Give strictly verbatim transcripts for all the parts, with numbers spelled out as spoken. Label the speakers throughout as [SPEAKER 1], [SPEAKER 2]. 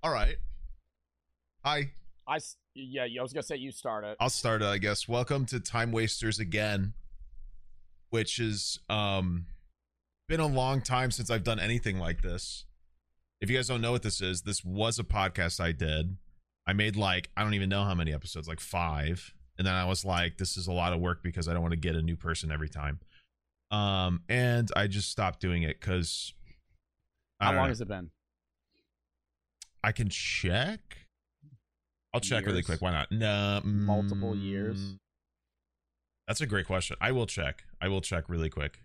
[SPEAKER 1] All right. Hi.
[SPEAKER 2] I s- yeah, I was gonna say you start it.
[SPEAKER 1] I'll start it, I guess. Welcome to Time Wasters again, which is um been a long time since I've done anything like this. If you guys don't know what this is, this was a podcast I did. I made like, I don't even know how many episodes, like five. And then I was like, this is a lot of work because I don't want to get a new person every time. Um, and I just stopped doing it because
[SPEAKER 2] How long know. has it been?
[SPEAKER 1] I can check. I'll check
[SPEAKER 2] years?
[SPEAKER 1] really quick. Why not? No,
[SPEAKER 2] multiple
[SPEAKER 1] mm,
[SPEAKER 2] years.
[SPEAKER 1] That's a great question. I will check. I will check really quick.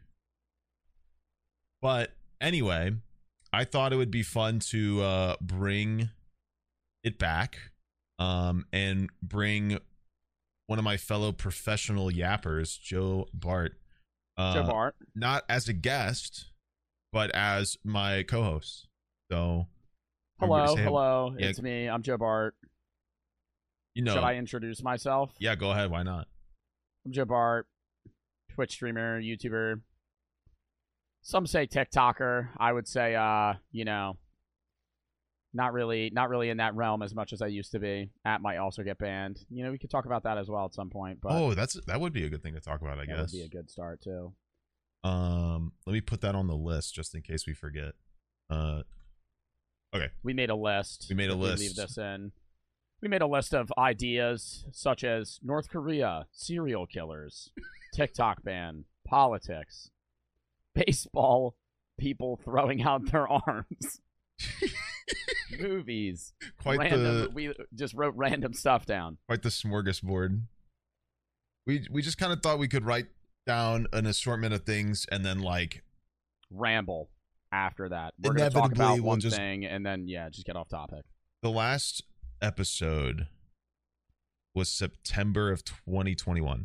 [SPEAKER 1] But anyway, I thought it would be fun to uh, bring it back um, and bring one of my fellow professional yappers, Joe Bart. Uh,
[SPEAKER 2] Joe Bart.
[SPEAKER 1] Not as a guest, but as my co-host. So,
[SPEAKER 2] hello, hello.
[SPEAKER 1] Yeah.
[SPEAKER 2] It's me. I'm Joe Bart.
[SPEAKER 1] You know,
[SPEAKER 2] should I introduce myself?
[SPEAKER 1] Yeah, go ahead. Why not?
[SPEAKER 2] I'm Joe Bart, Twitch streamer, YouTuber. Some say TikToker. I would say, uh, you know, not really, not really in that realm as much as I used to be. App might also get banned. You know, we could talk about that as well at some point. But
[SPEAKER 1] oh, that's that would be a good thing to talk about. I
[SPEAKER 2] that
[SPEAKER 1] guess
[SPEAKER 2] would be a good start too.
[SPEAKER 1] Um, let me put that on the list just in case we forget. Uh, okay.
[SPEAKER 2] We made a list.
[SPEAKER 1] We made a list.
[SPEAKER 2] We leave this in. We made a list of ideas such as North Korea, serial killers, TikTok ban, politics, baseball, people throwing out their arms, movies.
[SPEAKER 1] Quite
[SPEAKER 2] random,
[SPEAKER 1] the.
[SPEAKER 2] We just wrote random stuff down.
[SPEAKER 1] Quite the smorgasbord. We we just kind of thought we could write down an assortment of things and then like
[SPEAKER 2] ramble after that. We're going to talk about one we'll just, thing and then yeah, just get off topic.
[SPEAKER 1] The last episode was September of twenty twenty-one.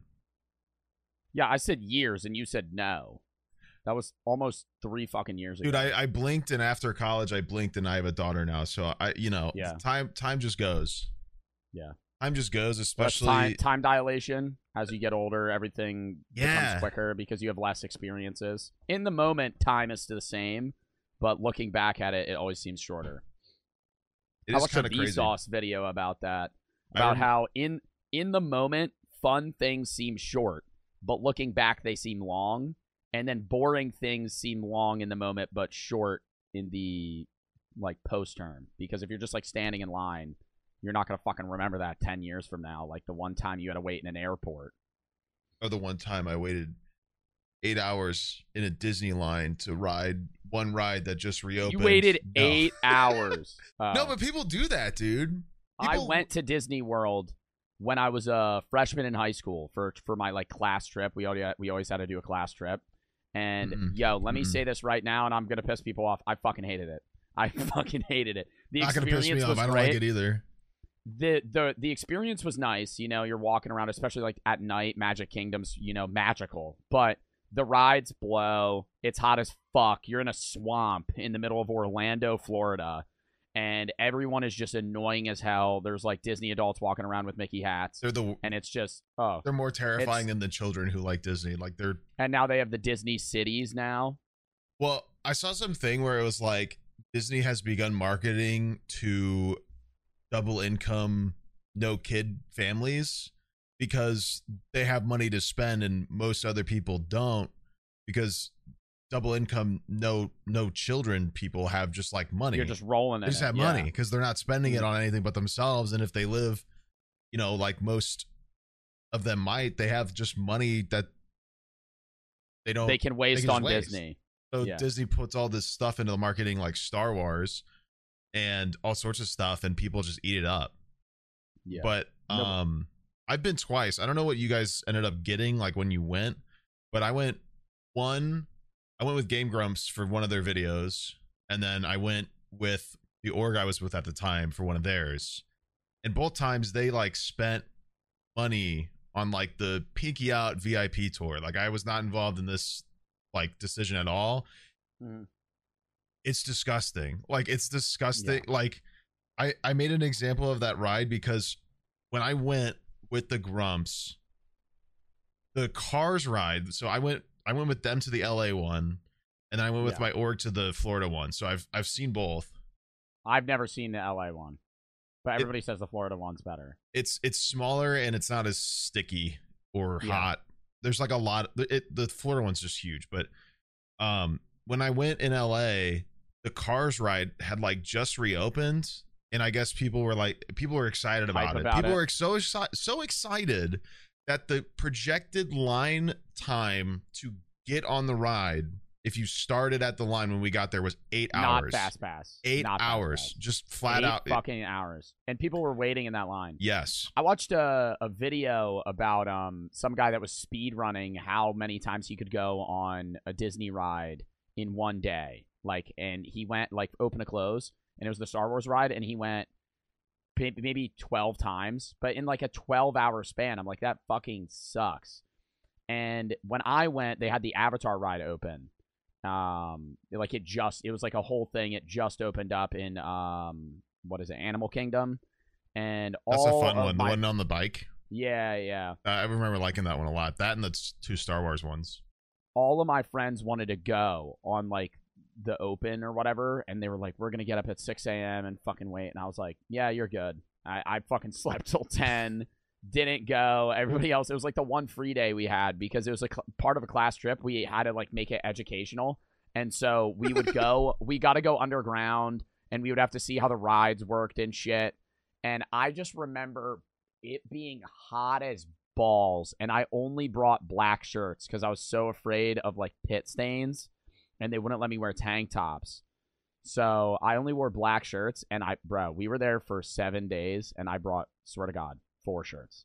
[SPEAKER 2] Yeah, I said years and you said no. That was almost three fucking years ago.
[SPEAKER 1] Dude, I, I blinked and after college I blinked and I have a daughter now. So I you know,
[SPEAKER 2] yeah.
[SPEAKER 1] time time just goes.
[SPEAKER 2] Yeah.
[SPEAKER 1] Time just goes, especially
[SPEAKER 2] time, time dilation. As you get older, everything
[SPEAKER 1] yeah.
[SPEAKER 2] becomes quicker because you have less experiences. In the moment, time is the same, but looking back at it, it always seems shorter.
[SPEAKER 1] It
[SPEAKER 2] I
[SPEAKER 1] is
[SPEAKER 2] watched a
[SPEAKER 1] kind of crazy.
[SPEAKER 2] Vsauce video about that, about how in in the moment, fun things seem short, but looking back, they seem long, and then boring things seem long in the moment, but short in the like post term. Because if you're just like standing in line, you're not going to fucking remember that ten years from now, like the one time you had to wait in an airport.
[SPEAKER 1] Or the one time I waited eight hours in a Disney line to ride one ride that just reopened.
[SPEAKER 2] You waited
[SPEAKER 1] no.
[SPEAKER 2] eight hours. Uh,
[SPEAKER 1] no, but people do that, dude. People...
[SPEAKER 2] I went to Disney World when I was a freshman in high school for for my like class trip. We already we always had to do a class trip. And mm-hmm. yo, let me mm-hmm. say this right now, and I'm going to piss people off. I fucking hated it. I fucking hated it. The
[SPEAKER 1] not
[SPEAKER 2] experience
[SPEAKER 1] gonna piss me
[SPEAKER 2] was
[SPEAKER 1] off. I don't
[SPEAKER 2] great.
[SPEAKER 1] like it either.
[SPEAKER 2] The, the the experience was nice, you know, you're walking around, especially like at night, Magic Kingdom's, you know, magical. But the rides blow. It's hot as fuck. You're in a swamp in the middle of Orlando, Florida, and everyone is just annoying as hell. There's like Disney adults walking around with Mickey hats.
[SPEAKER 1] They're the
[SPEAKER 2] and it's just oh
[SPEAKER 1] they're more terrifying than the children who like Disney. Like they're
[SPEAKER 2] and now they have the Disney cities now.
[SPEAKER 1] Well, I saw something where it was like Disney has begun marketing to double income, no kid families because they have money to spend and most other people don't, because double income, no no children people have just like money.
[SPEAKER 2] You're just rolling it.
[SPEAKER 1] They just have
[SPEAKER 2] yeah.
[SPEAKER 1] money because they're not spending it on anything but themselves. And if they live, you know, like most of them might, they have just money that they don't.
[SPEAKER 2] They can waste
[SPEAKER 1] they can
[SPEAKER 2] on
[SPEAKER 1] waste.
[SPEAKER 2] Disney.
[SPEAKER 1] So
[SPEAKER 2] yeah.
[SPEAKER 1] Disney puts all this stuff into the marketing, like Star Wars and all sorts of stuff, and people just eat it up.
[SPEAKER 2] Yeah.
[SPEAKER 1] But um, no. I've been twice. I don't know what you guys ended up getting, like when you went, but I went one. I went with Game Grumps for one of their videos, and then I went with the org I was with at the time for one of theirs. And both times they like spent money on like the Peeky Out V I P tour. Like I was not involved in this like decision at all.
[SPEAKER 2] Mm.
[SPEAKER 1] It's disgusting. Like it's disgusting.
[SPEAKER 2] Yeah.
[SPEAKER 1] Like I, I made an example of that ride because when I went with the Grumps, the Cars ride. So I went, I went with them to the L A one, and then I went with
[SPEAKER 2] yeah.
[SPEAKER 1] my org to the Florida one. So I've, I've seen both.
[SPEAKER 2] I've never seen the L A one, but everybody it, says the Florida one's better.
[SPEAKER 1] It's it's smaller and it's not as sticky or
[SPEAKER 2] yeah.
[SPEAKER 1] hot. There's like a lot. It, the Florida one's just huge. But um, when I went in L A, the Cars ride had like just reopened, and I guess people were like, people were excited about
[SPEAKER 2] Hype
[SPEAKER 1] it.
[SPEAKER 2] About
[SPEAKER 1] people
[SPEAKER 2] it.
[SPEAKER 1] were so so excited that the projected line time to get on the ride, if you started at the line when we got there, was eight
[SPEAKER 2] Not
[SPEAKER 1] hours.
[SPEAKER 2] fast pass.
[SPEAKER 1] Eight
[SPEAKER 2] Not
[SPEAKER 1] hours,
[SPEAKER 2] fast pass.
[SPEAKER 1] just flat
[SPEAKER 2] Eight
[SPEAKER 1] out.
[SPEAKER 2] fucking hours, and people were waiting in that line.
[SPEAKER 1] Yes,
[SPEAKER 2] I watched a, a video about um some guy that was speed running how many times he could go on a Disney ride in one day. Like, and he went like open to close, and it was the Star Wars ride, and he went maybe twelve times, but in like a twelve hour span. I'm like, that fucking sucks. And when I went, they had the Avatar ride open. Um, like it just, it was like a whole thing. It just opened up in, um, what is it? Animal Kingdom. And
[SPEAKER 1] that's
[SPEAKER 2] all
[SPEAKER 1] a fun one.
[SPEAKER 2] My,
[SPEAKER 1] the one on the bike.
[SPEAKER 2] Yeah. Yeah.
[SPEAKER 1] Uh, I remember liking that one a lot. That and the two Star Wars ones.
[SPEAKER 2] All of my friends wanted to go on like the open or whatever, and they were like, we're gonna get up at six a.m. and fucking wait. And I was like, yeah, you're good. I, I fucking slept till ten, didn't go. Everybody else, it was like the one free day we had because it was a cl- part of a class trip. We had to like make it educational, and so we would go, we got to go underground, and we would have to see how the rides worked and shit. And I just remember it being hot as balls, and I only brought black shirts because I was so afraid of like pit stains, and they wouldn't let me wear tank tops. So I only wore black shirts, and I, bro, we were there for seven days, and I brought, swear to God, four shirts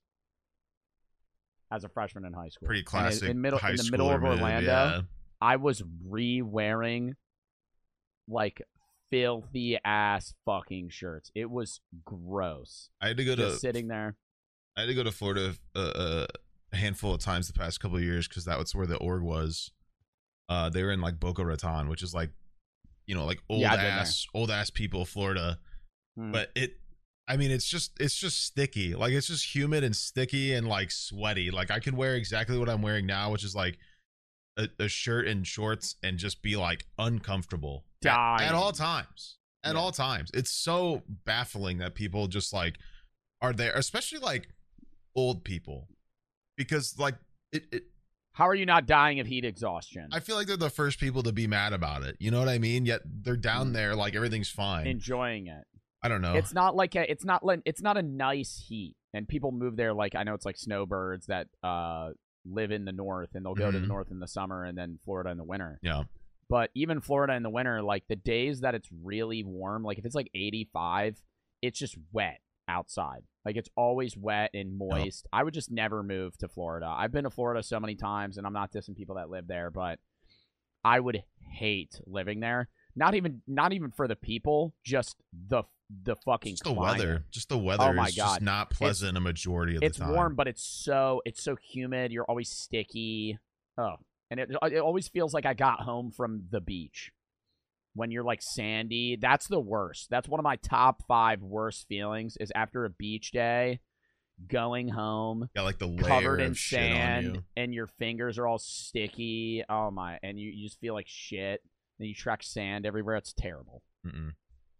[SPEAKER 2] as a freshman in high school.
[SPEAKER 1] Pretty classic.
[SPEAKER 2] In, in, middle,
[SPEAKER 1] high
[SPEAKER 2] in the middle of
[SPEAKER 1] move,
[SPEAKER 2] Orlando,
[SPEAKER 1] yeah.
[SPEAKER 2] I was re-wearing like filthy ass fucking shirts. It was gross.
[SPEAKER 1] I had to go
[SPEAKER 2] Just
[SPEAKER 1] to
[SPEAKER 2] sitting there.
[SPEAKER 1] I had to go to Florida uh, a handful of times the past couple of years because that was where the org was. Uh, they were in like Boca Raton, which is like, you know, like old
[SPEAKER 2] Yeah,
[SPEAKER 1] ass, old ass people, Florida.
[SPEAKER 2] Hmm.
[SPEAKER 1] But it, I mean, it's just, it's just sticky. Like it's just humid and sticky and like sweaty. Like I could wear exactly what I'm wearing now, which is like a, a shirt and shorts, and just be like uncomfortable at, at all times. At
[SPEAKER 2] Yeah.
[SPEAKER 1] all times, it's so baffling that people just like are there, especially like old people, because like it, it
[SPEAKER 2] How are you not dying of heat exhaustion?
[SPEAKER 1] I feel like they're the first people to be mad about it, you know what I mean? Yet they're down
[SPEAKER 2] Mm.
[SPEAKER 1] there like everything's fine.
[SPEAKER 2] Enjoying it.
[SPEAKER 1] I don't know.
[SPEAKER 2] It's not like a, it's not like it's not a nice heat, and people move there like, I know it's like snowbirds that uh live in the north, and they'll go to the
[SPEAKER 1] Mhm.
[SPEAKER 2] north in the summer and then Florida in the winter.
[SPEAKER 1] Yeah.
[SPEAKER 2] But even Florida in the winter, like the days that it's really warm, like if it's like eighty-five, it's just wet outside. Like it's always wet and moist. I would just never move to Florida. I've been to Florida so many times, and I'm not dissing people that live there, but I would hate living there. Not even not even for the people, just the the fucking
[SPEAKER 1] Just the
[SPEAKER 2] climate.
[SPEAKER 1] weather. Just the weather
[SPEAKER 2] Oh my
[SPEAKER 1] is
[SPEAKER 2] God.
[SPEAKER 1] just not pleasant a majority of
[SPEAKER 2] It's
[SPEAKER 1] the time.
[SPEAKER 2] warm, but it's so it's so humid. You're always sticky. Oh, and it it always feels like I got home from the beach. When you're like sandy, that's the worst. That's one of my top five worst feelings is after a beach day, going home,
[SPEAKER 1] Yeah, like the layer
[SPEAKER 2] covered in
[SPEAKER 1] of shit on
[SPEAKER 2] sand,
[SPEAKER 1] you.
[SPEAKER 2] and your fingers are all sticky. Oh my! And you, you just feel like shit. And you track sand everywhere. It's terrible.
[SPEAKER 1] Mm-mm.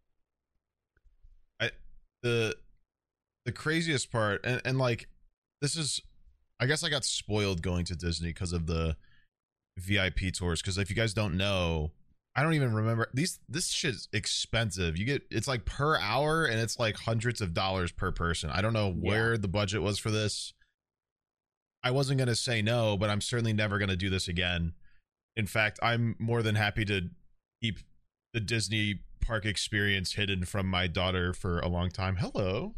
[SPEAKER 1] I the the craziest part, and, and like this is, I guess I got spoiled going to Disney because of the V I P tours. Because if you guys don't know, I don't even remember these. This shit's expensive. You get it's like per hour, and it's like hundreds of dollars per person. I don't know where
[SPEAKER 2] Yeah.
[SPEAKER 1] the budget was for this. I wasn't gonna say no, but I'm certainly never gonna do this again. In fact, I'm more than happy to keep the Disney park experience hidden from my daughter for a long time. Hello.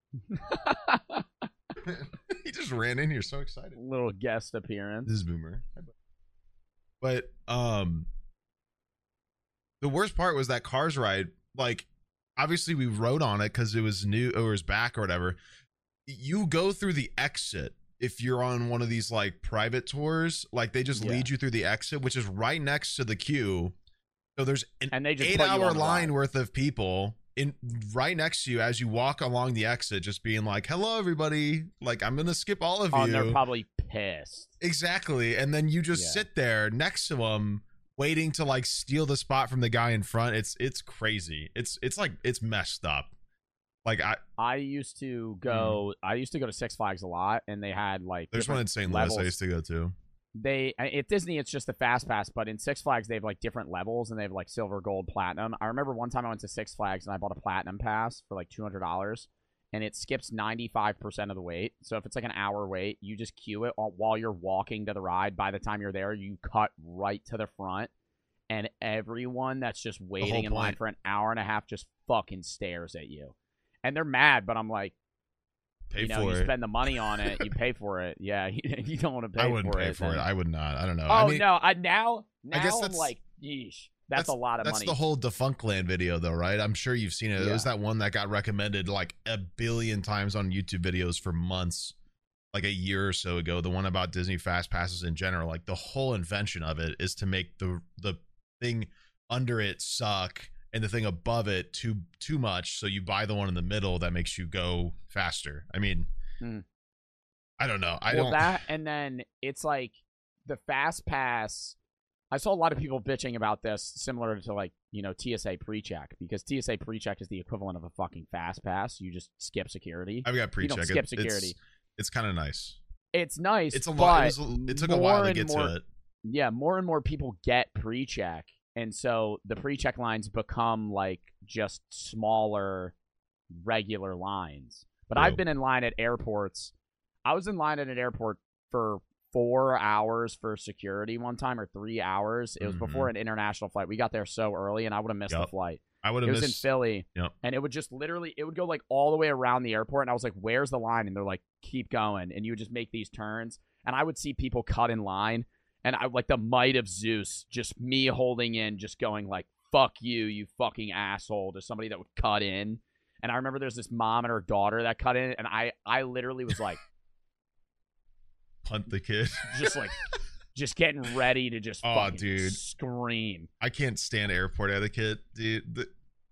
[SPEAKER 1] He just ran in here so excited.
[SPEAKER 2] Little guest appearance.
[SPEAKER 1] This is Boomer. But um the worst part was that Cars ride. Like obviously we rode on it because it was new or it was back or whatever. You go through the exit if you're on one of these like private tours. Like they just
[SPEAKER 2] Yeah.
[SPEAKER 1] lead you through the exit, which is right next to the queue. So there's an
[SPEAKER 2] And they just
[SPEAKER 1] eight
[SPEAKER 2] put you
[SPEAKER 1] hour
[SPEAKER 2] on the
[SPEAKER 1] line
[SPEAKER 2] ride.
[SPEAKER 1] worth of people in right next to you as you walk along the exit, just being like, hello everybody, like I'm gonna skip all of
[SPEAKER 2] Oh,
[SPEAKER 1] you.
[SPEAKER 2] and they're probably pissed.
[SPEAKER 1] Exactly. And then you just
[SPEAKER 2] Yeah.
[SPEAKER 1] sit there next to them waiting to like steal the spot from the guy in front. It's it's crazy. It's it's like it's messed up. Like I
[SPEAKER 2] I used to go mm. I used to go to Six Flags a lot, and they had like
[SPEAKER 1] there's one in Saint Louis I used to go to.
[SPEAKER 2] They at Disney it's just the fast pass, but in Six Flags they have like different levels, and they have like silver, gold, platinum. I remember one time I went to Six Flags and I bought a platinum pass for like two hundred dollars, and it skips ninety-five percent of the wait. So if it's like an hour wait, you just queue it while you're walking to the ride. By the time you're there, you cut right to the front, and everyone that's just waiting in line for an hour and a half just fucking stares at you. And they're mad, but I'm like,
[SPEAKER 1] Pay
[SPEAKER 2] you know,
[SPEAKER 1] for
[SPEAKER 2] you
[SPEAKER 1] it.
[SPEAKER 2] spend the money on it, you pay for it. Yeah, you, you don't want to pay
[SPEAKER 1] I wouldn't
[SPEAKER 2] for
[SPEAKER 1] pay
[SPEAKER 2] it.
[SPEAKER 1] for
[SPEAKER 2] then.
[SPEAKER 1] it. I would not. I don't know.
[SPEAKER 2] Oh
[SPEAKER 1] I mean,
[SPEAKER 2] no! I now now
[SPEAKER 1] I guess
[SPEAKER 2] I'm
[SPEAKER 1] that's,
[SPEAKER 2] like, yeesh, that's, that's a lot of
[SPEAKER 1] that's
[SPEAKER 2] money.
[SPEAKER 1] That's the whole Defunctland video, though, right? I'm sure you've seen it.
[SPEAKER 2] Yeah.
[SPEAKER 1] It was that one that got recommended like a billion times on YouTube videos for months, like a year or so ago. The one about Disney Fast Passes in general. Like the whole invention of it is to make the the thing under it suck, and the thing above it too too much, so you buy the one in the middle that makes you go faster. I mean, hmm. I don't know. I
[SPEAKER 2] well,
[SPEAKER 1] don't.
[SPEAKER 2] That and then it's like the Fast Pass. I saw a lot of people bitching about this, similar to like you know T S A pre-check, because T S A pre-check is the equivalent of a fucking Fast Pass. You just skip security.
[SPEAKER 1] I've got pre-check.
[SPEAKER 2] You don't skip
[SPEAKER 1] it,
[SPEAKER 2] security.
[SPEAKER 1] It's, it's kind of nice.
[SPEAKER 2] It's nice.
[SPEAKER 1] It's a lot. It, was, it took a while to get
[SPEAKER 2] more,
[SPEAKER 1] to it.
[SPEAKER 2] Yeah, more and more people get pre-check. And so the pre-check lines become like just smaller, regular lines. But True. I've been in line at airports. I was in line at an airport for four hours for security one time, or three hours. It was mm-hmm. before an international flight. We got there so early, and I would have missed yep. the flight.
[SPEAKER 1] I would have
[SPEAKER 2] missed. It was
[SPEAKER 1] missed...
[SPEAKER 2] in Philly,
[SPEAKER 1] yep.
[SPEAKER 2] and it would just literally, it would go like all the way around the airport, and I was like, "Where's the line?" And they're like, "Keep going," and you would just make these turns, and I would see people cut in line. And I like the might of Zeus, just me holding in, just going like, fuck you, you fucking asshole, to somebody that would cut in. And I remember there's this mom and her daughter that cut in, and I, I literally was like...
[SPEAKER 1] Punt the kid.
[SPEAKER 2] Just like, just getting ready to just
[SPEAKER 1] oh,
[SPEAKER 2] fucking
[SPEAKER 1] dude.
[SPEAKER 2] scream.
[SPEAKER 1] I can't stand airport etiquette, dude. The...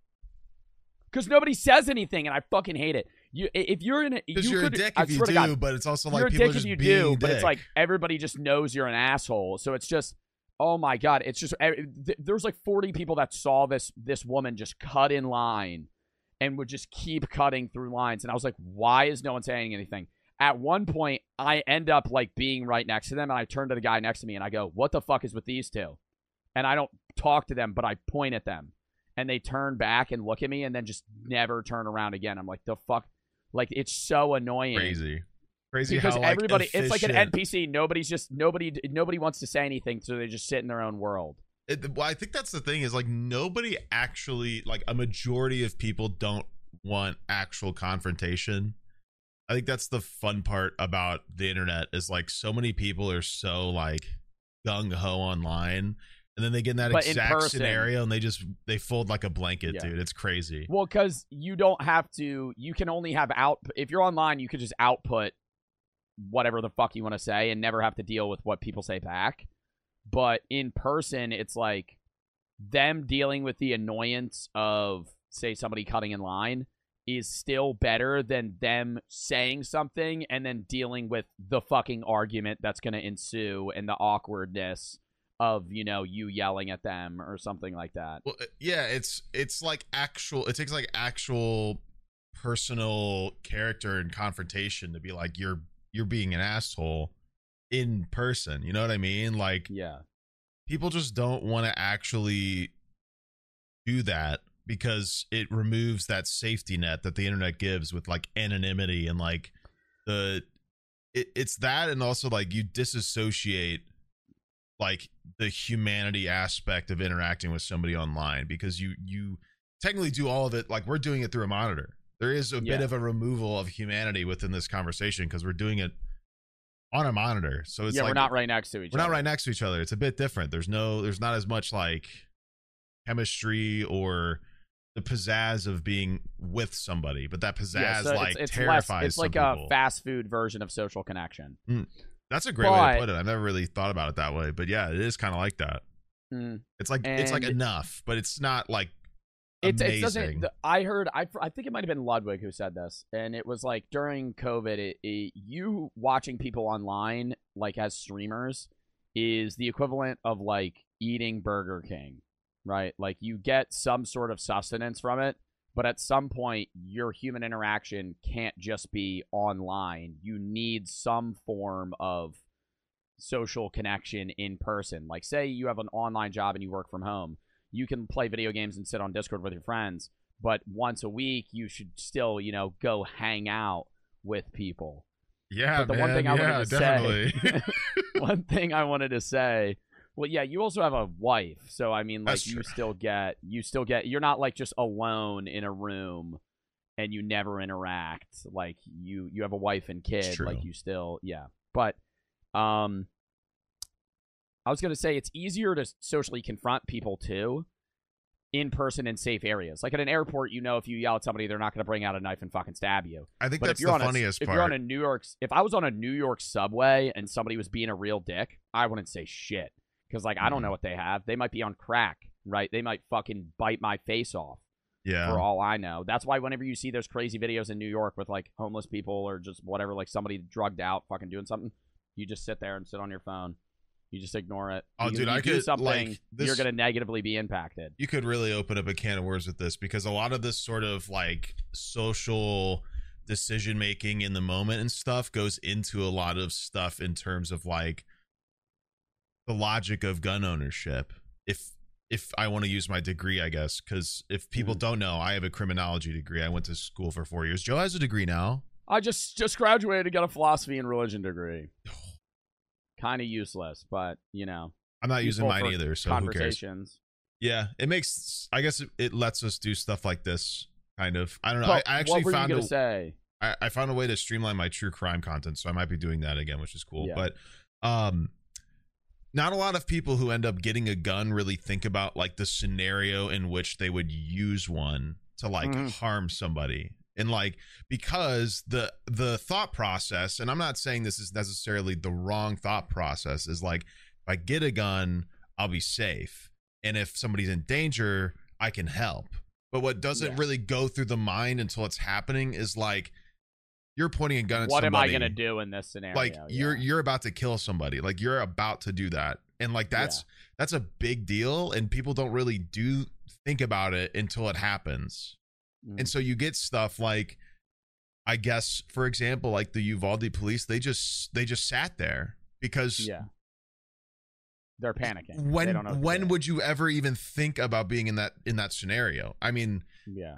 [SPEAKER 2] Because nobody says anything, and I fucking hate it. You, if you're in a,
[SPEAKER 1] because
[SPEAKER 2] you
[SPEAKER 1] you're
[SPEAKER 2] could,
[SPEAKER 1] a dick
[SPEAKER 2] I
[SPEAKER 1] if you
[SPEAKER 2] swear
[SPEAKER 1] do,
[SPEAKER 2] to God,
[SPEAKER 1] but it's also like
[SPEAKER 2] you're
[SPEAKER 1] people
[SPEAKER 2] a dick
[SPEAKER 1] are just
[SPEAKER 2] if you
[SPEAKER 1] being
[SPEAKER 2] do,
[SPEAKER 1] dick.
[SPEAKER 2] but it's like everybody just knows you're an asshole. So it's just, oh my God, it's just there's like forty people that saw this this woman just cut in line, and would just keep cutting through lines, and I was like, why is no one saying anything? At one point, I end up like being right next to them, and I turn to the guy next to me, and I go, what the fuck is with these two? And I don't talk to them, but I point at them. And they turn back and look at me, and then just never turn around again. I'm like, the fuck? Like, it's so annoying.
[SPEAKER 1] Crazy. Crazy
[SPEAKER 2] because
[SPEAKER 1] how, like,
[SPEAKER 2] everybody,
[SPEAKER 1] efficient.
[SPEAKER 2] it's like an N P C. Nobody's just, nobody nobody wants to say anything, so they just sit in their own world.
[SPEAKER 1] It, well, I think that's the thing is, like, nobody actually, like, a majority of people don't want actual confrontation. I think that's the fun part about the internet is, like, so many people are so, like, gung-ho online. And then they get in that
[SPEAKER 2] but
[SPEAKER 1] exact
[SPEAKER 2] in person,
[SPEAKER 1] scenario, and they just they fold like a blanket,
[SPEAKER 2] yeah.
[SPEAKER 1] dude. It's crazy.
[SPEAKER 2] Well, because you don't have to. You can only have out. If you're online, you could just output whatever the fuck you want to say, and never have to deal with what people say back. But in person, it's like them dealing with the annoyance of, say, somebody cutting in line is still better than them saying something and then dealing with the fucking argument that's going to ensue and the awkwardness of, you know, you yelling at them or something like that.
[SPEAKER 1] Well, yeah, it's it's like actual it takes like actual personal character and confrontation to be like you're you're being an asshole in person, you know what I mean? Like,
[SPEAKER 2] yeah,
[SPEAKER 1] people just don't want to actually do that because it removes that safety net that the internet gives with like anonymity and like the it, it's that, and also like you disassociate like the humanity aspect of interacting with somebody online, because you you technically do all of it like we're doing it through a monitor. There is a yeah. bit of a removal of humanity within this conversation because we're doing it on a monitor. So it's
[SPEAKER 2] yeah,
[SPEAKER 1] like
[SPEAKER 2] we're not right next to each
[SPEAKER 1] we're
[SPEAKER 2] other.
[SPEAKER 1] not right next to each other. It's a bit different. There's no there's not as much like chemistry or the pizzazz of being with somebody, but that pizzazz
[SPEAKER 2] yeah, so
[SPEAKER 1] like
[SPEAKER 2] it's, it's
[SPEAKER 1] terrifies
[SPEAKER 2] less, it's
[SPEAKER 1] some
[SPEAKER 2] like
[SPEAKER 1] people.
[SPEAKER 2] A fast food version of social connection.
[SPEAKER 1] Mm. That's a great
[SPEAKER 2] but,
[SPEAKER 1] way to put it. I've never really thought about it that way, but yeah, it is kind of like that.
[SPEAKER 2] Mm,
[SPEAKER 1] it's like it's like enough, but it's not like
[SPEAKER 2] it,
[SPEAKER 1] amazing.
[SPEAKER 2] It doesn't. The, I heard. I I think it might have been Ludwig who said this, and it was like during COVID, it, it, you watching people online like as streamers is the equivalent of like eating Burger King, right? Like you get some sort of sustenance from it, but at some point your human interaction can't just be online. You need some form of social connection in person. Like say you have an online job and you work from home. You can play video games and sit on Discord with your friends, but once a week you should still, you know, go hang out with people.
[SPEAKER 1] Yeah,
[SPEAKER 2] but the
[SPEAKER 1] man,
[SPEAKER 2] one thing I
[SPEAKER 1] yeah,
[SPEAKER 2] wanted to
[SPEAKER 1] definitely.
[SPEAKER 2] say, one thing I wanted to say, well, yeah, you also have a wife, so I mean, like,
[SPEAKER 1] That's
[SPEAKER 2] you
[SPEAKER 1] true.
[SPEAKER 2] still get, you still get, you're not like just alone in a room, and you never interact. Like you, you have a wife and kid, like you still, yeah. But, um, I was gonna say it's easier to socially confront people too, in person in safe areas. Like at an airport, you know, if you yell at somebody, they're not going to bring out a knife and fucking stab you.
[SPEAKER 1] I think
[SPEAKER 2] but
[SPEAKER 1] that's
[SPEAKER 2] if you're
[SPEAKER 1] the
[SPEAKER 2] on
[SPEAKER 1] funniest
[SPEAKER 2] a,
[SPEAKER 1] part.
[SPEAKER 2] If you're on a New York, if I was on a New York subway and somebody was being a real dick, I wouldn't say shit because like mm-hmm. I don't know what they have. They might be on crack, right? They might fucking bite my face off.
[SPEAKER 1] Yeah.
[SPEAKER 2] For all I know. That's why whenever you see those crazy videos in New York with like homeless people or just whatever, like somebody drugged out, fucking doing something, you just sit there and sit on your phone. You just ignore it.
[SPEAKER 1] Oh,
[SPEAKER 2] you,
[SPEAKER 1] dude,
[SPEAKER 2] you
[SPEAKER 1] I
[SPEAKER 2] do
[SPEAKER 1] could
[SPEAKER 2] something,
[SPEAKER 1] like this,
[SPEAKER 2] you're going to negatively be impacted.
[SPEAKER 1] You could really open up a can of worms with this because a lot of this sort of like social decision making in the moment and stuff goes into a lot of stuff in terms of like the logic of gun ownership. If if I want to use my degree, I guess, because if people mm. don't know, I have a criminology degree. I went to school for four years. Joe has a degree now.
[SPEAKER 2] I just just graduated, got a philosophy and religion degree. Kind of useless, but you know,
[SPEAKER 1] I'm not using mine either, so who cares? Yeah, it makes. I guess it, it lets us do stuff like this, kind of. I don't know. I, I actually
[SPEAKER 2] what were
[SPEAKER 1] found
[SPEAKER 2] you
[SPEAKER 1] a
[SPEAKER 2] gonna say.
[SPEAKER 1] I, I found a way to streamline my true crime content, so I might be doing that again, which is cool.
[SPEAKER 2] Yeah.
[SPEAKER 1] But um, not a lot of people who end up getting a gun really think about like the scenario in which they would use one to like mm. harm somebody. And like, because the the thought process, and I'm not saying this is necessarily the wrong thought process, is like, if I get a gun, I'll be safe. And if somebody's in danger, I can help. But what doesn't yeah. really go through the mind until it's happening is like, you're pointing a gun at
[SPEAKER 2] what
[SPEAKER 1] somebody.
[SPEAKER 2] What am I going to do in this scenario?
[SPEAKER 1] Like,
[SPEAKER 2] yeah.
[SPEAKER 1] you're you're about to kill somebody. Like, you're about to do that. And like, that's yeah. that's a big deal. And people don't really do think about it until it happens. And so you get stuff like, I guess, for example, like the Uvalde police, they just they just sat there because
[SPEAKER 2] yeah, they're panicking.
[SPEAKER 1] When
[SPEAKER 2] they don't know
[SPEAKER 1] when would you ever even think about being in that in that scenario? I mean,
[SPEAKER 2] yeah,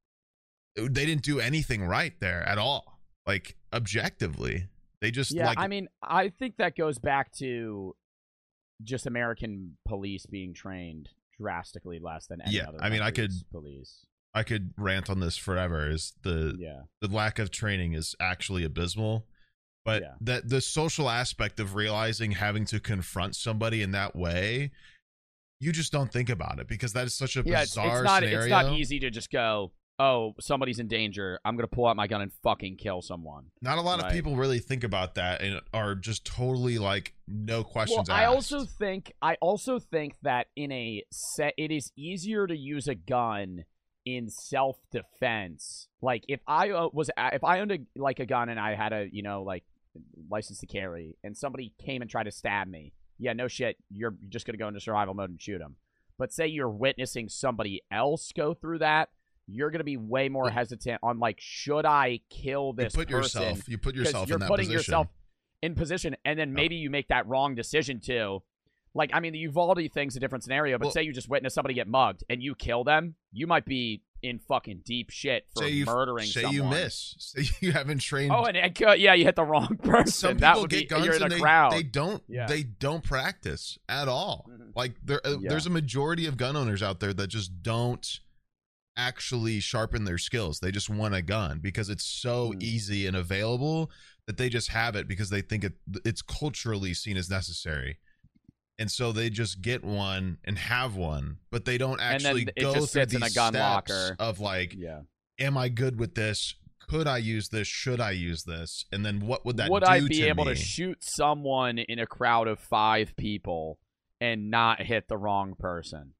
[SPEAKER 1] they didn't do anything right there at all. Like objectively, they just
[SPEAKER 2] yeah.
[SPEAKER 1] like.
[SPEAKER 2] I mean, I think that goes back to just American police being trained drastically less than any
[SPEAKER 1] yeah,
[SPEAKER 2] other.
[SPEAKER 1] I mean, I could
[SPEAKER 2] police.
[SPEAKER 1] I could rant on this forever. Is the
[SPEAKER 2] yeah.
[SPEAKER 1] the lack of training is actually abysmal, but
[SPEAKER 2] yeah.
[SPEAKER 1] that the social aspect of realizing having to confront somebody in that way, you just don't think about it because that is such a
[SPEAKER 2] yeah,
[SPEAKER 1] bizarre
[SPEAKER 2] it's, it's not,
[SPEAKER 1] scenario.
[SPEAKER 2] It's not easy to just go, oh, somebody's in danger, I'm gonna pull out my gun and fucking kill someone.
[SPEAKER 1] Not a lot
[SPEAKER 2] right?
[SPEAKER 1] of people really think about that and are just totally like no questions
[SPEAKER 2] well,
[SPEAKER 1] asked.
[SPEAKER 2] I also think I also think that in a set, it is easier to use a gun in self-defense. Like if I uh, was if I owned a, like a gun and I had a, you know, like license to carry and somebody came and tried to stab me, yeah, no shit, you're just gonna go into survival mode and shoot them. But say you're witnessing somebody else go through that, you're gonna be way more hesitant on like, should I kill this
[SPEAKER 1] you put
[SPEAKER 2] person?
[SPEAKER 1] Yourself, you put yourself
[SPEAKER 2] you're
[SPEAKER 1] in that
[SPEAKER 2] putting
[SPEAKER 1] position.
[SPEAKER 2] yourself in position, and then maybe oh. you make that wrong decision too. Like, I mean, the Uvalde thing's a different scenario, but well, say you just witness somebody get mugged and you kill them, you might be in fucking deep shit for
[SPEAKER 1] say you,
[SPEAKER 2] murdering
[SPEAKER 1] say
[SPEAKER 2] someone.
[SPEAKER 1] Say you miss. Say you haven't trained.
[SPEAKER 2] Oh, and it, yeah, you hit the wrong person.
[SPEAKER 1] Some
[SPEAKER 2] that
[SPEAKER 1] people
[SPEAKER 2] would
[SPEAKER 1] get
[SPEAKER 2] be,
[SPEAKER 1] guns
[SPEAKER 2] you're in
[SPEAKER 1] and
[SPEAKER 2] a
[SPEAKER 1] they,
[SPEAKER 2] crowd.
[SPEAKER 1] they don't.
[SPEAKER 2] Yeah.
[SPEAKER 1] They don't practice at all.
[SPEAKER 2] Mm-hmm.
[SPEAKER 1] Like there, uh,
[SPEAKER 2] yeah.
[SPEAKER 1] there's a majority of gun owners out there that just don't actually sharpen their skills. They just want a gun because it's so mm. easy and available that they just have it because they think it it's culturally seen as necessary. And so they just get one and have one, but they don't actually
[SPEAKER 2] and then it
[SPEAKER 1] go
[SPEAKER 2] just
[SPEAKER 1] through
[SPEAKER 2] sits
[SPEAKER 1] these
[SPEAKER 2] in a gun
[SPEAKER 1] steps
[SPEAKER 2] locker.
[SPEAKER 1] of like,
[SPEAKER 2] yeah.
[SPEAKER 1] am I good with this? Could I use this? Should I use this? And then what would that
[SPEAKER 2] would
[SPEAKER 1] do
[SPEAKER 2] I be
[SPEAKER 1] to
[SPEAKER 2] able
[SPEAKER 1] me?
[SPEAKER 2] to shoot someone in a crowd of five people and not hit the wrong person?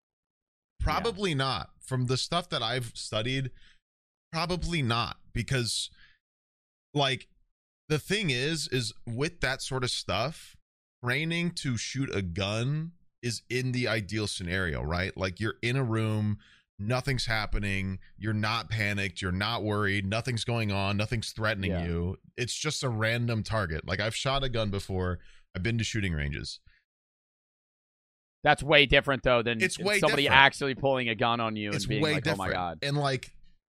[SPEAKER 1] Probably yeah. not. From the stuff that I've studied, probably not. Because, like, the thing is, is with that sort of stuff, training to shoot a gun is in the ideal scenario, right? Like you're in a room, nothing's happening, you're not panicked, you're not worried, nothing's going on, nothing's threatening
[SPEAKER 2] Yeah.
[SPEAKER 1] you. It's just a random target. Like I've shot a gun before. I've been to shooting ranges.
[SPEAKER 2] That's way different though than
[SPEAKER 1] It's way
[SPEAKER 2] somebody
[SPEAKER 1] different.
[SPEAKER 2] actually pulling a gun on you
[SPEAKER 1] It's
[SPEAKER 2] and being
[SPEAKER 1] way
[SPEAKER 2] like,
[SPEAKER 1] different.
[SPEAKER 2] "Oh my god!"
[SPEAKER 1] And like,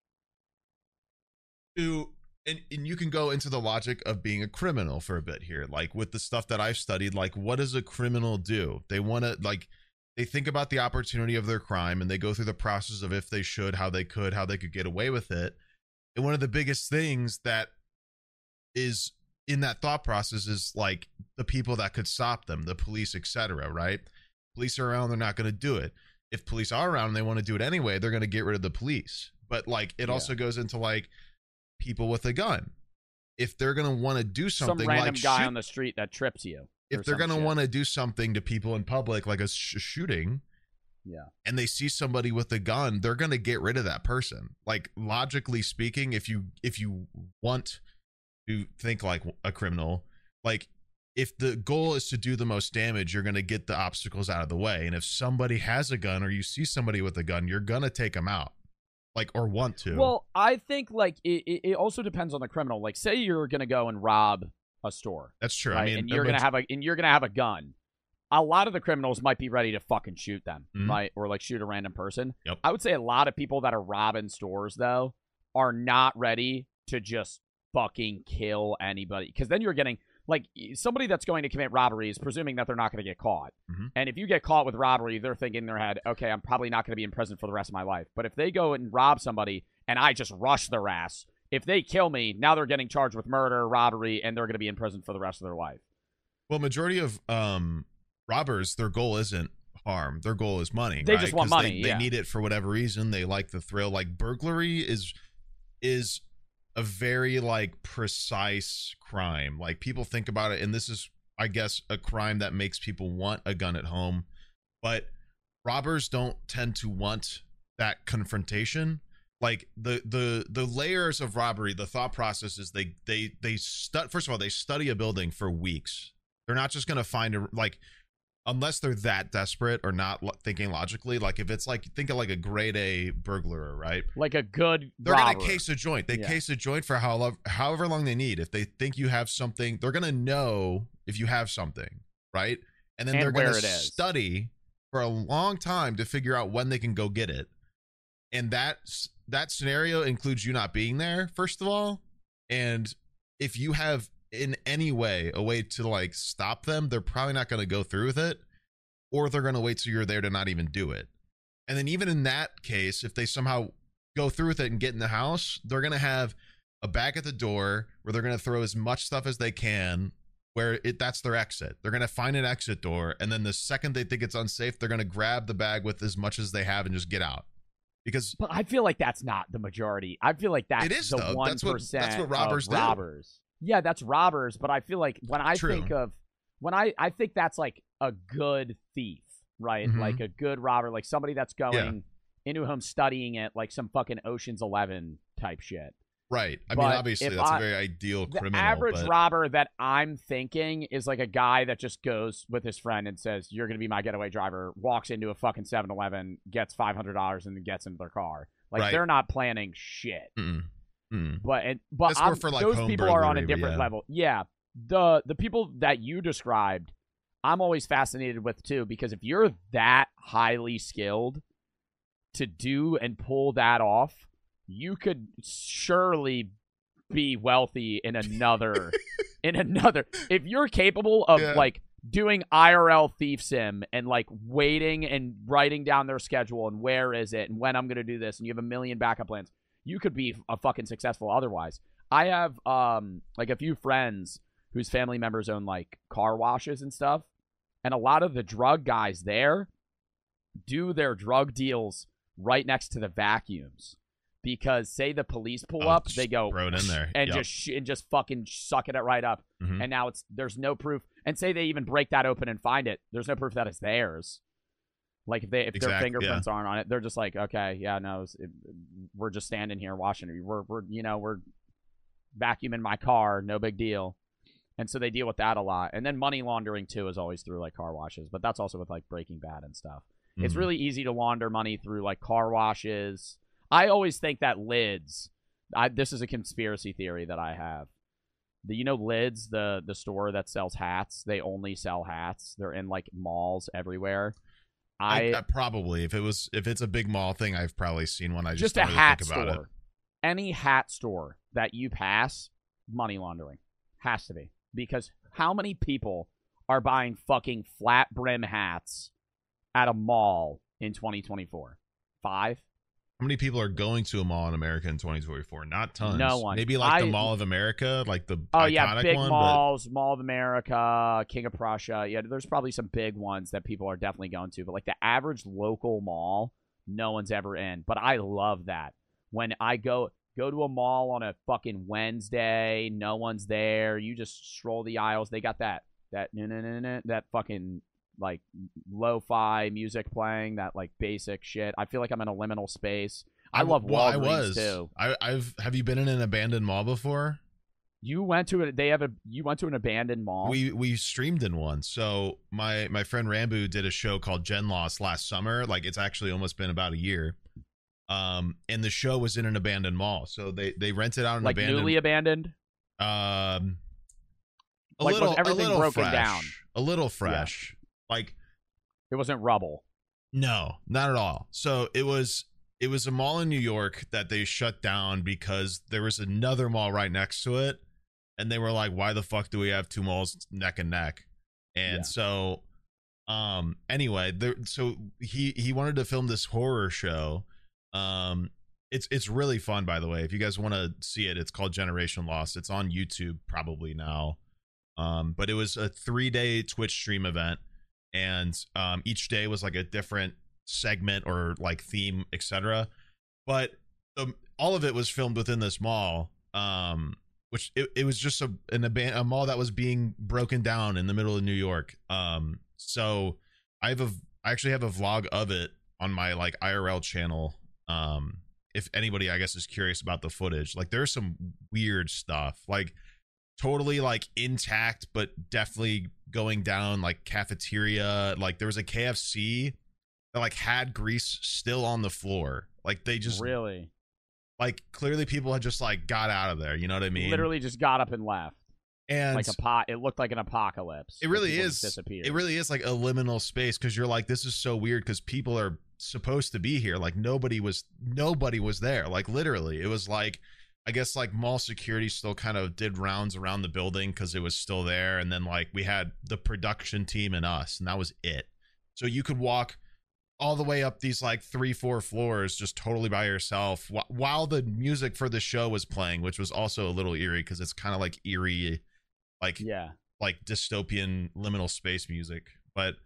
[SPEAKER 1] to and and you can go into the logic of being a criminal for a bit here. Like with the stuff that I've studied, like what does a criminal do? They want to like they think about the opportunity of their crime and they go through the process of if they should, how they could, how they could get away with it. And one of the biggest things that is in that thought process is like the people that could stop them, the police, et cetera, right? Police are around, they're not going to do it. If police are around and they want to do it anyway, they're going to get rid of the police. But like it
[SPEAKER 2] Yeah.
[SPEAKER 1] also goes into like people with a gun. If they're going to want to do
[SPEAKER 2] Some
[SPEAKER 1] something
[SPEAKER 2] random
[SPEAKER 1] like
[SPEAKER 2] guy
[SPEAKER 1] shoot,
[SPEAKER 2] on the street that trips you.
[SPEAKER 1] if
[SPEAKER 2] or
[SPEAKER 1] they're
[SPEAKER 2] some
[SPEAKER 1] going to
[SPEAKER 2] shit.
[SPEAKER 1] want to do something to people in public, like a sh- shooting,
[SPEAKER 2] Yeah.
[SPEAKER 1] and they see somebody with a gun, they're going to get rid of that person. Like logically speaking, if you if you want to think like a criminal, like if the goal is to do the most damage, you're going to get the obstacles out of the way. And if somebody has a gun or you see somebody with a gun, you're going to take them out, like, or want to.
[SPEAKER 2] Well, I think like it, it it also depends on the criminal. Like, say you're gonna go and rob a store,
[SPEAKER 1] that's true.
[SPEAKER 2] right?
[SPEAKER 1] I mean,
[SPEAKER 2] and you're gonna have a and you're gonna have a gun. A lot of the criminals might be ready to fucking shoot them,
[SPEAKER 1] Mhm.
[SPEAKER 2] right? Or like shoot a random person.
[SPEAKER 1] Yep.
[SPEAKER 2] I would say a lot of people that are robbing stores though are not ready to just fucking kill anybody, because then you're getting like somebody that's going to commit robbery is presuming that they're not going to get caught.
[SPEAKER 1] Mhm.
[SPEAKER 2] And if you get caught with robbery, they're thinking in their head, okay, I'm probably not going to be in prison for the rest of my life. But if they go and rob somebody and I just rush their ass, if they kill me, now they're getting charged with murder, robbery, and they're going to be in prison for the rest of their life.
[SPEAKER 1] Well, majority of um robbers, their goal isn't harm. Their goal is money.
[SPEAKER 2] They
[SPEAKER 1] right?
[SPEAKER 2] just want
[SPEAKER 1] 'Cause
[SPEAKER 2] money,
[SPEAKER 1] They,
[SPEAKER 2] yeah.
[SPEAKER 1] they need it for whatever reason. They like the thrill. Like burglary is is a very like precise crime. Like people think about it, and this is, I guess, a crime that makes people want a gun at home. But robbers don't tend to want that confrontation. Like the the the layers of robbery, the thought process is they they they stu- first of all, they study a building for weeks. They're not just gonna find a like unless they're that desperate or not lo- thinking logically. Like if it's like think of like a grade A burglar, right?
[SPEAKER 2] Like a good
[SPEAKER 1] They're
[SPEAKER 2] robber.
[SPEAKER 1] gonna case a joint. They
[SPEAKER 2] Yeah.
[SPEAKER 1] case a joint for however however long they need. If they think you have something, they're gonna know if you have something, right? And then
[SPEAKER 2] And
[SPEAKER 1] they're
[SPEAKER 2] where
[SPEAKER 1] gonna
[SPEAKER 2] it is.
[SPEAKER 1] study for a long time to figure out when they can go get it. And that that scenario includes you not being there, first of all. And if you have in any way a way to like stop them, they're probably not going to go through with it, or they're going to wait till you're there to not even do it. And then even in that case, if they somehow go through with it and get in the house, they're going to have a bag at the door where they're going to throw as much stuff as they can where it that's their exit. They're going to find an exit door, and then the second they think it's unsafe, they're going to grab the bag with as much as they have and just get out. Because
[SPEAKER 2] But I feel like that's not the majority. I feel like that's
[SPEAKER 1] It is,
[SPEAKER 2] the
[SPEAKER 1] though.
[SPEAKER 2] one
[SPEAKER 1] That's what-
[SPEAKER 2] percent
[SPEAKER 1] that's what robbers
[SPEAKER 2] of
[SPEAKER 1] do.
[SPEAKER 2] robbers. Yeah, that's robbers. But I feel like when I
[SPEAKER 1] True.
[SPEAKER 2] think of when I I think that's like a good thief, right?
[SPEAKER 1] Mhm.
[SPEAKER 2] Like a good robber, like somebody that's going into a home studying it, like some fucking Ocean's Eleven type shit.
[SPEAKER 1] right. I mean,
[SPEAKER 2] But
[SPEAKER 1] obviously
[SPEAKER 2] if
[SPEAKER 1] that's a
[SPEAKER 2] I-
[SPEAKER 1] very ideal
[SPEAKER 2] The
[SPEAKER 1] criminal.
[SPEAKER 2] average
[SPEAKER 1] but
[SPEAKER 2] robber that I'm thinking is like a guy that just goes with his friend and says, "You're going to be my getaway driver," walks into a fucking seven eleven, gets five hundred dollars, and then gets into their car. Like,
[SPEAKER 1] Right.
[SPEAKER 2] they're not planning shit.
[SPEAKER 1] Mm-mm. Mm.
[SPEAKER 2] But and, but
[SPEAKER 1] That's more
[SPEAKER 2] I'm-
[SPEAKER 1] for, like,
[SPEAKER 2] those
[SPEAKER 1] home
[SPEAKER 2] people are on a
[SPEAKER 1] burglary, but
[SPEAKER 2] different
[SPEAKER 1] yeah.
[SPEAKER 2] level. Yeah. The the people that you described, I'm always fascinated with too, because if you're that highly skilled to do and pull that off, you could surely be wealthy in another in another if you're capable of
[SPEAKER 1] Yeah.
[SPEAKER 2] like doing I R L thief sim and like waiting and writing down their schedule and where is it and when I'm going to do this, and you have a million backup plans, you could be a fucking successful otherwise. I have um like a few friends whose family members own like car washes and stuff, and a lot of the drug guys there do their drug deals right next to the vacuums, because say the police pull
[SPEAKER 1] Oh,
[SPEAKER 2] up,
[SPEAKER 1] just
[SPEAKER 2] they go
[SPEAKER 1] throw it in there.
[SPEAKER 2] and
[SPEAKER 1] Yep.
[SPEAKER 2] just sh- and just fucking suck it right up.
[SPEAKER 1] Mhm.
[SPEAKER 2] And now it's there's no proof. And say they even break that open and find it, there's no proof that it's theirs. Like if they if their
[SPEAKER 1] Exact-
[SPEAKER 2] fingerprints aren't on it, they're just like, okay, yeah, no, it's, it, we're just standing here washing it. We're we're you know we're vacuuming my car, no big deal. And so they deal with that a lot. And then money laundering, too, is always through, like, car washes. But that's also with, like, Breaking Bad and stuff. Mm-hmm. It's really easy to launder money through, like, car washes. I always think that Lids, I, this is a conspiracy theory that I have. The, you know Lids, the, the store that sells hats? They only sell hats. They're in, like, malls everywhere. I,
[SPEAKER 1] I, I probably, if it was, if it's a big mall thing, I've probably seen one. I just,
[SPEAKER 2] just a
[SPEAKER 1] really
[SPEAKER 2] hat
[SPEAKER 1] think about
[SPEAKER 2] store.
[SPEAKER 1] It.
[SPEAKER 2] Any hat store that you pass, money laundering. Has to be. Because how many people are buying fucking flat brim hats at a mall in twenty twenty-four? Five?
[SPEAKER 1] How many people are going to a mall in America in twenty twenty-four? Not tons.
[SPEAKER 2] No one.
[SPEAKER 1] Maybe like
[SPEAKER 2] I,
[SPEAKER 1] the Mall of America, like the
[SPEAKER 2] oh
[SPEAKER 1] iconic
[SPEAKER 2] yeah, big
[SPEAKER 1] one,
[SPEAKER 2] malls,
[SPEAKER 1] but...
[SPEAKER 2] Mall of America, King of Prussia. Yeah, there's probably some big ones that people are definitely going to. But like the average local mall, no one's ever in. But I love that. When I go... Go to a mall on a fucking Wednesday. No one's there. You just stroll the aisles. They got that that no no no no that fucking like lo-fi music playing. That like basic shit. I feel like I'm in a liminal space. I, I love
[SPEAKER 1] well,
[SPEAKER 2] Walgreens
[SPEAKER 1] I was.
[SPEAKER 2] too.
[SPEAKER 1] I, I've have you been in an abandoned mall before?
[SPEAKER 2] You went to it. They have a. You went to an abandoned mall.
[SPEAKER 1] We we streamed in one. So my my friend Rambu did a show called Gen Lost last summer. Like it's actually almost been about a year. Um, and the show was in an abandoned mall, so they they rented out an
[SPEAKER 2] like
[SPEAKER 1] abandoned,
[SPEAKER 2] newly abandoned.
[SPEAKER 1] Um, a
[SPEAKER 2] like
[SPEAKER 1] little,
[SPEAKER 2] was everything
[SPEAKER 1] a little
[SPEAKER 2] broken
[SPEAKER 1] fresh,
[SPEAKER 2] down,
[SPEAKER 1] a little fresh. Yeah. Like
[SPEAKER 2] it wasn't rubble.
[SPEAKER 1] No, not at all. So it was it was a mall in New York that they shut down because there was another mall right next to it, and they were like, "Why the fuck do we have two malls neck and neck?" And yeah. so, um, anyway, there. So he he wanted to film this horror show. Um, it's it's really fun, by the way. If you guys want to see it, it's called Generation Lost. It's on YouTube probably now. Um, but it was a three day Twitch stream event, and um, each day was like a different segment or like theme, et cetera. But um, all of it was filmed within this mall. Um, which it, it was just a an a mall that was being broken down in the middle of New York. Um, so I have a I actually have a vlog of it on my like I R L channel. Um, if anybody I guess is curious about the footage, like there's some weird stuff, like totally like intact, but definitely going down like cafeteria. Like there was a K F C that like had grease still on the floor. Like they just
[SPEAKER 2] really,
[SPEAKER 1] like clearly people had just like got out of there. You know what I mean?
[SPEAKER 2] Literally just got up and left.
[SPEAKER 1] And
[SPEAKER 2] like a pot, it looked like an apocalypse.
[SPEAKER 1] It really is. It really is like a liminal space because you're like, this is so weird because people are supposed to be here. Like nobody was, nobody was there. Like literally, it was like, I guess like mall security still kind of did rounds around the building because it was still there, and then like we had the production team and us, and that was it. So you could walk all the way up these like three, four floors just totally by yourself wh- while the music for the show was playing, which was also a little eerie because it's kind of like eerie. Like
[SPEAKER 2] yeah,
[SPEAKER 1] like dystopian liminal space music, but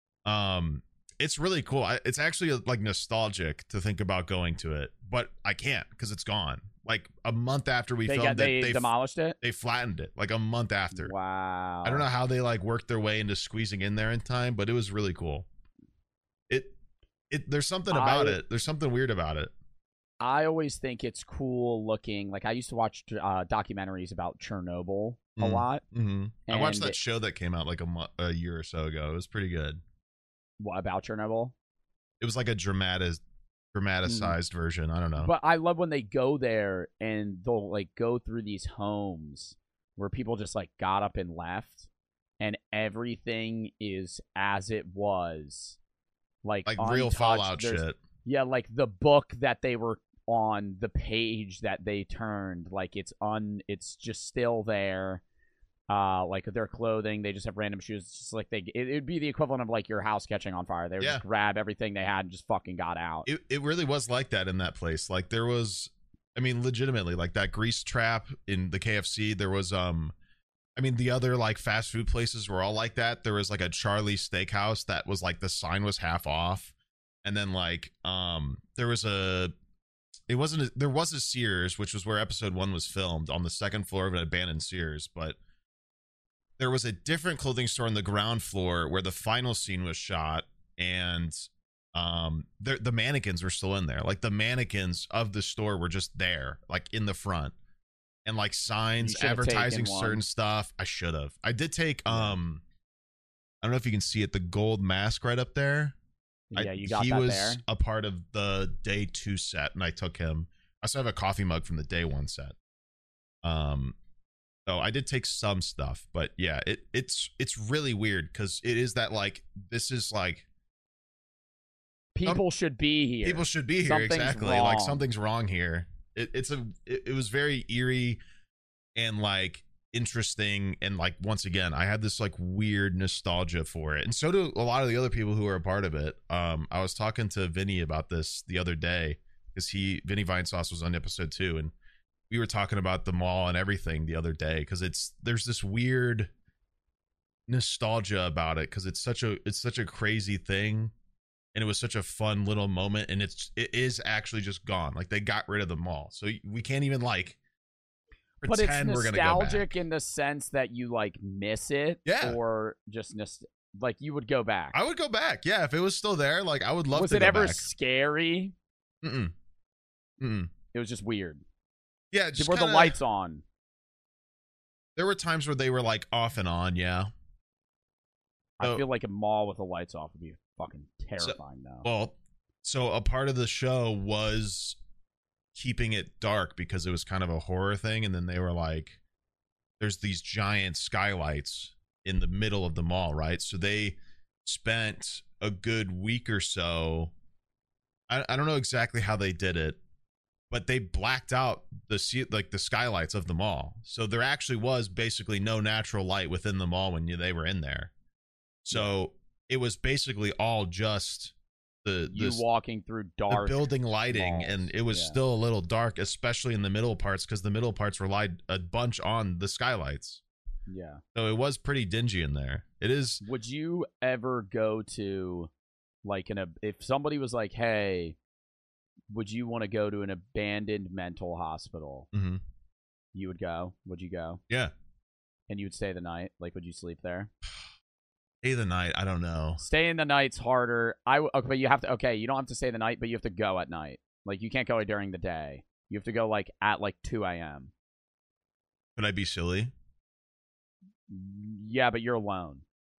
[SPEAKER 1] um, it's really cool. I, it's actually like nostalgic to think about going to it, but I can't because it's gone. Like a month after we
[SPEAKER 2] they
[SPEAKER 1] filmed
[SPEAKER 2] got, they
[SPEAKER 1] it, they
[SPEAKER 2] demolished it.
[SPEAKER 1] They flattened it like a month after.
[SPEAKER 2] Wow.
[SPEAKER 1] I don't know how they like worked their way into squeezing in there in time, but it was really cool. It it there's something about I, it. There's something weird about it.
[SPEAKER 2] I always think it's cool looking. Like I used to watch uh, documentaries about Chernobyl a
[SPEAKER 1] mm,
[SPEAKER 2] lot.
[SPEAKER 1] Mm-hmm. I watched that show that came out like a, mo- a year or so ago. It was pretty good.
[SPEAKER 2] What about Chernobyl?
[SPEAKER 1] It was like a dramatic, dramatized mm. version. I don't know.
[SPEAKER 2] But I love when they go there and they'll like go through these homes where people just like got up and left, and everything is as it was, like
[SPEAKER 1] like
[SPEAKER 2] untouched.
[SPEAKER 1] Real Fallout
[SPEAKER 2] There's,
[SPEAKER 1] shit.
[SPEAKER 2] Yeah, like the book that they were on, the page that they turned, like it's un it's just still there. Uh like their clothing, they just have random shoes. It's just like they it would be the equivalent of like your house catching on fire. They would yeah. just grab everything they had and just fucking got out.
[SPEAKER 1] It it really was like that in that place. Like there was, I mean, legitimately, like that grease trap in the K F C. There was um I mean, the other like fast food places were all like that. There was like a Charlie's Steakhouse that was like the sign was half off. And then like um there was a it wasn't a, there was a Sears, which was where episode one was filmed, on the second floor of an abandoned Sears, but there was a different clothing store on the ground floor where the final scene was shot, and um the the mannequins were still in there. Like the mannequins of the store were just there, like in the front. and like signs advertising certain stuff. I should have. I did take yeah. um I don't know if you can see it, the gold mask right up there.
[SPEAKER 2] Yeah,
[SPEAKER 1] I,
[SPEAKER 2] you got
[SPEAKER 1] he
[SPEAKER 2] that
[SPEAKER 1] was
[SPEAKER 2] there.
[SPEAKER 1] a part of the day two set, and I took him. I also have a coffee mug from the day one set. Um so I did take some stuff, but yeah, it it's it's really weird because it is that like this is like
[SPEAKER 2] people um, should be here.
[SPEAKER 1] People should be here. Something's exactly. Wrong. Like something's wrong here. It, it's a. It, it was very eerie, and like interesting, and like once again, I had this like weird nostalgia for it, and so do a lot of the other people who are a part of it. Um, I was talking to Vinny about this the other day because he Vinny Vinesauce was on episode two, and we were talking about the mall and everything the other day because it's there's this weird nostalgia about it because it's such a it's such a crazy thing. And it was such a fun little moment, and it's it is actually just gone. Like they got rid of the mall, so we can't even like pretend we're gonna go back.
[SPEAKER 2] But it's nostalgic in the sense that you like miss it,
[SPEAKER 1] yeah,
[SPEAKER 2] or just nost- like you would go back.
[SPEAKER 1] I would go back, yeah, if it was still there. Like I would love.
[SPEAKER 2] Was
[SPEAKER 1] to
[SPEAKER 2] it
[SPEAKER 1] go
[SPEAKER 2] ever
[SPEAKER 1] back.
[SPEAKER 2] scary?
[SPEAKER 1] Mm. Mm.
[SPEAKER 2] It was just weird.
[SPEAKER 1] Yeah, just
[SPEAKER 2] were
[SPEAKER 1] kinda,
[SPEAKER 2] the lights on?
[SPEAKER 1] There were times where they were like off and on. Yeah,
[SPEAKER 2] I so, feel like a mall with the lights off would be fucking terrifying so, now.
[SPEAKER 1] Well, so a part of the show was keeping it dark because it was kind of a horror thing, and then they were like, there's these giant skylights in the middle of the mall, right? So they spent a good week or so, I, I don't know exactly how they did it, but they blacked out the like the skylights of the mall. So there actually was basically no natural light within the mall when you, they were in there. So it was basically all just the,
[SPEAKER 2] you
[SPEAKER 1] the
[SPEAKER 2] walking through dark
[SPEAKER 1] the building lighting,
[SPEAKER 2] malls.
[SPEAKER 1] And it was yeah. still a little dark, especially in the middle parts, because the middle parts relied a bunch on the skylights.
[SPEAKER 2] Yeah.
[SPEAKER 1] So it was pretty dingy in there. It is.
[SPEAKER 2] Would you ever go to, like, an if somebody was like, "Hey, would you want to go to an abandoned mental hospital?"
[SPEAKER 1] Mm-hmm.
[SPEAKER 2] You would go. Would you go?
[SPEAKER 1] Yeah.
[SPEAKER 2] And you would stay the night. Like, would you sleep there?
[SPEAKER 1] Stay the night. I don't know.
[SPEAKER 2] Staying the night's harder. I okay, but you have to. Okay, you don't have to stay the night, but you have to go at night. Like you can't go during the day. You have to go like at like two a.m.
[SPEAKER 1] Could I be silly?
[SPEAKER 2] Yeah, but you're alone.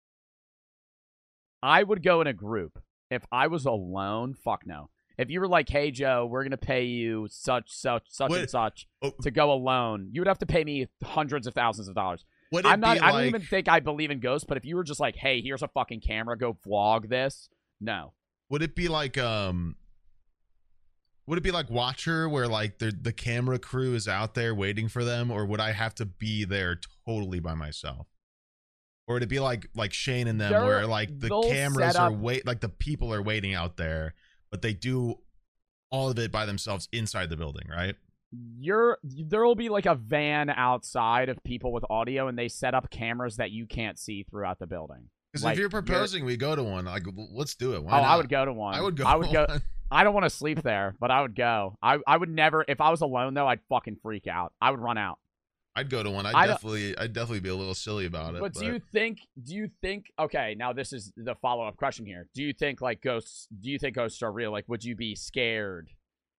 [SPEAKER 2] I would go in a group. If I was alone, fuck no. If you were like, "Hey Joe, we're gonna pay you such such such what? and such oh. to go alone," you would have to pay me hundreds of thousands of dollars. I'm not. I don't like, even think I believe in ghosts. But if you were just like, "Hey, here's a fucking camera, go vlog this," no.
[SPEAKER 1] Would it be like um? Would it be like Watcher, where like the the camera crew is out there waiting for them, or would I have to be there totally by myself? Or would it be like like Shane and them, They're, where like the cameras are wait, like the people are waiting out there, but they do all of it by themselves inside the building, right?
[SPEAKER 2] You're there will be like a van outside of people with audio, and they set up cameras that you can't see throughout the building.
[SPEAKER 1] Because
[SPEAKER 2] like,
[SPEAKER 1] if you're proposing, you're, we go to one. Like, let's do it. Why
[SPEAKER 2] oh,
[SPEAKER 1] not?
[SPEAKER 2] I would go to one.
[SPEAKER 1] I would go.
[SPEAKER 2] I would go.
[SPEAKER 1] One.
[SPEAKER 2] I don't want to sleep there, but I would go. I I would never. If I was alone though, I'd fucking freak out. I would run out.
[SPEAKER 1] I'd go to one. I'd I definitely. I'd definitely be a little silly about it.
[SPEAKER 2] But,
[SPEAKER 1] but
[SPEAKER 2] do you think? Do you think? Okay, now this is the follow up question here. Do you think like ghosts? Do you think ghosts are real? Like, would you be scared?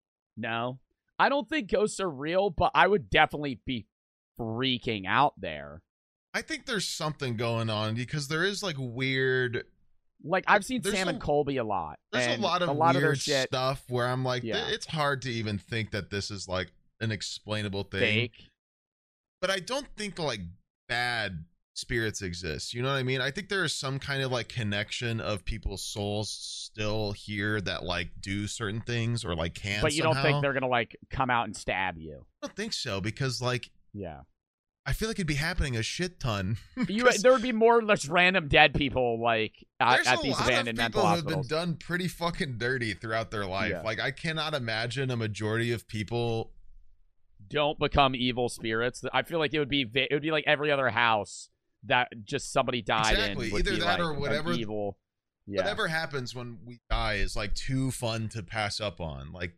[SPEAKER 2] No. I don't think ghosts are real, but I would definitely be freaking out there.
[SPEAKER 1] I think there's something going on because there is like weird.
[SPEAKER 2] Like I've seen Sam a, and Colby a lot.
[SPEAKER 1] There's a lot of
[SPEAKER 2] a lot
[SPEAKER 1] weird
[SPEAKER 2] of their shit,
[SPEAKER 1] stuff where I'm like,
[SPEAKER 2] yeah.
[SPEAKER 1] it's hard to even think that this is like an explainable thing.
[SPEAKER 2] Fake.
[SPEAKER 1] But I don't think like bad spirits exist. You know what I mean? I think there is some kind of like connection of people's souls still here that like do certain things or like can.
[SPEAKER 2] But you
[SPEAKER 1] somehow.
[SPEAKER 2] don't think they're gonna like come out and stab you?
[SPEAKER 1] I don't think so because like
[SPEAKER 2] yeah,
[SPEAKER 1] I feel like it'd be happening a shit ton.
[SPEAKER 2] you, there would be more just random dead people like at, at these abandoned mental hospitals.
[SPEAKER 1] There's a lot of people who have been done pretty fucking dirty throughout their life. Yeah. Like I cannot imagine a majority of people
[SPEAKER 2] don't become evil spirits. I feel like it would be it would be like every other house that just somebody died
[SPEAKER 1] exactly.
[SPEAKER 2] in. Would
[SPEAKER 1] Either
[SPEAKER 2] be
[SPEAKER 1] that
[SPEAKER 2] like
[SPEAKER 1] or whatever
[SPEAKER 2] evil. Yeah.
[SPEAKER 1] Whatever happens when we die is like too fun to pass up on. Like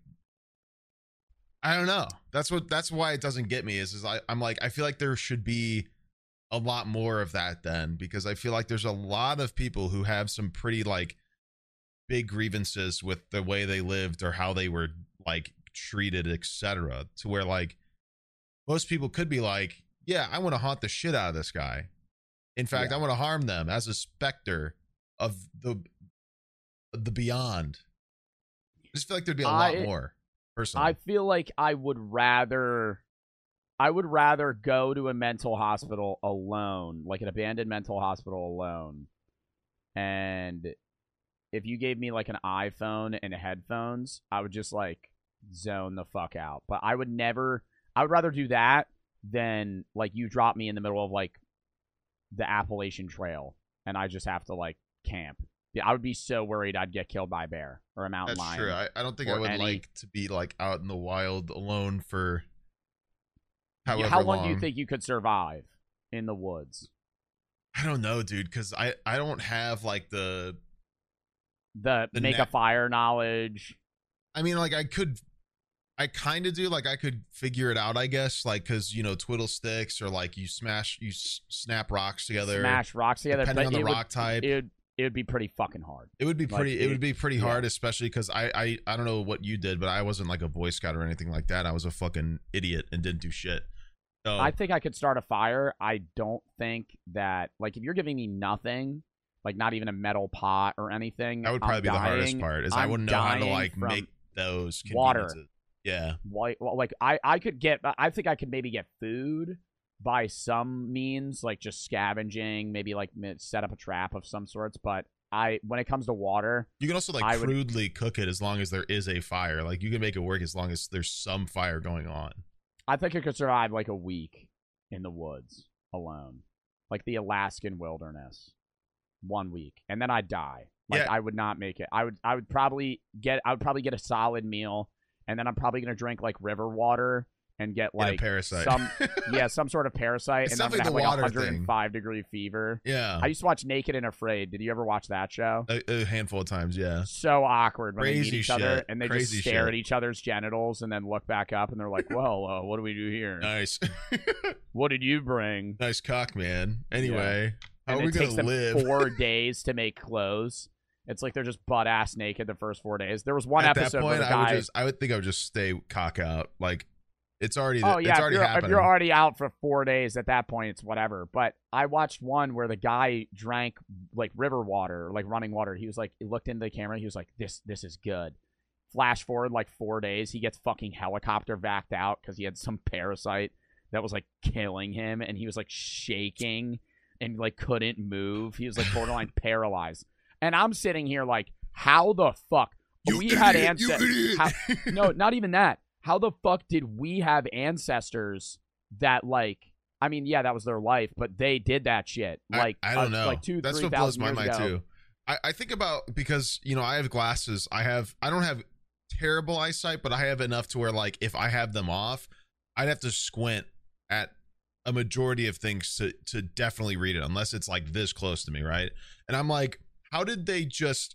[SPEAKER 1] I don't know. That's what that's why it doesn't get me is, is I, I'm like I feel like there should be a lot more of that then because I feel like there's a lot of people who have some pretty like big grievances with the way they lived or how they were like treated, et cetera. To where like most people could be like, yeah, I want to haunt the shit out of this guy. In fact,
[SPEAKER 2] Yeah.
[SPEAKER 1] I want to harm them as a specter of the the beyond. I just feel like there'd be a
[SPEAKER 2] I,
[SPEAKER 1] lot more, personally.
[SPEAKER 2] I feel like I would rather I would rather go to a mental hospital alone, like an abandoned mental hospital alone. And if you gave me like an iPhone and headphones, I would just like zone the fuck out. But I would never I would rather do that than like you drop me in the middle of like the Appalachian Trail and I just have to like camp. Yeah, I would be so worried I'd get killed by a bear or a mountain
[SPEAKER 1] That's
[SPEAKER 2] lion.
[SPEAKER 1] true. I, I don't think I
[SPEAKER 2] or
[SPEAKER 1] would
[SPEAKER 2] any-
[SPEAKER 1] like to be like out in the wild alone for however
[SPEAKER 2] How long,
[SPEAKER 1] long
[SPEAKER 2] do you think you could survive in the woods?
[SPEAKER 1] I don't know, dude, because I, I don't have like the
[SPEAKER 2] The,
[SPEAKER 1] The
[SPEAKER 2] make
[SPEAKER 1] na-
[SPEAKER 2] a fire knowledge.
[SPEAKER 1] I mean, like I could I kind of do like I could figure it out, I guess, like because you know twiddle sticks or like you smash you s- snap rocks together,
[SPEAKER 2] Smash rocks together.
[SPEAKER 1] depending
[SPEAKER 2] but
[SPEAKER 1] on the
[SPEAKER 2] it
[SPEAKER 1] rock
[SPEAKER 2] would,
[SPEAKER 1] type.
[SPEAKER 2] It would, it would be pretty fucking hard.
[SPEAKER 1] It would be
[SPEAKER 2] Like,
[SPEAKER 1] pretty. it,
[SPEAKER 2] it-
[SPEAKER 1] would be pretty
[SPEAKER 2] yeah.
[SPEAKER 1] hard, especially because I, I I don't know what you did, but I wasn't like a Boy Scout or anything like that. I was a fucking idiot and didn't do shit. So
[SPEAKER 2] I think I could start a fire. I don't think that, like, if you're giving me nothing, like not even a metal pot or anything,
[SPEAKER 1] that would probably
[SPEAKER 2] I'm
[SPEAKER 1] be the hardest
[SPEAKER 2] dying-
[SPEAKER 1] part. Is I
[SPEAKER 2] I'm
[SPEAKER 1] wouldn't know how to
[SPEAKER 2] dying
[SPEAKER 1] like
[SPEAKER 2] from
[SPEAKER 1] make those
[SPEAKER 2] water.
[SPEAKER 1] conveniences. Yeah,
[SPEAKER 2] Like, well, like I, I could get, I think I could maybe get food by some means, like just scavenging, maybe like mi- set up a trap of some sorts. But I, when it comes to water,
[SPEAKER 1] you can also like
[SPEAKER 2] I would-
[SPEAKER 1] crudely cook it as long as there is a fire. Like you can make it work as long as there's some fire going on.
[SPEAKER 2] I think I could survive like a week in the woods alone, like the Alaskan wilderness, one week, and then I'd die. Like
[SPEAKER 1] Yeah.
[SPEAKER 2] I would not make it. I would, I would probably get, I would probably get a solid meal, and then I'm probably gonna drink like river water and get
[SPEAKER 1] Get a
[SPEAKER 2] like
[SPEAKER 1] parasite.
[SPEAKER 2] some, yeah, some sort of parasite,
[SPEAKER 1] It's
[SPEAKER 2] and then I'm gonna
[SPEAKER 1] definitely
[SPEAKER 2] have
[SPEAKER 1] the
[SPEAKER 2] like
[SPEAKER 1] water
[SPEAKER 2] one hundred five degree fever.
[SPEAKER 1] yeah,
[SPEAKER 2] I used to watch Naked and Afraid. Did you ever watch that show?
[SPEAKER 1] a, a handful of times. Yeah,
[SPEAKER 2] So awkward when they
[SPEAKER 1] Crazy
[SPEAKER 2] meet each
[SPEAKER 1] shit.
[SPEAKER 2] other and they
[SPEAKER 1] Crazy
[SPEAKER 2] just stare
[SPEAKER 1] shit.
[SPEAKER 2] at each other's genitals and then look back up and they're like, "Well, uh, what do we do here?
[SPEAKER 1] nice,
[SPEAKER 2] What did you bring?"
[SPEAKER 1] nice cock, man. Anyway, how
[SPEAKER 2] And
[SPEAKER 1] are we
[SPEAKER 2] it takes
[SPEAKER 1] gonna
[SPEAKER 2] them
[SPEAKER 1] live?
[SPEAKER 2] four days to make clothes. It's like they're just butt ass naked the first four days. There was one
[SPEAKER 1] At
[SPEAKER 2] episode
[SPEAKER 1] that point,
[SPEAKER 2] where the
[SPEAKER 1] I would
[SPEAKER 2] guy.
[SPEAKER 1] just, I would think I would just stay cock out. Like, it's already,
[SPEAKER 2] Oh
[SPEAKER 1] it's
[SPEAKER 2] yeah, if
[SPEAKER 1] already
[SPEAKER 2] you're, if
[SPEAKER 1] happening.
[SPEAKER 2] you're already out for four days, at that point it's whatever. But I watched one where the guy drank like river water, like running water. He was like, he looked into the camera. He was like, "This, this is good." Flash forward like four days, he gets fucking helicopter backed out because he had some parasite that was like killing him, and he was like shaking and like couldn't move. He was like borderline paralyzed. And I'm sitting here like, how the fuck?
[SPEAKER 1] You
[SPEAKER 2] we
[SPEAKER 1] idiot,
[SPEAKER 2] had
[SPEAKER 1] you
[SPEAKER 2] ancestors.
[SPEAKER 1] idiot.
[SPEAKER 2] No, not even that. How the fuck did we have ancestors that like? I mean, yeah, that was their life, but they did that shit. Like
[SPEAKER 1] I, I don't
[SPEAKER 2] uh,
[SPEAKER 1] know.
[SPEAKER 2] like two,
[SPEAKER 1] That's
[SPEAKER 2] three
[SPEAKER 1] what blows
[SPEAKER 2] thousand
[SPEAKER 1] my
[SPEAKER 2] years
[SPEAKER 1] mind
[SPEAKER 2] ago.
[SPEAKER 1] too. I, I think about because you know I have glasses. I have I don't have terrible eyesight, but I have enough to where like if I have them off, I'd have to squint at a majority of things to to definitely read it, unless it's like this close to me, right? And I'm like, how did they just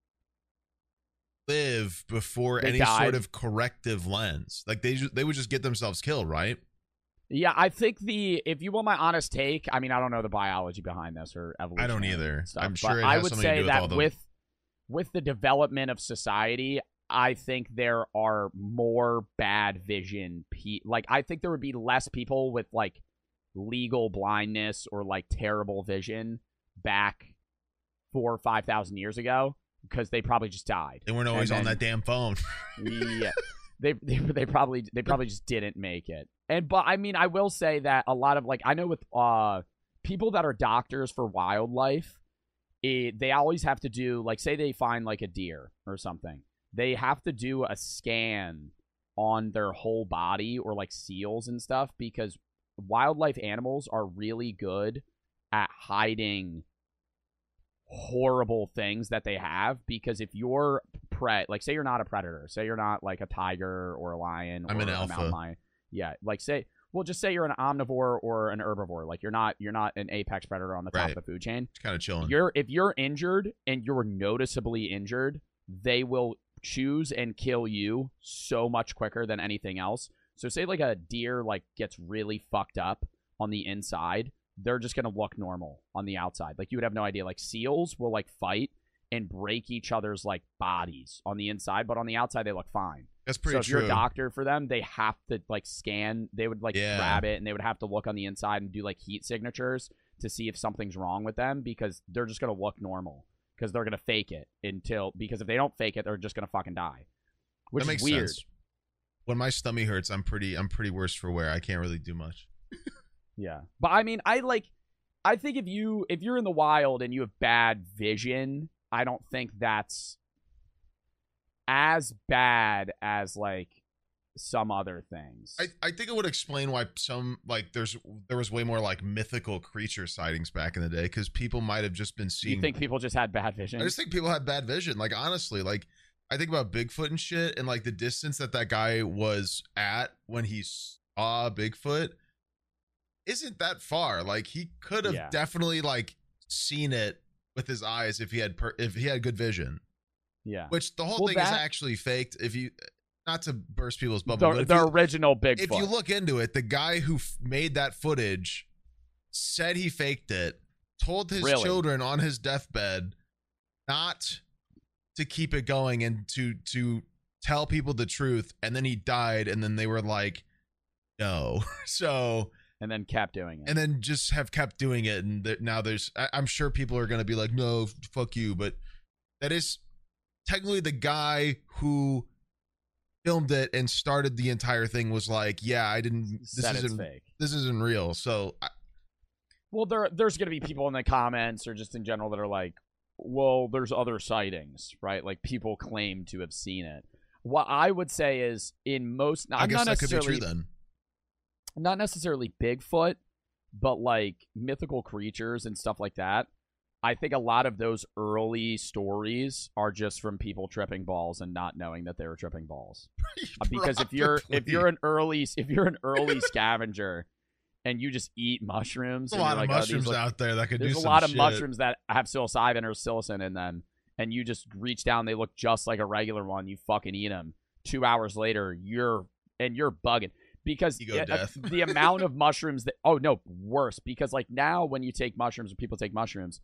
[SPEAKER 1] live before
[SPEAKER 2] They
[SPEAKER 1] any
[SPEAKER 2] died.
[SPEAKER 1] sort of corrective lens? Like they ju- they would just get themselves killed, right?
[SPEAKER 2] Yeah, I think the if you want my honest take, I mean, I don't know the biology behind this or evolution.
[SPEAKER 1] I don't either.
[SPEAKER 2] Stuff,
[SPEAKER 1] I'm
[SPEAKER 2] but
[SPEAKER 1] sure it
[SPEAKER 2] I
[SPEAKER 1] has
[SPEAKER 2] would
[SPEAKER 1] something to
[SPEAKER 2] say
[SPEAKER 1] do with
[SPEAKER 2] that
[SPEAKER 1] all the-
[SPEAKER 2] with with the development of society, I think there are more bad vision. Pe- like, I think there would be less people with like legal blindness or like terrible vision back four or five thousand years ago because they probably just died.
[SPEAKER 1] They weren't always
[SPEAKER 2] And
[SPEAKER 1] on
[SPEAKER 2] then-
[SPEAKER 1] that damn phone.
[SPEAKER 2] Yeah, they, they they probably they probably just didn't make it. And but I mean, I will say that a lot of like I know with uh people that are doctors for wildlife, it, they always have to do like say they find like a deer or something, they have to do a scan on their whole body or like seals and stuff because wildlife animals are really good at hiding horrible things that they have because if you're pre like say you're not a predator, say you're not like a tiger or a lion
[SPEAKER 1] I'm
[SPEAKER 2] or
[SPEAKER 1] an
[SPEAKER 2] a
[SPEAKER 1] alpha.
[SPEAKER 2] mountain lion, yeah, like say well just say you're an omnivore or an herbivore, like you're not you're not an apex predator on the top
[SPEAKER 1] Right.
[SPEAKER 2] of the food chain.
[SPEAKER 1] It's kind of chilling.
[SPEAKER 2] You're if you're injured and you're noticeably injured, they will choose and kill you so much quicker than anything else. So say like a deer like gets really fucked up on the inside, they're just gonna look normal on the outside. Like you would have no idea. Like seals will like fight and break each other's like bodies on the inside, but on the outside they look fine.
[SPEAKER 1] That's pretty
[SPEAKER 2] so if
[SPEAKER 1] true.
[SPEAKER 2] you're a doctor for them, they have to like scan. They would like
[SPEAKER 1] Yeah.
[SPEAKER 2] grab it and they would have to look on the inside and do like heat signatures to see if something's wrong with them, because they're just gonna look normal because they're gonna fake it until because if they don't fake it, they're just gonna fucking die. Which
[SPEAKER 1] that makes
[SPEAKER 2] is weird.
[SPEAKER 1] sense. When my stomach hurts, I'm pretty I'm pretty worse for wear. I can't really do much.
[SPEAKER 2] Yeah, but I mean, I like. I think if you if you're in the wild and you have bad vision, I don't think that's as bad as like some other things.
[SPEAKER 1] I, I think it would explain why some like there's there was way more like mythical creature sightings back in the day, because people might have just been seeing.
[SPEAKER 2] You think people just had bad vision?
[SPEAKER 1] I just think people had bad vision. Like honestly, like I think about Bigfoot and shit, and like the distance that that guy was at when he saw Bigfoot isn't that far. Like he could have
[SPEAKER 2] Yeah.
[SPEAKER 1] definitely like seen it with his eyes if he had per- if he had good vision.
[SPEAKER 2] Yeah.
[SPEAKER 1] Which the whole
[SPEAKER 2] Well,
[SPEAKER 1] thing is
[SPEAKER 2] that-
[SPEAKER 1] actually faked. If you, not to burst people's bubble,
[SPEAKER 2] The,
[SPEAKER 1] but if,
[SPEAKER 2] the
[SPEAKER 1] you,
[SPEAKER 2] original Bigfoot.
[SPEAKER 1] if you look into it, the guy who f- made that footage said he faked it, told his
[SPEAKER 2] Really?
[SPEAKER 1] children on his deathbed not to keep it going and to to tell people the truth, and then he died, and then they were like, no. So.
[SPEAKER 2] and then kept doing it.
[SPEAKER 1] And then just have kept doing it, and th- now there's I- I'm sure people are going to be like, no, f- fuck you, but that is technically the guy who filmed it and started the entire thing was like, yeah, I didn't this
[SPEAKER 2] Said it's
[SPEAKER 1] isn't
[SPEAKER 2] fake.
[SPEAKER 1] this isn't real. So I,
[SPEAKER 2] Well, there there's going to be people in the comments or just in general that are like, well, there's other sightings, right? Like people claim to have seen it. What I would say is in most
[SPEAKER 1] I
[SPEAKER 2] I'm
[SPEAKER 1] guess
[SPEAKER 2] not
[SPEAKER 1] that could be
[SPEAKER 2] necessarily
[SPEAKER 1] true then.
[SPEAKER 2] not necessarily Bigfoot, but like mythical creatures and stuff like that. I think a lot of those early stories are just from people tripping balls and not knowing that they were tripping balls. Uh, because if you're if you're an early if you're an early scavenger and you just eat mushrooms,
[SPEAKER 1] There's a
[SPEAKER 2] and
[SPEAKER 1] lot
[SPEAKER 2] you're
[SPEAKER 1] of
[SPEAKER 2] like, oh, these
[SPEAKER 1] mushrooms
[SPEAKER 2] look-
[SPEAKER 1] out there that could do
[SPEAKER 2] there's a
[SPEAKER 1] some
[SPEAKER 2] lot of
[SPEAKER 1] shit.
[SPEAKER 2] mushrooms that have psilocybin or psilocin in them, and you just reach down, they look just like a regular one, you fucking eat them. Two hours later, you're and you're bugging. Because
[SPEAKER 1] Ego
[SPEAKER 2] uh,
[SPEAKER 1] death.
[SPEAKER 2] the amount of mushrooms that oh no worse because like now when you take mushrooms or people take mushrooms,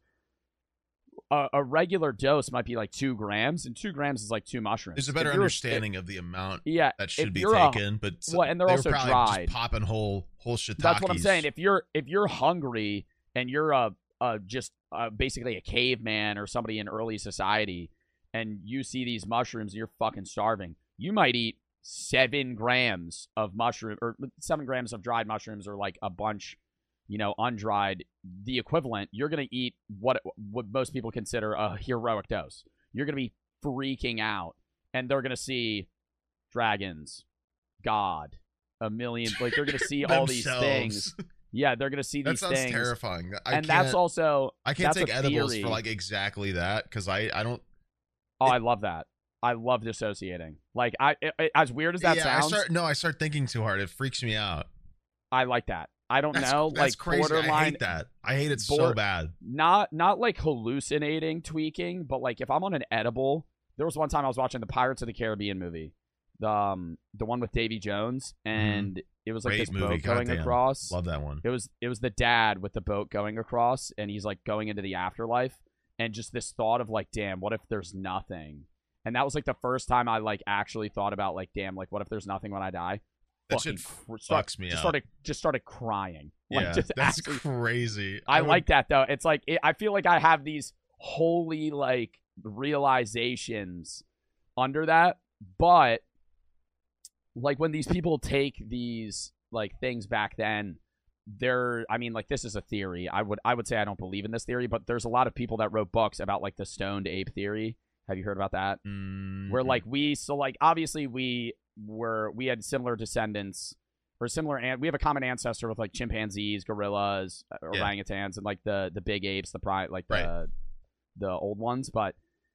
[SPEAKER 2] a, a regular dose might be like two grams, and two grams is like two mushrooms.
[SPEAKER 1] There's a better
[SPEAKER 2] If you're-
[SPEAKER 1] understanding of the amount
[SPEAKER 2] yeah,
[SPEAKER 1] that should
[SPEAKER 2] if
[SPEAKER 1] be
[SPEAKER 2] you're a-
[SPEAKER 1] taken, but s-
[SPEAKER 2] well, and they're
[SPEAKER 1] they
[SPEAKER 2] also
[SPEAKER 1] were probably
[SPEAKER 2] dried.
[SPEAKER 1] just popping whole whole shiitakes.
[SPEAKER 2] That's what I'm saying. If you're if you're hungry and you're a, a just uh basically a caveman or somebody in early society, and you see these mushrooms, and you're fucking starving. You might eat seven grams of mushroom or seven grams of dried mushrooms, or like a bunch, you know, undried. The equivalent. You're gonna eat what what most people consider a heroic dose. You're gonna be freaking out, and they're gonna see dragons, God, a million. Like they're gonna see all these
[SPEAKER 1] Themselves.
[SPEAKER 2] things. Yeah, they're gonna see
[SPEAKER 1] That
[SPEAKER 2] these
[SPEAKER 1] sounds
[SPEAKER 2] things,
[SPEAKER 1] terrifying. I
[SPEAKER 2] and
[SPEAKER 1] can't,
[SPEAKER 2] that's also
[SPEAKER 1] I can't
[SPEAKER 2] that's
[SPEAKER 1] take
[SPEAKER 2] a
[SPEAKER 1] edibles
[SPEAKER 2] theory.
[SPEAKER 1] for like exactly that because I I don't.
[SPEAKER 2] Oh, I love that. I love dissociating. Like I, it, it- as weird as that
[SPEAKER 1] yeah,
[SPEAKER 2] sounds,
[SPEAKER 1] I start no, I start thinking too hard. It freaks me out.
[SPEAKER 2] I like that. I don't
[SPEAKER 1] That's,
[SPEAKER 2] know,
[SPEAKER 1] that's
[SPEAKER 2] like
[SPEAKER 1] crazy.
[SPEAKER 2] borderline,
[SPEAKER 1] I hate that. I hate it so
[SPEAKER 2] bor-
[SPEAKER 1] bad.
[SPEAKER 2] not not like hallucinating, tweaking, but like if I'm on an edible. There was one time I was watching the Pirates of the Caribbean movie, the um, the one with Davy Jones, and it was like
[SPEAKER 1] Great
[SPEAKER 2] this
[SPEAKER 1] movie.
[SPEAKER 2] boat going
[SPEAKER 1] Goddamn.
[SPEAKER 2] across.
[SPEAKER 1] Love that one.
[SPEAKER 2] It was it was the dad with the boat going across, and he's like going into the afterlife, and just this thought of like, damn, what if there's nothing? And that was like the first time I like actually thought about like, damn, like what if there's nothing when I die?
[SPEAKER 1] That
[SPEAKER 2] Fucking
[SPEAKER 1] shit
[SPEAKER 2] cr- start-
[SPEAKER 1] fucks me
[SPEAKER 2] just
[SPEAKER 1] up.
[SPEAKER 2] started just started crying. Like,
[SPEAKER 1] Yeah,
[SPEAKER 2] just
[SPEAKER 1] that's
[SPEAKER 2] actually-
[SPEAKER 1] crazy.
[SPEAKER 2] I
[SPEAKER 1] would-
[SPEAKER 2] like that though. It's like it, I feel like I have these holy like realizations under that, but like when these people take these like things back then, they're I mean like this is a theory. I would I would say I don't believe in this theory, but there's a lot of people that wrote books about like the stoned ape theory. Have you heard about that?
[SPEAKER 1] Mm,
[SPEAKER 2] Where like we so like obviously we were we had similar descendants or similar and we have a common ancestor with like chimpanzees, gorillas, uh,
[SPEAKER 1] Yeah.
[SPEAKER 2] orangutans, and like the the big apes, the pri like the
[SPEAKER 1] Right.
[SPEAKER 2] the old ones. But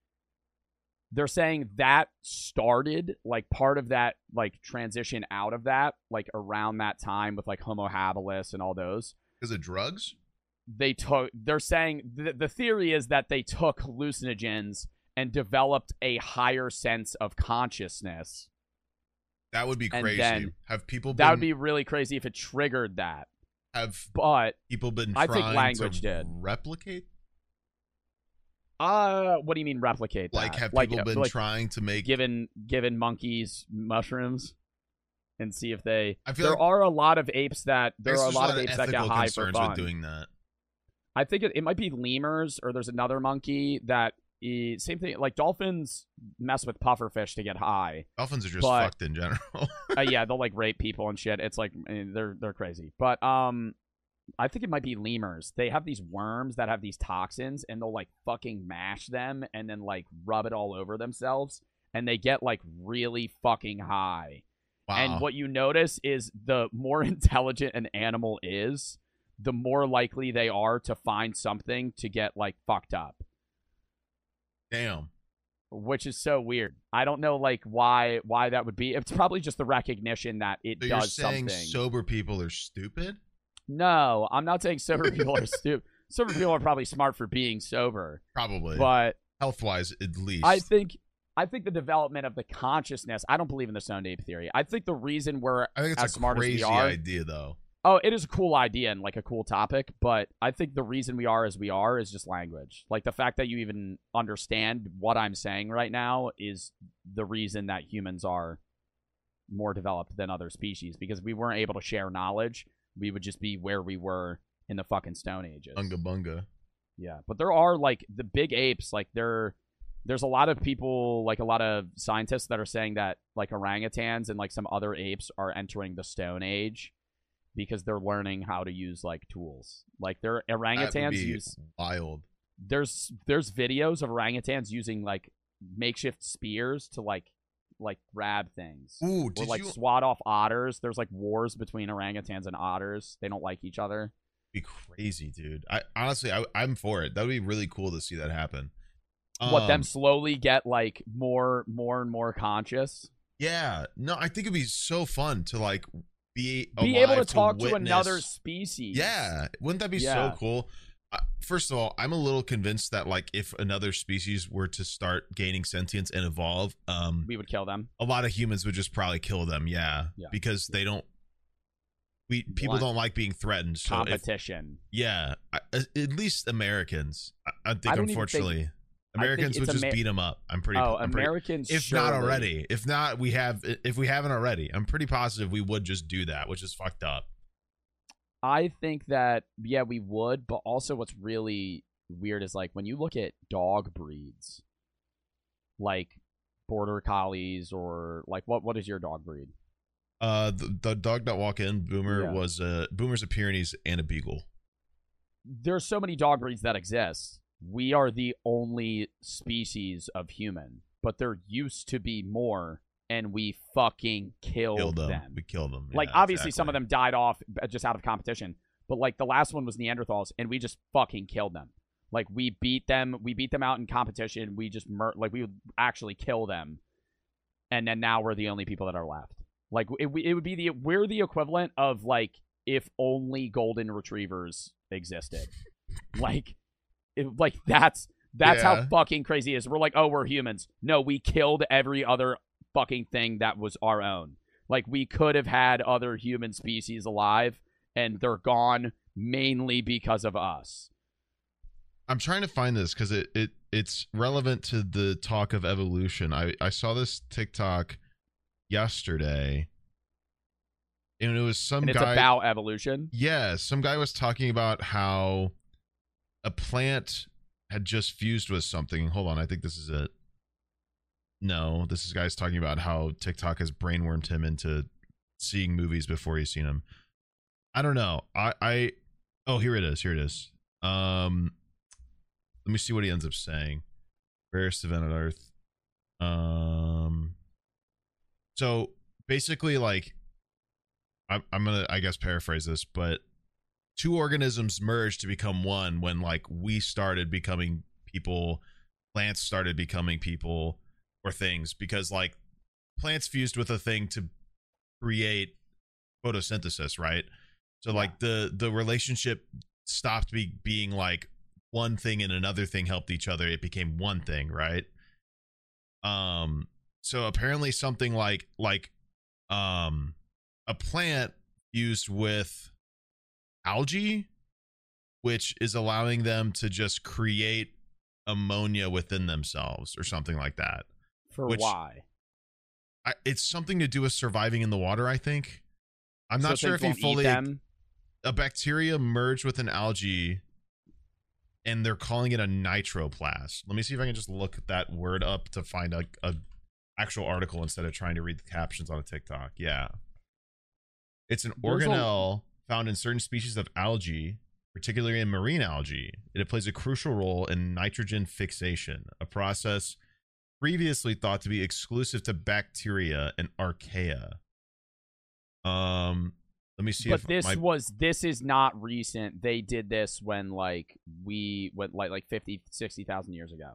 [SPEAKER 2] they're saying that started like part of that like transition out of that like around that time with like Homo habilis and all those.
[SPEAKER 1] because of drugs.
[SPEAKER 2] They took they're saying the, the theory is that they took hallucinogens and developed a higher sense of consciousness.
[SPEAKER 1] That would be
[SPEAKER 2] And
[SPEAKER 1] crazy.
[SPEAKER 2] then
[SPEAKER 1] Have people been,
[SPEAKER 2] That would be really crazy if it triggered that.
[SPEAKER 1] have
[SPEAKER 2] But
[SPEAKER 1] people been
[SPEAKER 2] I
[SPEAKER 1] trying
[SPEAKER 2] think language
[SPEAKER 1] to
[SPEAKER 2] did.
[SPEAKER 1] replicate?
[SPEAKER 2] Uh, what do you mean replicate that?
[SPEAKER 1] Like, have
[SPEAKER 2] like,
[SPEAKER 1] people been
[SPEAKER 2] like
[SPEAKER 1] trying to make
[SPEAKER 2] given given monkeys mushrooms and see if they?
[SPEAKER 1] I feel
[SPEAKER 2] there
[SPEAKER 1] like,
[SPEAKER 2] are a lot of apes that there are a
[SPEAKER 1] there's
[SPEAKER 2] lot
[SPEAKER 1] a
[SPEAKER 2] of
[SPEAKER 1] lot
[SPEAKER 2] apes
[SPEAKER 1] of
[SPEAKER 2] that get
[SPEAKER 1] ethical
[SPEAKER 2] high for
[SPEAKER 1] concerns
[SPEAKER 2] fun.
[SPEAKER 1] with doing that.
[SPEAKER 2] I think it, it might be lemurs, or there's another monkey that is, same thing. Like dolphins mess with pufferfish to get high.
[SPEAKER 1] Dolphins are just
[SPEAKER 2] but,
[SPEAKER 1] fucked in general.
[SPEAKER 2] uh, yeah, they'll like rape people and shit. It's like they're they're crazy. But um, I think it might be lemurs. They have these worms that have these toxins, and they'll like fucking mash them and then like rub it all over themselves, and they get like really fucking high.
[SPEAKER 1] Wow.
[SPEAKER 2] And what you notice is the more intelligent an animal is, the more likely they are to find something to get like fucked up.
[SPEAKER 1] Damn.
[SPEAKER 2] Which is so weird. I don't know like why why that would be. It's probably just the recognition that it
[SPEAKER 1] So
[SPEAKER 2] does
[SPEAKER 1] you're saying
[SPEAKER 2] something.
[SPEAKER 1] sober people are stupid?
[SPEAKER 2] No, I'm not saying sober people are stupid. Sober people are probably smart for being sober.
[SPEAKER 1] Probably.
[SPEAKER 2] But
[SPEAKER 1] health wise at least.
[SPEAKER 2] I think I think the development of the consciousness, I don't believe in the stoned ape theory. I think the reason we're
[SPEAKER 1] I think it's
[SPEAKER 2] as
[SPEAKER 1] a
[SPEAKER 2] smart
[SPEAKER 1] crazy
[SPEAKER 2] as we are,
[SPEAKER 1] idea though.
[SPEAKER 2] Oh, it is a cool idea and like a cool topic, but I think the reason we are as we are is just language. Like the fact that you even understand what I'm saying right now is the reason that humans are more developed than other species, because if we weren't able to share knowledge, we would just be where we were in the fucking Stone Ages.
[SPEAKER 1] Unga bunga.
[SPEAKER 2] Yeah, but there are like the big apes, like there there's a lot of people, like a lot of scientists that are saying that like orangutans and like some other apes are entering the Stone Age, because they're learning how to use like tools. Like their orangutans
[SPEAKER 1] That would be
[SPEAKER 2] use
[SPEAKER 1] wild.
[SPEAKER 2] There's there's videos of orangutans using like makeshift spears to like like grab things.
[SPEAKER 1] Ooh,
[SPEAKER 2] or
[SPEAKER 1] did
[SPEAKER 2] like
[SPEAKER 1] you
[SPEAKER 2] swat off otters. There's like wars between orangutans and otters. They don't like each other.
[SPEAKER 1] be crazy, dude. I honestly I I'm for it. That would be really cool to see that happen.
[SPEAKER 2] What
[SPEAKER 1] Um,
[SPEAKER 2] them slowly get like more more and more conscious.
[SPEAKER 1] Yeah. No, I think it'd be so fun to like be
[SPEAKER 2] Be able to
[SPEAKER 1] alive
[SPEAKER 2] talk to,
[SPEAKER 1] witness-
[SPEAKER 2] another species.
[SPEAKER 1] Yeah, wouldn't that be
[SPEAKER 2] Yeah.
[SPEAKER 1] so cool? Uh, first of all, I'm a little convinced that like if another species were to start gaining sentience and evolve, um,
[SPEAKER 2] We would kill them.
[SPEAKER 1] a lot of humans would just probably kill them. Yeah,
[SPEAKER 2] Yeah.
[SPEAKER 1] because they don't. We people
[SPEAKER 2] Want
[SPEAKER 1] don't like being threatened. So if,
[SPEAKER 2] Competition.
[SPEAKER 1] yeah, I, at least Americans. I, I think
[SPEAKER 2] I don't even
[SPEAKER 1] unfortunately
[SPEAKER 2] think-
[SPEAKER 1] Americans
[SPEAKER 2] it's
[SPEAKER 1] would just
[SPEAKER 2] Amer-
[SPEAKER 1] beat them up. I'm pretty.
[SPEAKER 2] Oh,
[SPEAKER 1] I'm pretty
[SPEAKER 2] Americans.
[SPEAKER 1] if not
[SPEAKER 2] surely-
[SPEAKER 1] already. If not, we have. If we haven't already, I'm pretty positive we would just do that, which is fucked up.
[SPEAKER 2] I think that yeah, we would, but also what's really weird is like when you look at dog breeds, like border collies or like what what is your dog breed?
[SPEAKER 1] Uh, the, the dog that walk in, Boomer
[SPEAKER 2] Yeah.
[SPEAKER 1] was a Boomer's a Pyrenees and a Beagle.
[SPEAKER 2] There's so many dog breeds that exist. We are the only species of human, but there used to be more, and we fucking killed,
[SPEAKER 1] Killed them.
[SPEAKER 2] them.
[SPEAKER 1] We killed them.
[SPEAKER 2] Like,
[SPEAKER 1] Yeah,
[SPEAKER 2] obviously, some of
[SPEAKER 1] exactly.
[SPEAKER 2] them died off uh, just out of competition. But, like, the last one was Neanderthals, and we just fucking killed them. Like, we beat them. We beat them out in competition. We just, mur- like, we would actually kill them. And then now we're the only people that are left. Like, it, it would be the, we're the equivalent of, like, if only golden retrievers existed. like, it, like, that's, that's
[SPEAKER 1] Yeah.
[SPEAKER 2] how fucking crazy it is. We're like, oh, we're humans. No, we killed every other fucking thing that was our own. Like, we could have had other human species alive, and they're gone mainly because of us.
[SPEAKER 1] I'm trying to find this because it, it it's relevant to the talk of evolution. I, I saw this TikTok yesterday, and it was some
[SPEAKER 2] And it's
[SPEAKER 1] guy.
[SPEAKER 2] about evolution.
[SPEAKER 1] Yeah, some guy was talking about how a plant had just fused with something. Hold on, I think this is it. No, this is guy's talking about how TikTok has brainwormed him into seeing movies before he's seen them. I don't know. I, I oh here it is. Here it is. Um, let me see what he ends up saying. Rarest event on Earth. Um, so basically, like, I'm I'm gonna I guess paraphrase this, but two organisms merged to become one when like we started becoming people, plants started becoming people or things, because like plants fused with a thing to create photosynthesis, right? So
[SPEAKER 2] Yeah.
[SPEAKER 1] like the the relationship stopped be, being like one thing and another thing helped each other. It became one thing, right? Um so apparently something like like um a plant fused with algae, which is allowing them to just create ammonia within themselves or something like that.
[SPEAKER 2] For
[SPEAKER 1] which,
[SPEAKER 2] why?
[SPEAKER 1] I, it's something to do with surviving in the water, I think. I'm
[SPEAKER 2] So
[SPEAKER 1] not sure if he
[SPEAKER 2] things won't eat
[SPEAKER 1] fully...
[SPEAKER 2] them?
[SPEAKER 1] A bacteria merged with an algae, and they're calling it a nitroplast. Let me see if I can just look that word up to find a, a actual article instead of trying to read the captions on a TikTok. Yeah. It's an
[SPEAKER 2] There's
[SPEAKER 1] organelle found in certain species of algae, particularly in marine algae. It plays a crucial role in nitrogen fixation, a process previously thought to be exclusive to bacteria and archaea. Um, let me see.
[SPEAKER 2] But
[SPEAKER 1] if
[SPEAKER 2] this
[SPEAKER 1] my...
[SPEAKER 2] was this is not recent. They did this when like we went like like fifty, sixty thousand years ago.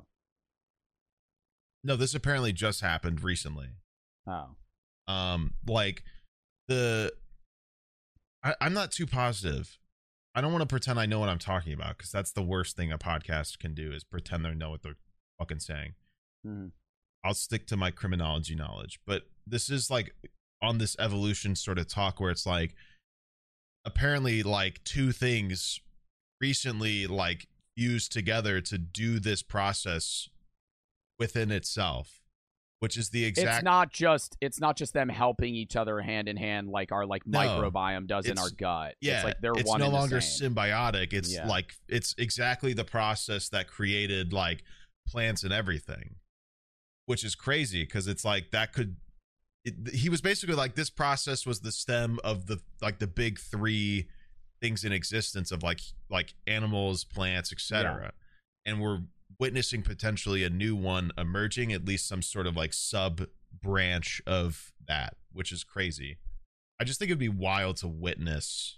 [SPEAKER 1] No, this apparently just happened recently.
[SPEAKER 2] Oh.
[SPEAKER 1] Um, like the I, I'm not too positive. I don't want to pretend I know what I'm talking about, because that's the worst thing a podcast can do, is pretend they know what they're fucking saying.
[SPEAKER 2] Mm-hmm.
[SPEAKER 1] I'll stick to my criminology knowledge, but this is like on this evolution sort of talk where it's like apparently like two things recently like fused together to do this process within itself, which is the exact...
[SPEAKER 2] It's not just it's not just them helping each other hand in hand like our like
[SPEAKER 1] No,
[SPEAKER 2] microbiome does in
[SPEAKER 1] it's-
[SPEAKER 2] our gut.
[SPEAKER 1] Yeah,
[SPEAKER 2] it's like they're
[SPEAKER 1] it's
[SPEAKER 2] one
[SPEAKER 1] no
[SPEAKER 2] and the
[SPEAKER 1] longer
[SPEAKER 2] same.
[SPEAKER 1] symbiotic. It's
[SPEAKER 2] Yeah.
[SPEAKER 1] like it's exactly the process that created like plants and everything, which is crazy because it's like that could. It, he was basically like, this process was the stem of the like the big three things in existence of like like animals, plants, et cetera. And we're witnessing potentially a new one emerging, at least some sort of like sub branch of that, which is crazy. I just think it'd be wild to witness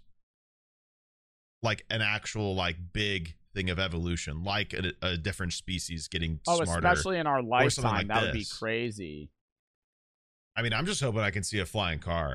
[SPEAKER 1] like an actual like big thing of evolution, like a, a different species getting
[SPEAKER 2] Oh,
[SPEAKER 1] smarter.
[SPEAKER 2] especially in our lifetime,
[SPEAKER 1] like
[SPEAKER 2] that would be
[SPEAKER 1] this.
[SPEAKER 2] crazy.
[SPEAKER 1] I mean, I'm just hoping I can see a flying car.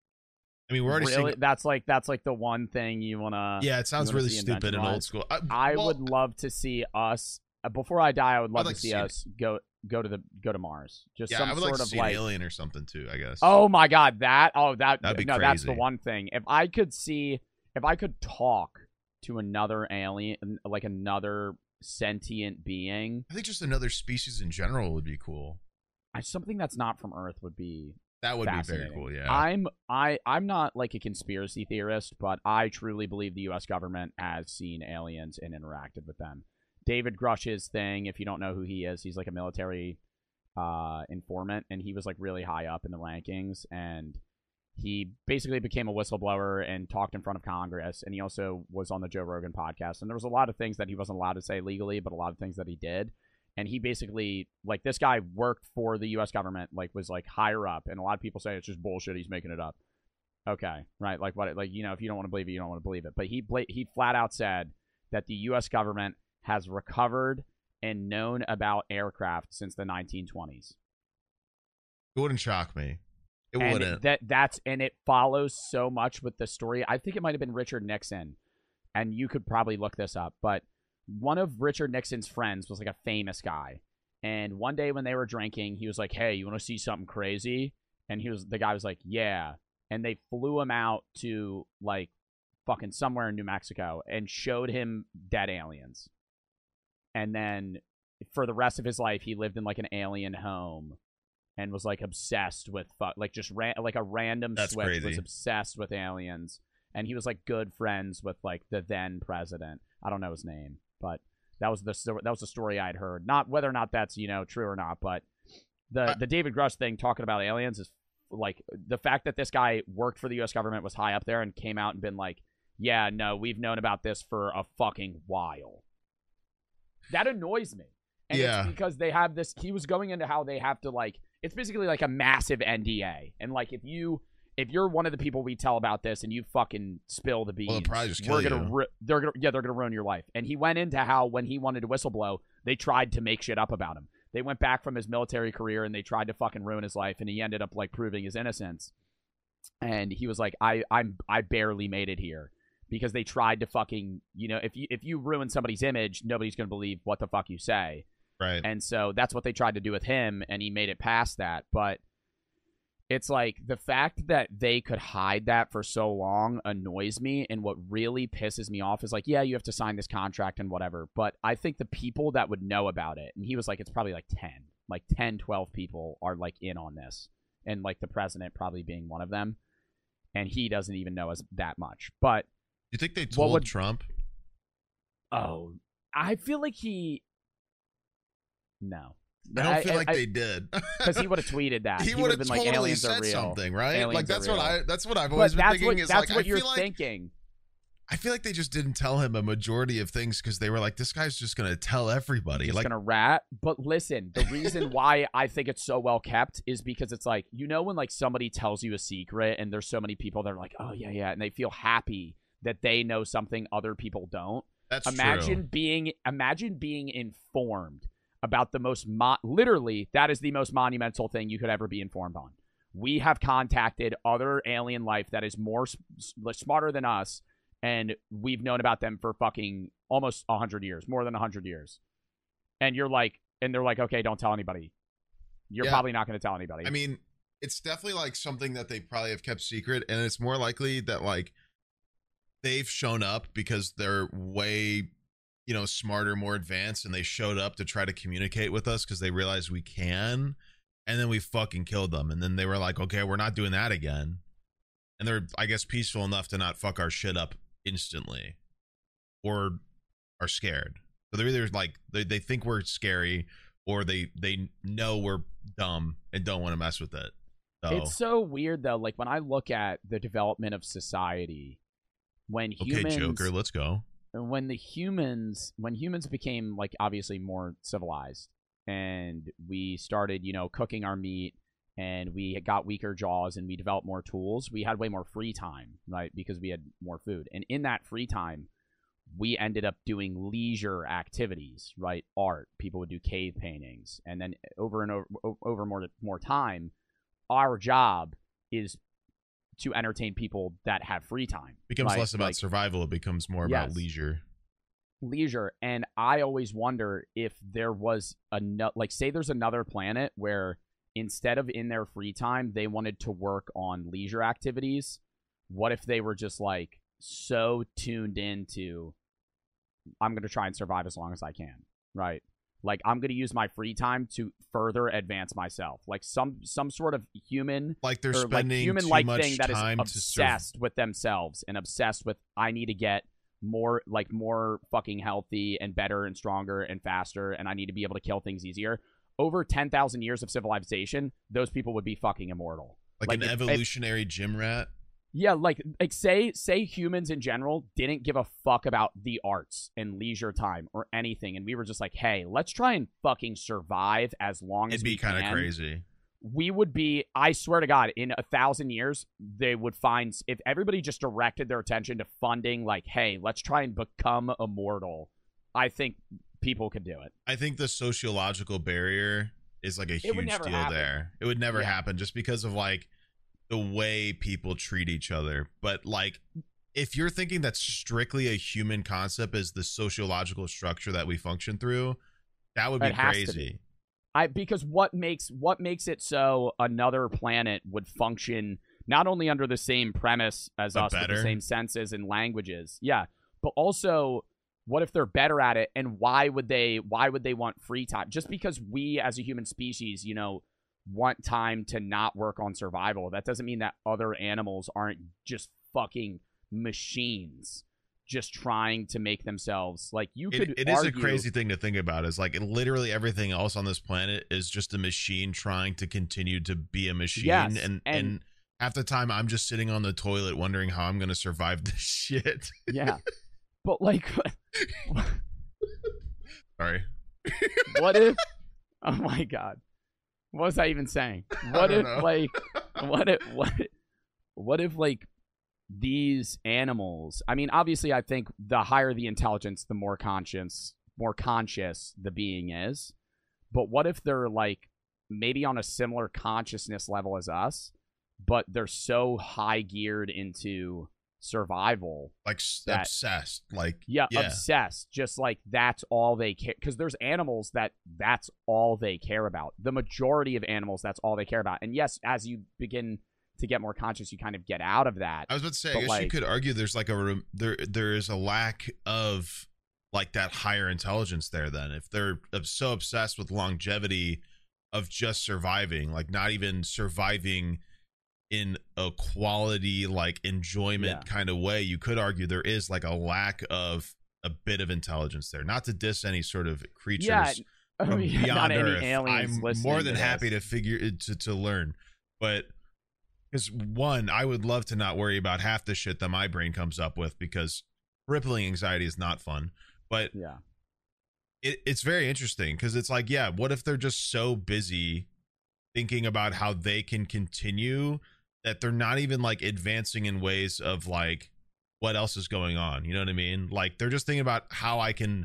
[SPEAKER 1] I mean, we're already
[SPEAKER 2] Really,
[SPEAKER 1] seeing...
[SPEAKER 2] that's like that's like the one thing you wanna.
[SPEAKER 1] Yeah, it sounds
[SPEAKER 2] you wanna
[SPEAKER 1] really
[SPEAKER 2] see
[SPEAKER 1] stupid and old
[SPEAKER 2] invention-wise.
[SPEAKER 1] school. I,
[SPEAKER 2] I
[SPEAKER 1] well,
[SPEAKER 2] would love to see us uh, before I die. I would love
[SPEAKER 1] like
[SPEAKER 2] to
[SPEAKER 1] to
[SPEAKER 2] see
[SPEAKER 1] see an-
[SPEAKER 2] us go go to the go to Mars. Just
[SPEAKER 1] Yeah,
[SPEAKER 2] some
[SPEAKER 1] I would
[SPEAKER 2] sort
[SPEAKER 1] like to
[SPEAKER 2] of
[SPEAKER 1] see
[SPEAKER 2] like.
[SPEAKER 1] an alien or something too, I guess.
[SPEAKER 2] Oh my god, that oh that
[SPEAKER 1] That'd be
[SPEAKER 2] no, that's the
[SPEAKER 1] crazy.
[SPEAKER 2] one thing. If I could see, if I could talk to another alien, like another sentient being,
[SPEAKER 1] I think just another species in general would be cool.
[SPEAKER 2] I, something that's not from Earth would be
[SPEAKER 1] That would be very
[SPEAKER 2] fascinating.
[SPEAKER 1] cool, yeah.
[SPEAKER 2] I'm I I'm not like a conspiracy theorist, but I truly believe the U S government has seen aliens and interacted with them. David Grush's thing, if you don't know who he is, he's like a military uh, informant, and he was like really high up in the rankings, and he basically became a whistleblower and talked in front of Congress, and he also was on the Joe Rogan podcast, and there was a lot of things that he wasn't allowed to say legally, but a lot of things that he did. And he basically, like, this guy worked for the U S government, like, was, like, higher up. And a lot of people say it's just bullshit. He's making it up. Okay, right? Like, what? Like, you know, if you don't want to believe it, you don't want to believe it. But he bla- he flat out said that the U S government has recovered and known about aircraft since the nineteen twenties.
[SPEAKER 1] It wouldn't shock me. It
[SPEAKER 2] and
[SPEAKER 1] wouldn't.
[SPEAKER 2] That that's and it follows so much with the story. I think it might have been Richard Nixon, and you could probably look this up, but one of Richard Nixon's friends was like a famous guy. And one day when they were drinking, he was like, "Hey, you want to see something crazy?" And he was the guy was like, "Yeah." And they flew him out to like fucking somewhere in New Mexico and showed him dead aliens. And then for the rest of his life, he lived in like an alien home and was like obsessed with fu- like just ran like a random
[SPEAKER 1] That's
[SPEAKER 2] switch
[SPEAKER 1] crazy.
[SPEAKER 2] was obsessed with aliens. And he was like good friends with like the then president. I don't know his name, but that was the sto- that was the story I'd heard. Not whether or not that's, you know, true or not, but the
[SPEAKER 1] I-
[SPEAKER 2] the David Grush thing talking about aliens is like the fact that this guy worked for the U S government, was high up there, and came out and been like, "Yeah, no, we've known about this for a fucking while." That annoys me. And
[SPEAKER 1] Yeah.
[SPEAKER 2] it's because they have this, he was going into how they have to like, it's basically like a massive N D A. And like, if you, if you're one of the people we tell about this and you fucking spill the beans,
[SPEAKER 1] Well, they'll probably just
[SPEAKER 2] we're
[SPEAKER 1] kill
[SPEAKER 2] gonna,
[SPEAKER 1] you.
[SPEAKER 2] ru- they're gonna, yeah, they're gonna ruin your life. And he went into how when he wanted to whistleblow, they tried to make shit up about him. They went back from his military career and they tried to fucking ruin his life, and he ended up like proving his innocence. And he was like, I, I'm, I barely made it here. Because they tried to fucking, you know, if you if you ruin somebody's image, nobody's going to believe what the fuck you say.
[SPEAKER 1] Right.
[SPEAKER 2] And so that's what they tried to do with him, and he made it past that. But It's like the fact that they could hide that for so long annoys me. And what really pisses me off is like, yeah, you have to sign this contract and whatever. But I think the people that would know about it, and he was like, it's probably like ten, like ten, twelve people are like in on this. And like the president probably being one of them. And he doesn't even know as that much. But
[SPEAKER 1] you think they told would, Trump?
[SPEAKER 2] Oh, I feel like he. No.
[SPEAKER 1] I don't feel
[SPEAKER 2] I,
[SPEAKER 1] like
[SPEAKER 2] I,
[SPEAKER 1] they did,
[SPEAKER 2] because he would have tweeted that.
[SPEAKER 1] He,
[SPEAKER 2] he
[SPEAKER 1] would have
[SPEAKER 2] been
[SPEAKER 1] totally
[SPEAKER 2] like, aliens
[SPEAKER 1] said
[SPEAKER 2] are real.
[SPEAKER 1] something, right?
[SPEAKER 2] Aliens
[SPEAKER 1] like that's
[SPEAKER 2] what
[SPEAKER 1] I. That's what I've always
[SPEAKER 2] but
[SPEAKER 1] been
[SPEAKER 2] that's
[SPEAKER 1] thinking.
[SPEAKER 2] What,
[SPEAKER 1] is
[SPEAKER 2] that's
[SPEAKER 1] like,
[SPEAKER 2] what
[SPEAKER 1] I
[SPEAKER 2] you're
[SPEAKER 1] feel like,
[SPEAKER 2] thinking.
[SPEAKER 1] I feel like they just didn't tell him a majority of things because they were like, this guy's just gonna tell everybody.
[SPEAKER 2] He's
[SPEAKER 1] like
[SPEAKER 2] gonna rat. But listen, the reason why I think it's so well kept is because it's like, you know, when like somebody tells you a secret and there's so many people that are like, oh yeah, yeah, and they feel happy that they know something other people don't.
[SPEAKER 1] That's
[SPEAKER 2] imagine
[SPEAKER 1] true.
[SPEAKER 2] being imagine being informed about the most mo- literally that is the most monumental thing you could ever be informed on. We have contacted other alien life that is more s- smarter than us, and we've known about them for fucking almost one hundred years, more than one hundred years. And you're like, and they're like, okay, don't tell anybody. You're
[SPEAKER 1] yeah.
[SPEAKER 2] probably not going to tell anybody.
[SPEAKER 1] I mean, it's definitely like something that they probably have kept secret, and it's more likely that like they've shown up because they're way, you know, smarter, more advanced, and they showed up to try to communicate with us because they realized we can, and then we fucking killed them, and then they were like, okay, we're not doing that again, and they're, I guess, peaceful enough to not fuck our shit up instantly, or are scared. So they're either like they, they think we're scary, or they they know we're dumb and don't want to mess with it. So.
[SPEAKER 2] It's so weird though. Like when I look at the development of society, when humans,
[SPEAKER 1] okay, Joker, let's go.
[SPEAKER 2] When the humans, when humans became like obviously more civilized, and we started, you know, cooking our meat, and we got weaker jaws, and we developed more tools, we had way more free time, right? Because we had more food, and in that free time, we ended up doing leisure activities, right? Art. People would do cave paintings, and then over and over, over more more time, our job is to entertain people that have free time.
[SPEAKER 1] Becomes
[SPEAKER 2] right?
[SPEAKER 1] less about
[SPEAKER 2] like,
[SPEAKER 1] survival. It becomes more
[SPEAKER 2] yes,
[SPEAKER 1] about leisure.
[SPEAKER 2] Leisure. And I always wonder if there was a, like, say there's another planet where instead of in their free time, they wanted to work on leisure activities. What if they were just like so tuned into, I'm going to try and survive as long as I can, right? Like, I'm going to use my free time to further advance myself. Like some some sort of human,
[SPEAKER 1] like they're
[SPEAKER 2] or
[SPEAKER 1] spending
[SPEAKER 2] like human-like
[SPEAKER 1] too much
[SPEAKER 2] thing that is
[SPEAKER 1] time
[SPEAKER 2] obsessed
[SPEAKER 1] to
[SPEAKER 2] with themselves and obsessed with, I need to get more, like more fucking healthy and better and stronger and faster, and I need to be able to kill things easier. Over ten thousand years of civilization, those people would be fucking immortal.
[SPEAKER 1] Like, like an if, evolutionary if, gym rat.
[SPEAKER 2] Yeah, like like say say humans in general didn't give a fuck about the arts and leisure time or anything, and we were just like, hey, let's try and fucking survive as long
[SPEAKER 1] It'd
[SPEAKER 2] as
[SPEAKER 1] we
[SPEAKER 2] we can.
[SPEAKER 1] It'd be kind of crazy.
[SPEAKER 2] We would be, I swear to God, in a thousand years, they would find, if everybody just directed their attention to funding, like, hey, let's try and become immortal, I think people could do it.
[SPEAKER 1] I think the sociological barrier is like a huge deal
[SPEAKER 2] happen.
[SPEAKER 1] there. It would never
[SPEAKER 2] yeah.
[SPEAKER 1] happen just because of like the way people treat each other. But like, if you're thinking that strictly a human concept is the sociological structure that we function through, that would be
[SPEAKER 2] it has
[SPEAKER 1] crazy.
[SPEAKER 2] To be. I because what makes what makes it so another planet would function not only under the same premise as
[SPEAKER 1] but
[SPEAKER 2] us,
[SPEAKER 1] better.
[SPEAKER 2] with the same senses and languages, yeah, but also what if they're better at it, and why would they why would they want free time? Just because we as a human species, you know, want time to not work on survival, that doesn't mean that other animals aren't just fucking machines just trying to make themselves, like, you could
[SPEAKER 1] it, it
[SPEAKER 2] argue,
[SPEAKER 1] is a crazy thing to think about, is like literally everything else on this planet is just a machine trying to continue to be a machine.
[SPEAKER 2] Yes,
[SPEAKER 1] and, and
[SPEAKER 2] and
[SPEAKER 1] half the time I'm just sitting on the toilet wondering how I'm gonna survive this shit.
[SPEAKER 2] Yeah. But like
[SPEAKER 1] sorry.
[SPEAKER 2] What if oh my god, what was I even saying? What if
[SPEAKER 1] know.
[SPEAKER 2] like what if what what if like these animals, I mean, obviously I think the higher the intelligence, the more conscious more conscious the being is, but what if they're like maybe on a similar consciousness level as us, but they're so high geared into survival.
[SPEAKER 1] Like that, obsessed. Like
[SPEAKER 2] yeah,
[SPEAKER 1] yeah,
[SPEAKER 2] obsessed. Just like that's all they care. Because there's animals that that's all they care about. The majority of animals, that's all they care about. And yes, as you begin to get more conscious, you kind of get out of that.
[SPEAKER 1] I was about to say, I guess like, you could argue there's like a there there is a lack of like that higher intelligence there. Then if they're so obsessed with longevity of just surviving, like not even surviving in a quality like enjoyment yeah. kind of way, you could argue there is like a lack of a bit of intelligence there. Not to diss any sort of creatures yeah, from yeah, beyond Earth. I'm more than to happy to figure to to learn, but because one, I would love to not worry about half the shit that my brain comes up with, because crippling anxiety is not fun. But
[SPEAKER 2] yeah,
[SPEAKER 1] it, it's very interesting because it's like, yeah, what if they're just so busy thinking about how they can continue that they're not even like advancing in ways of like what else is going on? You know what I mean? Like they're just thinking about how I can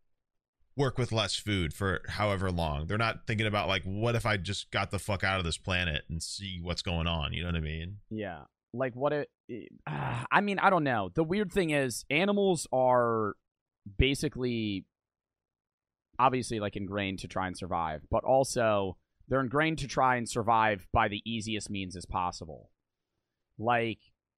[SPEAKER 1] work with less food for however long. They're not thinking about like, what if I just got the fuck out of this planet and see what's going on? You know what I mean?
[SPEAKER 2] Yeah. Like what it, uh, I mean, I don't know. The weird thing is animals are basically obviously like ingrained to try and survive, but also they're ingrained to try and survive by the easiest means as possible. Like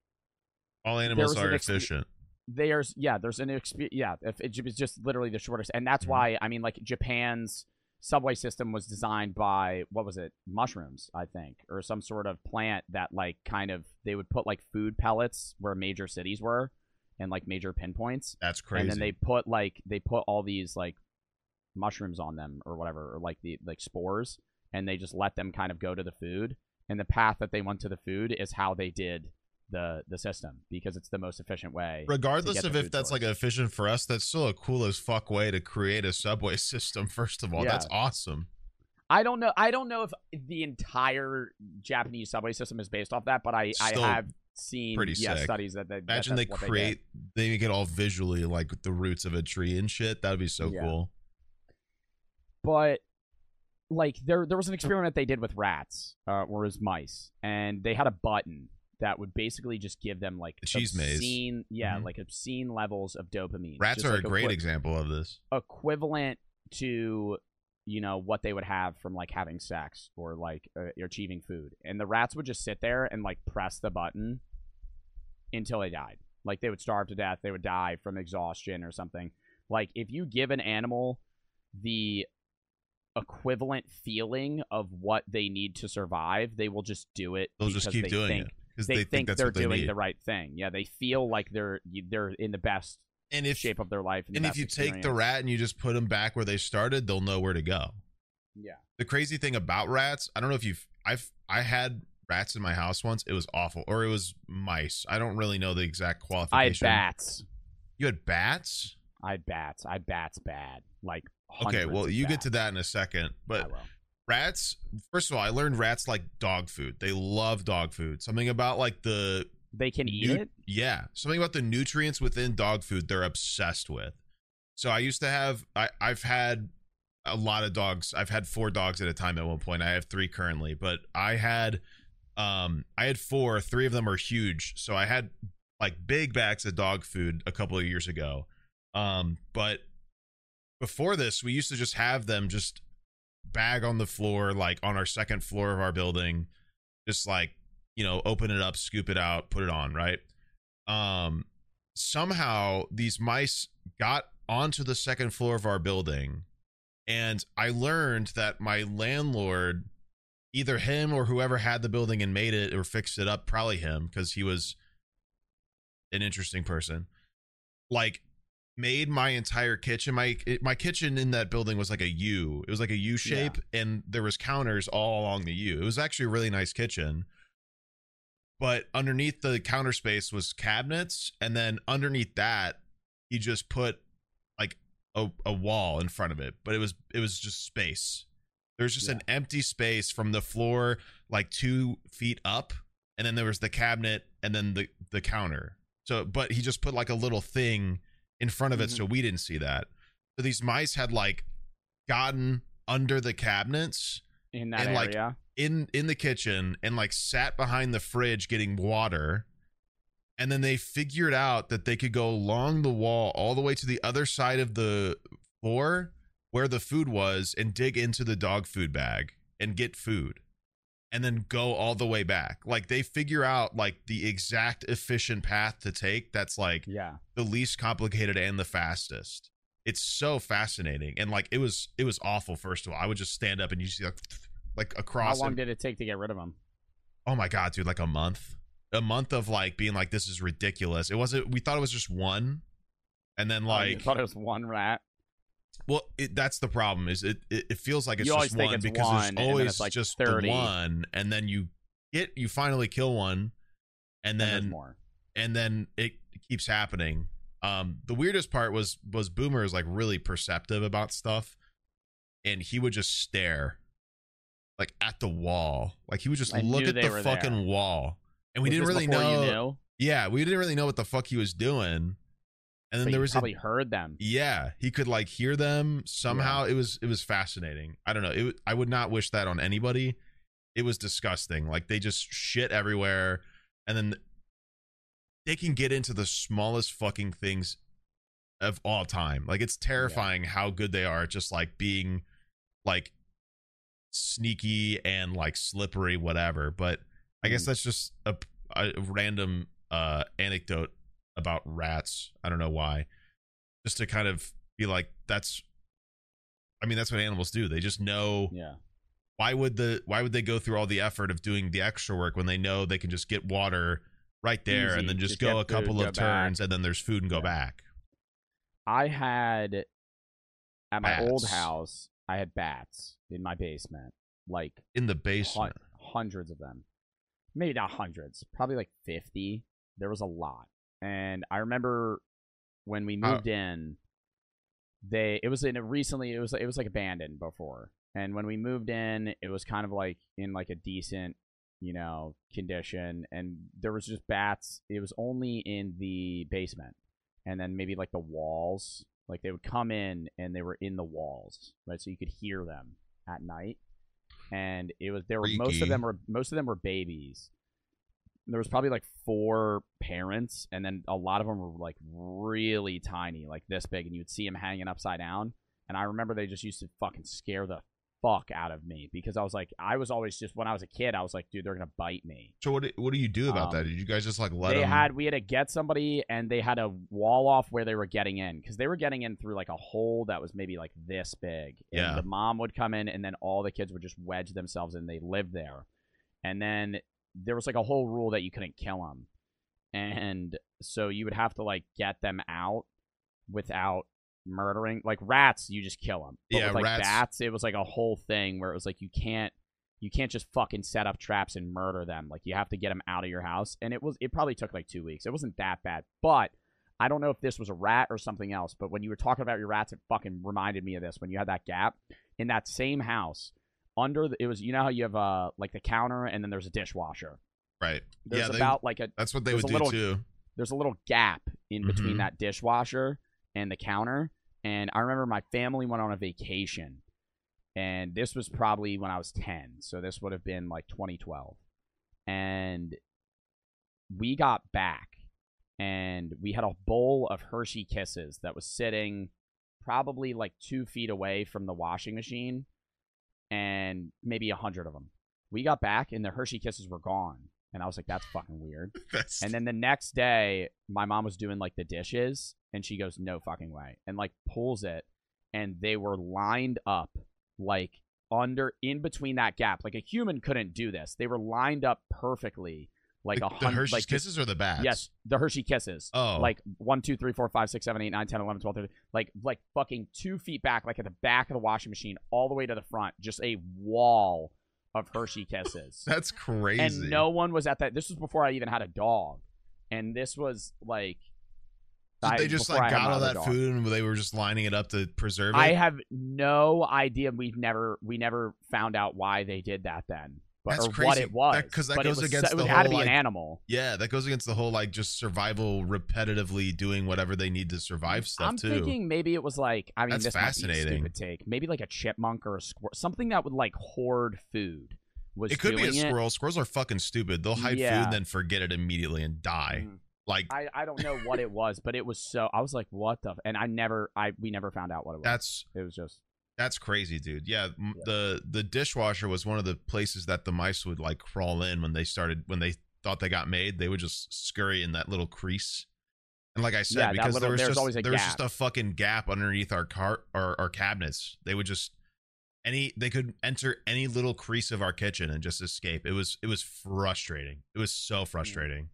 [SPEAKER 1] all animals are ex- efficient.
[SPEAKER 2] There's yeah, there's an experience. Yeah, if it's just literally the shortest, and that's mm-hmm. why I mean, like Japan's subway system was designed by what was it, mushrooms, I think, or some sort of plant that like kind of they would put like food pellets where major cities were, and like major pinpoints.
[SPEAKER 1] That's crazy.
[SPEAKER 2] And then they put like they put all these like mushrooms on them or whatever, or like the like spores, and they just let them kind of go to the food, and the path that they went to the food is how they did the the system, because it's the most efficient way.
[SPEAKER 1] Regardless of if that's source. like efficient for us, that's still a cool as fuck way to create a subway system. First of all, yeah. That's awesome.
[SPEAKER 2] I don't know. I don't know if the entire Japanese subway system is based off that, but I still I have seen
[SPEAKER 1] pretty
[SPEAKER 2] yeah,
[SPEAKER 1] sick.
[SPEAKER 2] studies that they
[SPEAKER 1] imagine
[SPEAKER 2] that
[SPEAKER 1] they create they, they make it all visually like the roots of a tree and shit. That would be so yeah. cool.
[SPEAKER 2] But like there there was an experiment they did with rats, uh, or as mice, and they had a button that would basically just give them like
[SPEAKER 1] the cheese
[SPEAKER 2] obscene,
[SPEAKER 1] maze.
[SPEAKER 2] yeah,
[SPEAKER 1] mm-hmm.
[SPEAKER 2] like obscene levels of dopamine.
[SPEAKER 1] Rats
[SPEAKER 2] just
[SPEAKER 1] are
[SPEAKER 2] like
[SPEAKER 1] a great
[SPEAKER 2] equi-
[SPEAKER 1] example of this.
[SPEAKER 2] Equivalent to, you know, what they would have from like having sex or like uh, achieving food. And the rats would just sit there and like press the button until they died. Like they would starve to death. They would die from exhaustion or something. Like if you give an animal the equivalent feeling of what they need to survive, they will just do it.
[SPEAKER 1] They'll just keep doing
[SPEAKER 2] think,
[SPEAKER 1] it.
[SPEAKER 2] They, they think, think that's
[SPEAKER 1] they're
[SPEAKER 2] they
[SPEAKER 1] doing
[SPEAKER 2] need. the right thing. Yeah, they feel like they're they're in the best
[SPEAKER 1] and if,
[SPEAKER 2] shape of their life.
[SPEAKER 1] And, and if you experience. take the rat and you just put them back where they started, they'll know where to go.
[SPEAKER 2] Yeah.
[SPEAKER 1] The crazy thing about rats, I don't know if you've, I've, I had rats in my house once. It was awful, or it was mice. I don't really know the exact qualification.
[SPEAKER 2] I had bats.
[SPEAKER 1] You had bats?
[SPEAKER 2] I had bats. I had bats bad. Like
[SPEAKER 1] okay, well, you
[SPEAKER 2] bats.
[SPEAKER 1] get to that in a second, but. Rats, first of all, I learned rats like dog food. They love dog food. Something about like the...
[SPEAKER 2] They can eat nu- it?
[SPEAKER 1] Yeah. Something about the nutrients within dog food they're obsessed with. So I used to have... I, I've had a lot of dogs. I've had four dogs at a time at one point. I have three currently. But I had... um, I had four. Three of them are huge. So I had like big bags of dog food a couple of years ago. Um, but before this, we used to just have them just... bag on the floor, like on our second floor of our building, just like, you know, open it up, scoop it out, put it on, right? Um somehow these mice got onto the second floor of our building, and I learned that my landlord, either him or whoever had the building and made it or fixed it up, probably him because he was an interesting person, like made my entire kitchen. My it, my kitchen in that building was like a U. It was like a U shape, yeah. And there was counters all along the U. It was actually a really nice kitchen. But underneath the counter space was cabinets, and then underneath that, he just put like a, a wall in front of it. But it was it was just space. There's just yeah. an empty space from the floor like two feet up, and then there was the cabinet and then the the counter. So, but he just put like a little thing in front of it, mm-hmm. so we didn't see that. So these mice had like gotten under the cabinets
[SPEAKER 2] in that
[SPEAKER 1] and
[SPEAKER 2] area,
[SPEAKER 1] like in in the kitchen, and like sat behind the fridge getting water, And then they figured out that they could go along the wall all the way to the other side of the floor where the food was and dig into the dog food bag and get food and then go all the way back. Like they figure out like the exact efficient path to take that's like
[SPEAKER 2] yeah.
[SPEAKER 1] the least complicated and the fastest. It's so fascinating. And like it was it was awful. First of all, I would just stand up and you see like like across.
[SPEAKER 2] How long
[SPEAKER 1] and,
[SPEAKER 2] did it take to get rid of them?
[SPEAKER 1] Oh my god, dude, like a month. A month of like being like, this is ridiculous. It wasn't. We thought it was just one, and then like
[SPEAKER 2] oh, you thought it was one rat.
[SPEAKER 1] Well, it, that's the problem. Is it? It, it feels like it's
[SPEAKER 2] you
[SPEAKER 1] just one
[SPEAKER 2] it's
[SPEAKER 1] because
[SPEAKER 2] one,
[SPEAKER 1] there's always
[SPEAKER 2] like
[SPEAKER 1] just
[SPEAKER 2] thirty.
[SPEAKER 1] the one, and then you get you finally kill one, and then
[SPEAKER 2] and, more.
[SPEAKER 1] and then it keeps happening. Um, the weirdest part was was Boomer is like really perceptive about stuff, and he would just stare, like at the wall, like he would just
[SPEAKER 2] I
[SPEAKER 1] look at the fucking
[SPEAKER 2] there.
[SPEAKER 1] wall. And we
[SPEAKER 2] was
[SPEAKER 1] didn't really know,
[SPEAKER 2] you knew.
[SPEAKER 1] Yeah, we didn't really know what the fuck he was doing. And then
[SPEAKER 2] but
[SPEAKER 1] there
[SPEAKER 2] you
[SPEAKER 1] was
[SPEAKER 2] probably
[SPEAKER 1] a,
[SPEAKER 2] heard them.
[SPEAKER 1] Yeah, he could like hear them somehow.
[SPEAKER 2] Yeah.
[SPEAKER 1] It was it was fascinating. I don't know. It I would not wish that on anybody. It was disgusting. Like they just shit everywhere, and then they can get into the smallest fucking things of all time. Like it's terrifying yeah. how good they are at just like being like sneaky and like slippery, whatever. But I guess that's just a, a random uh, anecdote about rats. I don't know why. Just to kind of be like, that's, I mean, that's what animals do. They just know.
[SPEAKER 2] Yeah.
[SPEAKER 1] Why would the why would they go through all the effort of doing the extra work when they know they can just get water right there Easy. and then just, just go a couple food, of turns back. and then there's food and go yeah. back?
[SPEAKER 2] I had at my
[SPEAKER 1] bats.
[SPEAKER 2] old house, I had bats in my basement, like
[SPEAKER 1] in the basement,
[SPEAKER 2] hun- hundreds of them. Maybe not hundreds, probably like fifty. There was a lot. And I remember when we moved uh, in, they it was in a recently it was it was like abandoned before. And when we moved in, it was kind of like in like a decent, you know, condition. And there was just bats. It was only in the basement. And then maybe like the walls, like they would come in and they were in the walls, right? So you could hear them at night. And it was there were
[SPEAKER 1] Freaky.
[SPEAKER 2] most of them were most of them were babies. There was probably like four parents, and then a lot of them were like really tiny, like this big, and you'd see them hanging upside down. And I remember they just used to fucking scare the fuck out of me because I was like, I was always just when I was a kid, I was like, dude, they're gonna bite me.
[SPEAKER 1] So what? Do, what do you do about
[SPEAKER 2] um,
[SPEAKER 1] that? Did you guys just like let
[SPEAKER 2] they
[SPEAKER 1] them?
[SPEAKER 2] had we had to get somebody, and they had a wall off where they were getting in because they were getting in through like a hole that was maybe like this big. And
[SPEAKER 1] yeah.
[SPEAKER 2] The mom would come in, and then all the kids would just wedge themselves in. They lived there, and then there was like a whole rule that you couldn't kill them, and so you would have to like get them out without murdering. Like rats, you just kill them. But
[SPEAKER 1] yeah,
[SPEAKER 2] with, like
[SPEAKER 1] rats.
[SPEAKER 2] Bats, it was like a whole thing where it was like you can't, you can't just fucking set up traps and murder them. Like you have to get them out of your house, and it was it probably took like two weeks. It wasn't that bad, but I don't know if this was a rat or something else. But when you were talking about your rats, it fucking reminded me of this. When you had that gap in that same house. Under the, it was you know how you have uh like the counter and then there's a dishwasher,
[SPEAKER 1] right?
[SPEAKER 2] There's
[SPEAKER 1] yeah, they,
[SPEAKER 2] about like a
[SPEAKER 1] that's what they would do
[SPEAKER 2] little,
[SPEAKER 1] too.
[SPEAKER 2] There's a little gap in between
[SPEAKER 1] mm-hmm.
[SPEAKER 2] that dishwasher and the counter, and I remember my family went on a vacation, and this was probably when I was ten, so this would have been like twenty twelve, and we got back, and we had a bowl of Hershey Kisses that was sitting probably like two feet away from the washing machine. And maybe a hundred of them. We got back and the Hershey Kisses were gone. And I was like, that's fucking weird.
[SPEAKER 1] That's...
[SPEAKER 2] And then the next day, my mom was doing like the dishes and she goes, no fucking way. And like pulls it and they were lined up like under, in between that gap. Like a human couldn't do this. They were lined up perfectly. Like
[SPEAKER 1] the,
[SPEAKER 2] a hundred.
[SPEAKER 1] The Hershey
[SPEAKER 2] like,
[SPEAKER 1] Kisses or the bats?
[SPEAKER 2] Yes, the Hershey Kisses.
[SPEAKER 1] Oh.
[SPEAKER 2] Like one, two, three, four, five, six, seven, eight, nine, ten, eleven, twelve, thirteen. Like, like fucking two feet back, like at the back of the washing machine, all the way to the front. Just a wall of Hershey Kisses.
[SPEAKER 1] That's crazy.
[SPEAKER 2] And no one was at that. This was before I even had a dog. And this was like.
[SPEAKER 1] Did
[SPEAKER 2] I,
[SPEAKER 1] they just like got all that
[SPEAKER 2] dog.
[SPEAKER 1] food and they were just lining it up to preserve it?
[SPEAKER 2] I have no idea. We've never, we never found out why they did that then. But,
[SPEAKER 1] That's
[SPEAKER 2] or
[SPEAKER 1] crazy.
[SPEAKER 2] what it was,
[SPEAKER 1] because that, that
[SPEAKER 2] but
[SPEAKER 1] goes
[SPEAKER 2] it was,
[SPEAKER 1] against
[SPEAKER 2] it
[SPEAKER 1] the
[SPEAKER 2] had
[SPEAKER 1] whole
[SPEAKER 2] to be
[SPEAKER 1] like,
[SPEAKER 2] an animal.
[SPEAKER 1] Yeah, that goes against the whole like just survival, repetitively doing whatever they need to survive stuff
[SPEAKER 2] I'm
[SPEAKER 1] too.
[SPEAKER 2] I'm thinking maybe it was like I mean
[SPEAKER 1] That's
[SPEAKER 2] this
[SPEAKER 1] fascinating.
[SPEAKER 2] Might be a stupid take. Maybe like a chipmunk or a squirrel, something that would like hoard food. Was
[SPEAKER 1] it could be a
[SPEAKER 2] doing
[SPEAKER 1] squirrel.
[SPEAKER 2] It.
[SPEAKER 1] Squirrels are fucking stupid. They'll hide
[SPEAKER 2] yeah.
[SPEAKER 1] food and then forget it immediately and die.
[SPEAKER 2] Mm.
[SPEAKER 1] Like
[SPEAKER 2] I, I don't know what it was, but it was so I was like, what the f-? And I never I we never found out what it was.
[SPEAKER 1] That's
[SPEAKER 2] it was just
[SPEAKER 1] that's crazy, dude. Yeah, m-
[SPEAKER 2] Yeah.
[SPEAKER 1] the the dishwasher was one of the places that the mice would like crawl in when they started when they thought they got made. They would just scurry in that little crease. And like I said,
[SPEAKER 2] Yeah, that
[SPEAKER 1] because
[SPEAKER 2] little-
[SPEAKER 1] there was
[SPEAKER 2] there's
[SPEAKER 1] just
[SPEAKER 2] always a
[SPEAKER 1] there was
[SPEAKER 2] gap.
[SPEAKER 1] just a fucking gap underneath our cart our, our cabinets. They would just any they could enter any little crease of our kitchen and just escape. It was it was frustrating. It was so frustrating.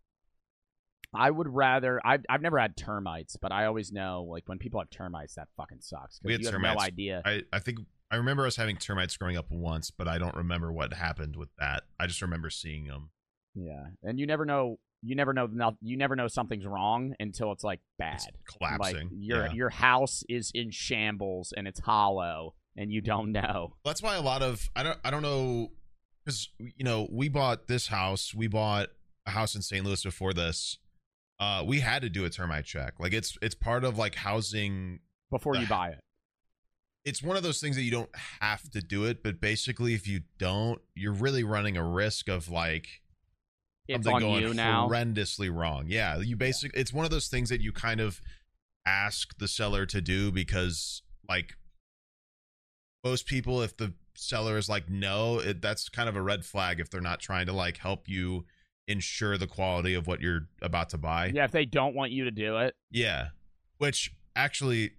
[SPEAKER 2] I would rather I've I've never had termites, but I always know like when people have termites, that fucking sucks. 'Cause
[SPEAKER 1] We had
[SPEAKER 2] you have
[SPEAKER 1] termites.
[SPEAKER 2] no idea.
[SPEAKER 1] I, I think I remember us having termites growing up once, but I don't remember what happened with that. I just remember seeing them.
[SPEAKER 2] Yeah, and you never know. You never know. no- You never know something's wrong until it's like bad,
[SPEAKER 1] It's collapsing.
[SPEAKER 2] Like your
[SPEAKER 1] Yeah.
[SPEAKER 2] your house is in shambles and it's hollow, and you don't know.
[SPEAKER 1] That's why a lot of I don't I don't know because you know we bought this house. We bought a house in Saint Louis before this. Uh, we had to do a termite check. Like it's it's part of like housing.
[SPEAKER 2] Before you
[SPEAKER 1] Uh,
[SPEAKER 2] buy it.
[SPEAKER 1] It's one of those things that you don't have to do it, but basically, if you don't, you're really running a risk of like
[SPEAKER 2] It's
[SPEAKER 1] something
[SPEAKER 2] on
[SPEAKER 1] going
[SPEAKER 2] you now.
[SPEAKER 1] horrendously wrong. Yeah, you basically it's one of those things that you kind of ask the seller to do because like most people, if the seller is like no, it, that's kind of a red flag if they're not trying to like help you ensure the quality of what you're about to buy.
[SPEAKER 2] Yeah, if they don't want you to do it.
[SPEAKER 1] Yeah, which actually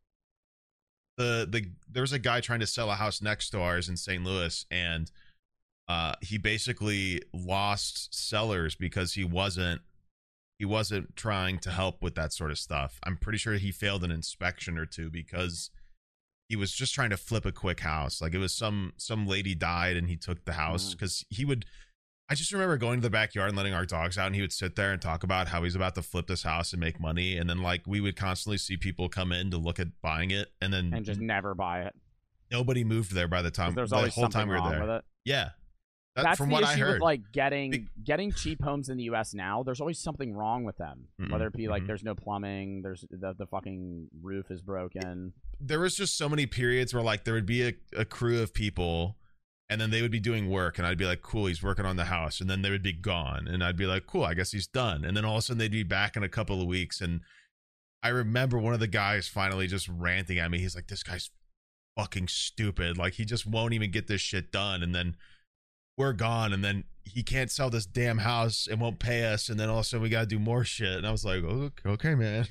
[SPEAKER 1] the the there's a guy trying to sell a house next to ours in Saint Louis, and uh he basically lost sellers because he wasn't he wasn't trying to help with that sort of stuff. I'm pretty sure he failed an inspection or two because he was just trying to flip a quick house. Like it was some some lady died and he took the house
[SPEAKER 2] Mhm.
[SPEAKER 1] because he would I just remember going to the backyard and letting our dogs out, and he would sit there and talk about how he's about to flip this house and make money. And then like we would constantly see people come in to look at buying it, and then
[SPEAKER 2] And just never buy it.
[SPEAKER 1] nobody moved there by the
[SPEAKER 2] 'Cause
[SPEAKER 1] time
[SPEAKER 2] there's
[SPEAKER 1] the
[SPEAKER 2] always
[SPEAKER 1] whole
[SPEAKER 2] something
[SPEAKER 1] time we were
[SPEAKER 2] wrong
[SPEAKER 1] there.
[SPEAKER 2] with it.
[SPEAKER 1] Yeah, that,
[SPEAKER 2] That's
[SPEAKER 1] from
[SPEAKER 2] the
[SPEAKER 1] what
[SPEAKER 2] issue
[SPEAKER 1] I heard.
[SPEAKER 2] with like getting
[SPEAKER 1] Be-
[SPEAKER 2] getting cheap homes in the U S now. There's always something wrong with them.
[SPEAKER 1] Mm-mm,
[SPEAKER 2] Whether it be like
[SPEAKER 1] mhm.
[SPEAKER 2] there's no plumbing, there's the the fucking roof is broken.
[SPEAKER 1] There was just so many periods where like there would be a, a crew of people, and then they would be doing work, and I'd be like, cool, he's working on the house, and then they would be gone, and I'd be like, cool, I guess he's done, and then all of a sudden they'd be back in a couple of weeks. And I remember one of the guys finally just ranting at me. He's like, this guy's fucking stupid, like he just won't even get this shit done, and then we're gone, and then he can't sell this damn house and won't pay us, and then all of a sudden we gotta do more shit. And I was like, oh, okay, man.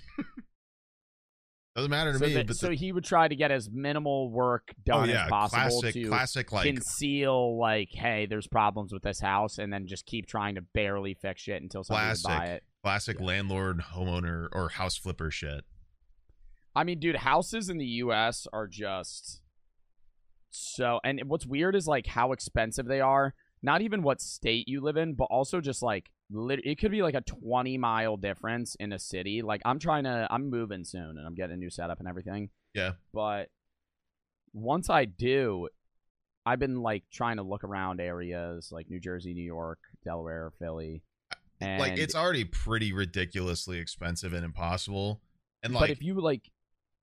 [SPEAKER 1] Doesn't matter to
[SPEAKER 2] So,
[SPEAKER 1] me.
[SPEAKER 2] that-
[SPEAKER 1] but
[SPEAKER 2] so
[SPEAKER 1] the,
[SPEAKER 2] he would try to get as minimal work
[SPEAKER 1] oh
[SPEAKER 2] done
[SPEAKER 1] yeah,
[SPEAKER 2] as possible
[SPEAKER 1] classic,
[SPEAKER 2] to
[SPEAKER 1] classic, like
[SPEAKER 2] conceal like, hey, there's problems with this house, and then just keep trying to barely fix shit until somebody would buy
[SPEAKER 1] Classic.
[SPEAKER 2] it.
[SPEAKER 1] classic
[SPEAKER 2] Yeah.
[SPEAKER 1] landlord, homeowner, or house flipper shit.
[SPEAKER 2] I mean, dude, houses in the U S are just so. And what's weird is like how expensive they are. Not even what state you live in, but also just like lit- it could be like a twenty mile difference in a city. Like I'm trying to, I'm moving soon, and I'm getting a new setup and everything.
[SPEAKER 1] Yeah.
[SPEAKER 2] But once I do, I've been like trying to look around areas like New Jersey, New York, Delaware, Philly. And
[SPEAKER 1] Like it's already pretty ridiculously expensive and impossible. And
[SPEAKER 2] but
[SPEAKER 1] like
[SPEAKER 2] if you like,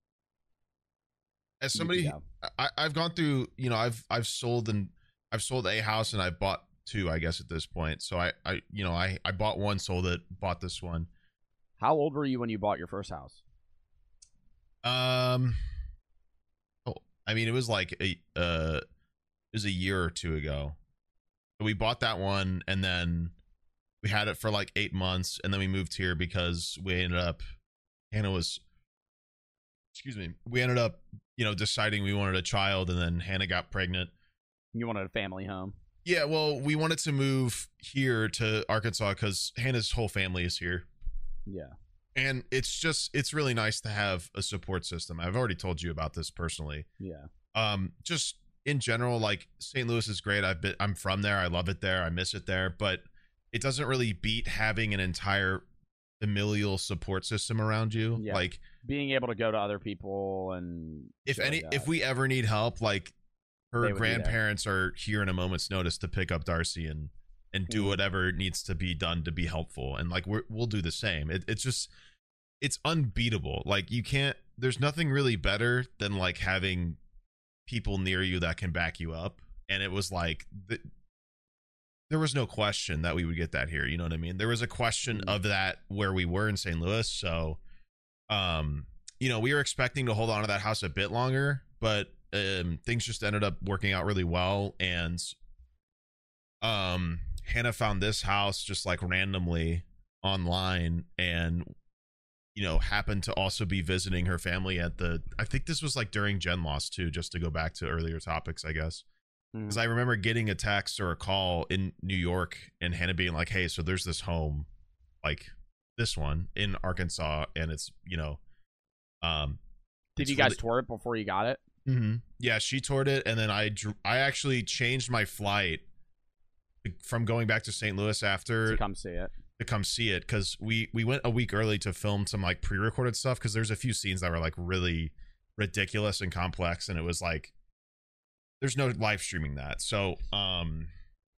[SPEAKER 1] as
[SPEAKER 2] you
[SPEAKER 1] somebody,
[SPEAKER 2] can go.
[SPEAKER 1] I, I've gone through, you know, I've I've sold and I've sold a house and I bought two, I guess at this point. So I, I you know, I, I bought one, sold it, bought this one.
[SPEAKER 2] How old were you when you bought your first house?
[SPEAKER 1] Um, oh, I mean, it was like a uh, it was a year or two ago. We bought that one, and then we had it for like eight months, and then we moved here because we ended up, Hannah was, excuse me, we ended up, you know, deciding we wanted a child, and then Hannah got pregnant.
[SPEAKER 2] You wanted a family home.
[SPEAKER 1] Yeah, well, we wanted to move here to Arkansas because Hannah's whole family is here.
[SPEAKER 2] Yeah.
[SPEAKER 1] And it's just, it's really nice to have a support system. I've already told you about this personally.
[SPEAKER 2] Yeah.
[SPEAKER 1] Um, just in general, like Saint Louis is great. I've been, I'm from there. I love it there. I miss it there, but it doesn't really beat having an entire familial support system around you.
[SPEAKER 2] Yeah.
[SPEAKER 1] Like
[SPEAKER 2] Being able to go to other people and
[SPEAKER 1] if
[SPEAKER 2] shit
[SPEAKER 1] any,
[SPEAKER 2] like
[SPEAKER 1] if
[SPEAKER 2] that.
[SPEAKER 1] we ever need help, like
[SPEAKER 2] They
[SPEAKER 1] her
[SPEAKER 2] would be there.
[SPEAKER 1] grandparents are here in a moment's notice to pick up Darcy and, and do
[SPEAKER 2] Mhm.
[SPEAKER 1] whatever needs to be done to be helpful. And like, we're, we'll do the same. It, it's just, it's unbeatable. Like you can't, there's nothing really better than like having people near you that can back you up. And it was like, the, there was no question that we would get that here. You know what I mean? There was a question of that where we were in Saint Louis. So, um, you know, we were expecting to hold on to that house a bit longer, but um, things just ended up working out really well. And um, Hannah found this house just like randomly online, and you know, happened to also be visiting her family at the, I think this was like during Gen Loss too, just to go back to earlier topics, I guess. Because I remember getting a text or a call in New York and Hannah being like, hey, so there's this home, like this one in Arkansas, and it's, you know, um,
[SPEAKER 2] did you guys really... tour it before you got it?
[SPEAKER 1] Mm-hmm. Yeah, she toured it, and then I drew, I actually changed my flight from going back to Saint Louis after
[SPEAKER 2] to come see it.
[SPEAKER 1] To come see it, because we we went a week early to film some like pre-recorded stuff, because there's a few scenes that were like really ridiculous and complex, and it was like, there's no live streaming that. So um,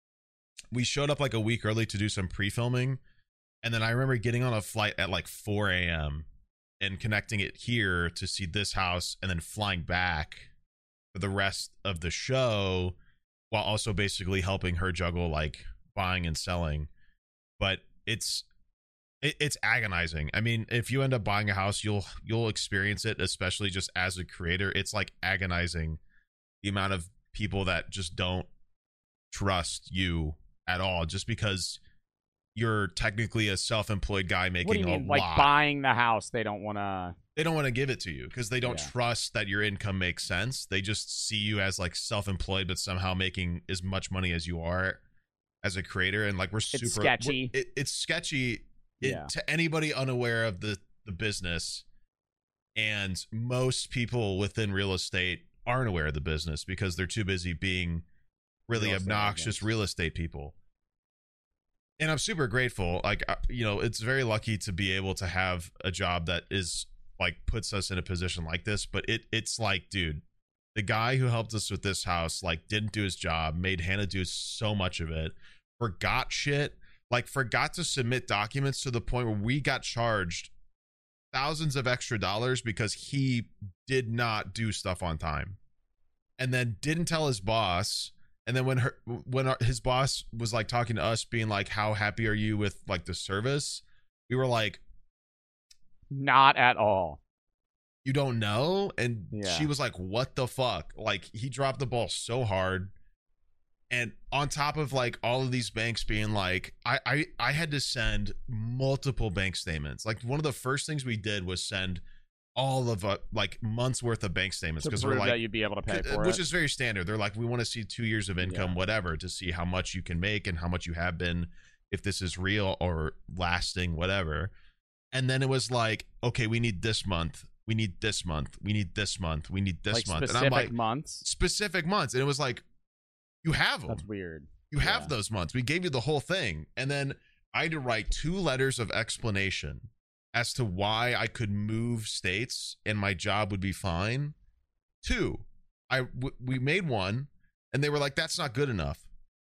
[SPEAKER 1] we showed up like a week early to do some pre-filming. And then I remember getting on a flight at like four a.m. and connecting it here to see this house, and then flying back for the rest of the show, while also basically helping her juggle like buying and selling. But it's it, it's agonizing. I mean, if you end up buying a house, you'll you'll experience it, especially just as a creator. It's like agonizing, the amount of people that just don't trust you at all, just because you're technically a self-employed guy making
[SPEAKER 2] what do you mean?
[SPEAKER 1] a
[SPEAKER 2] Like
[SPEAKER 1] lot.
[SPEAKER 2] Buying the house, they don't want to.
[SPEAKER 1] They don't want to give it to you because they don't
[SPEAKER 2] Yeah.
[SPEAKER 1] trust that your income makes sense. They just see you as like self-employed, but somehow making as much money as you are as a creator. And like we're super
[SPEAKER 2] It's sketchy.
[SPEAKER 1] we're- It, it's sketchy it,
[SPEAKER 2] Yeah.
[SPEAKER 1] to anybody unaware of the the business, and most people within real estate aren't aware of the business because they're too busy being really
[SPEAKER 2] Real estate
[SPEAKER 1] obnoxious
[SPEAKER 2] agents.
[SPEAKER 1] real estate people. And I'm super grateful. Like, uh, you know, it's very lucky to be able to have a job that is like puts us in a position like this. But it it's like, dude, the guy who helped us with this house like didn't do his job, made Hannah do so much of it, forgot shit, like forgot to submit documents to the point where we got charged thousands of extra dollars because he did not do stuff on time, and then didn't tell his boss. And then when her when our, his boss was like talking to us, being like, how happy are you with like the service, we were like,
[SPEAKER 2] Not at all.
[SPEAKER 1] you don't know. And
[SPEAKER 2] Yeah.
[SPEAKER 1] she was like, what the fuck? Like, he dropped the ball so hard. And on top of like all of these banks being like, I, I, I had to send multiple bank statements. Like, one of the first things we did was send all of uh, like months worth of bank statements,
[SPEAKER 2] To
[SPEAKER 1] because
[SPEAKER 2] prove
[SPEAKER 1] we're like,
[SPEAKER 2] that you'd be able to pay for
[SPEAKER 1] which
[SPEAKER 2] it.
[SPEAKER 1] is very standard. They're like, we want to see two years of income,
[SPEAKER 2] Yeah.
[SPEAKER 1] whatever, to see how much you can make and how much you have been, if this is real or lasting, whatever. And then it was like, okay, we need this month, we need this month, we need this month, we need this
[SPEAKER 2] Like
[SPEAKER 1] month,
[SPEAKER 2] specific
[SPEAKER 1] and I'm like,
[SPEAKER 2] months.
[SPEAKER 1] specific months, and it was like, you have them,
[SPEAKER 2] That's weird.
[SPEAKER 1] you have
[SPEAKER 2] Yeah.
[SPEAKER 1] those months. We gave you the whole thing, and then I had to write two letters of explanation as to why I could move states and my job would be fine. Two, I w- we made one, and they were like, that's not good enough.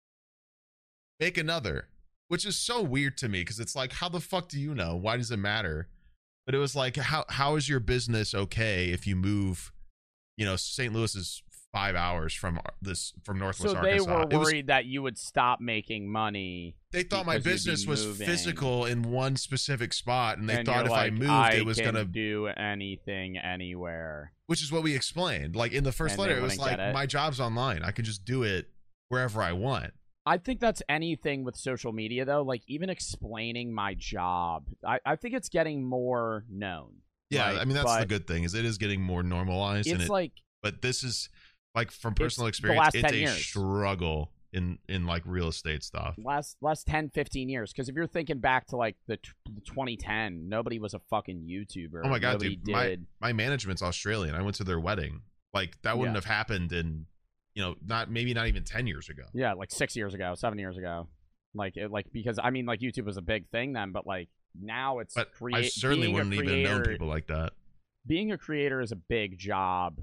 [SPEAKER 1] Make another, which is so weird to me, because it's like, how the fuck do you know? Why does it matter? But it was like, how how is your business okay if you move? You know, Saint Louis is five hours from this from Northwest
[SPEAKER 2] So they
[SPEAKER 1] Arkansas.
[SPEAKER 2] were
[SPEAKER 1] It was-
[SPEAKER 2] worried that you would stop making money.
[SPEAKER 1] They thought my
[SPEAKER 2] because you'd be
[SPEAKER 1] business was
[SPEAKER 2] moving.
[SPEAKER 1] physical in one specific spot, and they
[SPEAKER 2] and
[SPEAKER 1] thought
[SPEAKER 2] you're
[SPEAKER 1] if
[SPEAKER 2] like,
[SPEAKER 1] I moved,
[SPEAKER 2] I
[SPEAKER 1] it was
[SPEAKER 2] can
[SPEAKER 1] gonna.
[SPEAKER 2] do anything anywhere.
[SPEAKER 1] Which is what we explained. Like in the first
[SPEAKER 2] And they
[SPEAKER 1] letter, it was
[SPEAKER 2] wouldn't
[SPEAKER 1] like,
[SPEAKER 2] get it.
[SPEAKER 1] my job's online. I can just do it wherever I want.
[SPEAKER 2] I think that's anything with social media, though. Like, even explaining my job, I, I think it's getting more known.
[SPEAKER 1] Yeah,
[SPEAKER 2] right?
[SPEAKER 1] I mean that's the
[SPEAKER 2] But
[SPEAKER 1] good thing, is it is getting more normalized. and
[SPEAKER 2] It's
[SPEAKER 1] it,
[SPEAKER 2] like
[SPEAKER 1] but this is like, from personal
[SPEAKER 2] the
[SPEAKER 1] experience,
[SPEAKER 2] last
[SPEAKER 1] it's
[SPEAKER 2] ten
[SPEAKER 1] a
[SPEAKER 2] years.
[SPEAKER 1] struggle in in like real estate stuff.
[SPEAKER 2] last last ten, fifteen years. Because if you're thinking back to like the, t- the twenty ten, nobody was a fucking YouTuber.
[SPEAKER 1] Oh my god,
[SPEAKER 2] nobody
[SPEAKER 1] dude!
[SPEAKER 2] did.
[SPEAKER 1] My my management's Australian. I went to their wedding. Like, that wouldn't
[SPEAKER 2] Yeah.
[SPEAKER 1] have happened in, you know, not maybe not even ten years ago.
[SPEAKER 2] Yeah, like six years ago, seven years ago. Like, it, like because I mean, like YouTube was a big thing then, but like now it's
[SPEAKER 1] But
[SPEAKER 2] create.
[SPEAKER 1] I certainly
[SPEAKER 2] being a
[SPEAKER 1] wouldn't even known
[SPEAKER 2] creator-
[SPEAKER 1] people like that.
[SPEAKER 2] Being a creator is a big job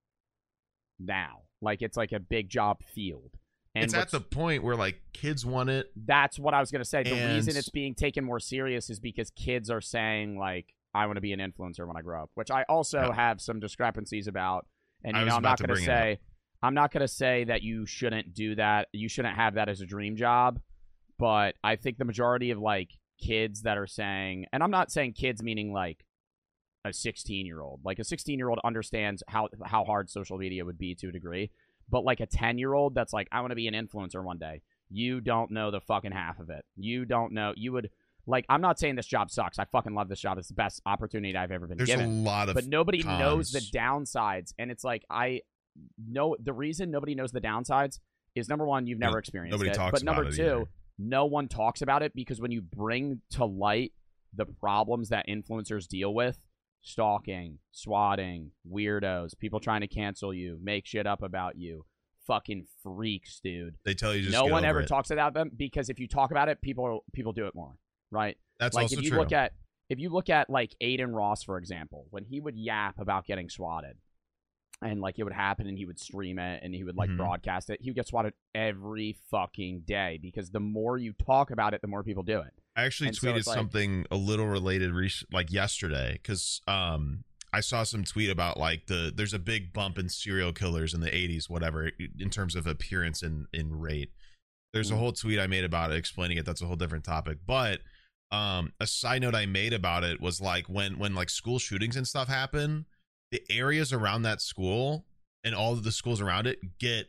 [SPEAKER 2] now. Like, it's like a big job field. And
[SPEAKER 1] It's at
[SPEAKER 2] what's-
[SPEAKER 1] the point where like kids want it.
[SPEAKER 2] that's what I was gonna say. The
[SPEAKER 1] And-
[SPEAKER 2] reason it's being taken more serious is because kids are saying like, I want to be an influencer when I grow up, which I also
[SPEAKER 1] Yeah.
[SPEAKER 2] have some discrepancies about. And
[SPEAKER 1] I
[SPEAKER 2] you
[SPEAKER 1] was
[SPEAKER 2] know, I'm
[SPEAKER 1] about
[SPEAKER 2] not
[SPEAKER 1] to
[SPEAKER 2] gonna
[SPEAKER 1] bring it
[SPEAKER 2] say I'm not gonna say that you shouldn't do that. You shouldn't have that as a dream job. but I think the majority of like kids that are saying, and I'm not saying kids meaning like a sixteen year old, like a sixteen year old understands how how hard social media would be to a degree, but like a ten year old that's like, I want to be an influencer one day. You don't know the fucking half of it. You don't know. You would like. I'm not saying this job sucks. I fucking love this job. It's the best opportunity I've ever been
[SPEAKER 1] There's
[SPEAKER 2] given.
[SPEAKER 1] a lot of,
[SPEAKER 2] but nobody
[SPEAKER 1] cons.
[SPEAKER 2] knows the downsides, and it's like I know the reason nobody knows the downsides is number one, you've never
[SPEAKER 1] No,
[SPEAKER 2] experienced
[SPEAKER 1] nobody
[SPEAKER 2] it.
[SPEAKER 1] talks
[SPEAKER 2] But number
[SPEAKER 1] about it
[SPEAKER 2] two,
[SPEAKER 1] either.
[SPEAKER 2] no one talks about it because when you bring to light the problems that influencers deal with, stalking, swatting, weirdos, people trying to cancel you, make shit up about you, fucking freaks, dude.
[SPEAKER 1] They tell you just
[SPEAKER 2] no
[SPEAKER 1] get
[SPEAKER 2] one
[SPEAKER 1] over
[SPEAKER 2] ever
[SPEAKER 1] it.
[SPEAKER 2] talks about them because if you talk about it, people people do it more, right?
[SPEAKER 1] That's
[SPEAKER 2] like
[SPEAKER 1] also
[SPEAKER 2] if you
[SPEAKER 1] true.
[SPEAKER 2] look at if you look at like Aiden Ross, for example, when he would yap about getting swatted, and like it would happen, and he would stream it, and he would like
[SPEAKER 1] Mhm.
[SPEAKER 2] broadcast it, he would get swatted every fucking day because the more you talk about it, the more people do it.
[SPEAKER 1] I actually
[SPEAKER 2] And so
[SPEAKER 1] tweeted
[SPEAKER 2] it's like-
[SPEAKER 1] something a little related, re- like yesterday, because um, I saw some tweet about like the there's a big bump in serial killers in the eighties, whatever, in terms of appearance and in rate. There's a
[SPEAKER 2] Mm.
[SPEAKER 1] whole tweet I made about it explaining it. That's a whole different topic. But um, a side note I made about it was like when when like school shootings and stuff happen, the areas around that school and all of the schools around it get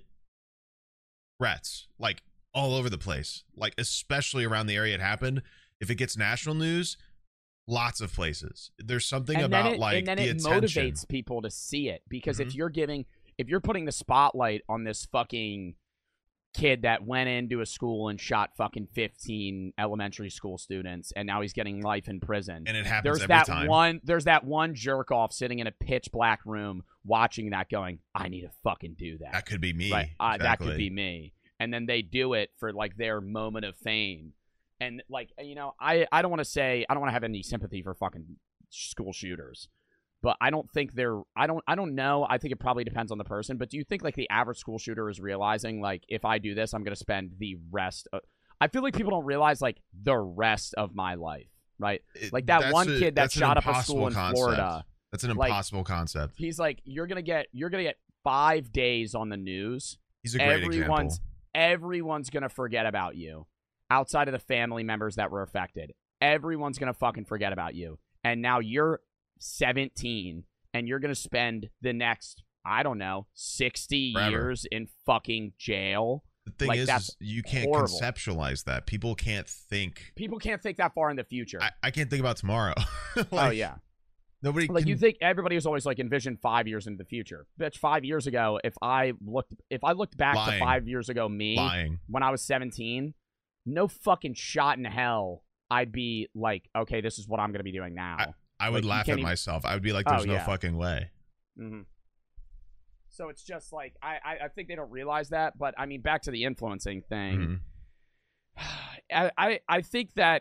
[SPEAKER 1] threats like all over the place, like especially around the area it happened. If it gets national news, lots of places. There's something
[SPEAKER 2] and
[SPEAKER 1] about
[SPEAKER 2] then it,
[SPEAKER 1] like
[SPEAKER 2] and then
[SPEAKER 1] the
[SPEAKER 2] it
[SPEAKER 1] attention.
[SPEAKER 2] motivates people to see it because if
[SPEAKER 1] Mhm.
[SPEAKER 2] you're giving if you're putting the spotlight on this fucking kid that went into a school and shot fucking fifteen elementary school students and now he's getting life in prison,
[SPEAKER 1] and it happens
[SPEAKER 2] there's
[SPEAKER 1] every
[SPEAKER 2] that
[SPEAKER 1] time.
[SPEAKER 2] one there's that one jerk off sitting in a pitch black room watching that going, I need to fucking do that.
[SPEAKER 1] That could be me.
[SPEAKER 2] Right, uh, that could
[SPEAKER 1] Exactly.
[SPEAKER 2] be me. And then they do it for like their moment of fame. And like, you know, I, I don't want to say I don't want to have any sympathy for fucking school shooters, but I don't think they're I don't I don't know. I think it probably depends on the person. But do you think like the average school shooter is realizing like if I do this, I'm gonna spend the rest of I feel like people don't realize like the rest of my life, right?
[SPEAKER 1] It-
[SPEAKER 2] Like that
[SPEAKER 1] that's
[SPEAKER 2] one
[SPEAKER 1] a-
[SPEAKER 2] kid that
[SPEAKER 1] that's an
[SPEAKER 2] shot up a
[SPEAKER 1] impossible
[SPEAKER 2] school in
[SPEAKER 1] concept.
[SPEAKER 2] Florida.
[SPEAKER 1] That's an
[SPEAKER 2] like-
[SPEAKER 1] impossible concept.
[SPEAKER 2] He's like, you're gonna get you're gonna get five days on the news.
[SPEAKER 1] He's a great
[SPEAKER 2] Everyone's
[SPEAKER 1] example.
[SPEAKER 2] everyone's gonna forget about you outside of the family members that were affected. Everyone's gonna fucking forget about you. And now you're seventeen and you're gonna spend the next, I don't know, sixty
[SPEAKER 1] Forever.
[SPEAKER 2] years in fucking jail.
[SPEAKER 1] The thing
[SPEAKER 2] like,
[SPEAKER 1] is,
[SPEAKER 2] that's
[SPEAKER 1] is you can't
[SPEAKER 2] horrible.
[SPEAKER 1] conceptualize that. People can't think.
[SPEAKER 2] People can't think that far in the future.
[SPEAKER 1] I, I can't think about tomorrow. Like,
[SPEAKER 2] oh yeah.
[SPEAKER 1] Nobody
[SPEAKER 2] Like
[SPEAKER 1] can,
[SPEAKER 2] you think everybody was always like envision five years into the future. Bitch, five years ago, if I looked if I looked back
[SPEAKER 1] Lying.
[SPEAKER 2] to five years ago me
[SPEAKER 1] lying.
[SPEAKER 2] when I was seventeen, no fucking shot in hell I'd be like, okay, this is what I'm gonna be doing now.
[SPEAKER 1] I would
[SPEAKER 2] Like, you
[SPEAKER 1] laugh
[SPEAKER 2] can't
[SPEAKER 1] at
[SPEAKER 2] even-
[SPEAKER 1] myself. I would be like,
[SPEAKER 2] Oh,
[SPEAKER 1] "There's no
[SPEAKER 2] yeah.
[SPEAKER 1] fucking way."
[SPEAKER 2] Mm-hmm. So it's just like I, I I think they don't realize that. But I mean, back to the influencing thing.
[SPEAKER 1] Mhm.
[SPEAKER 2] I, I I think that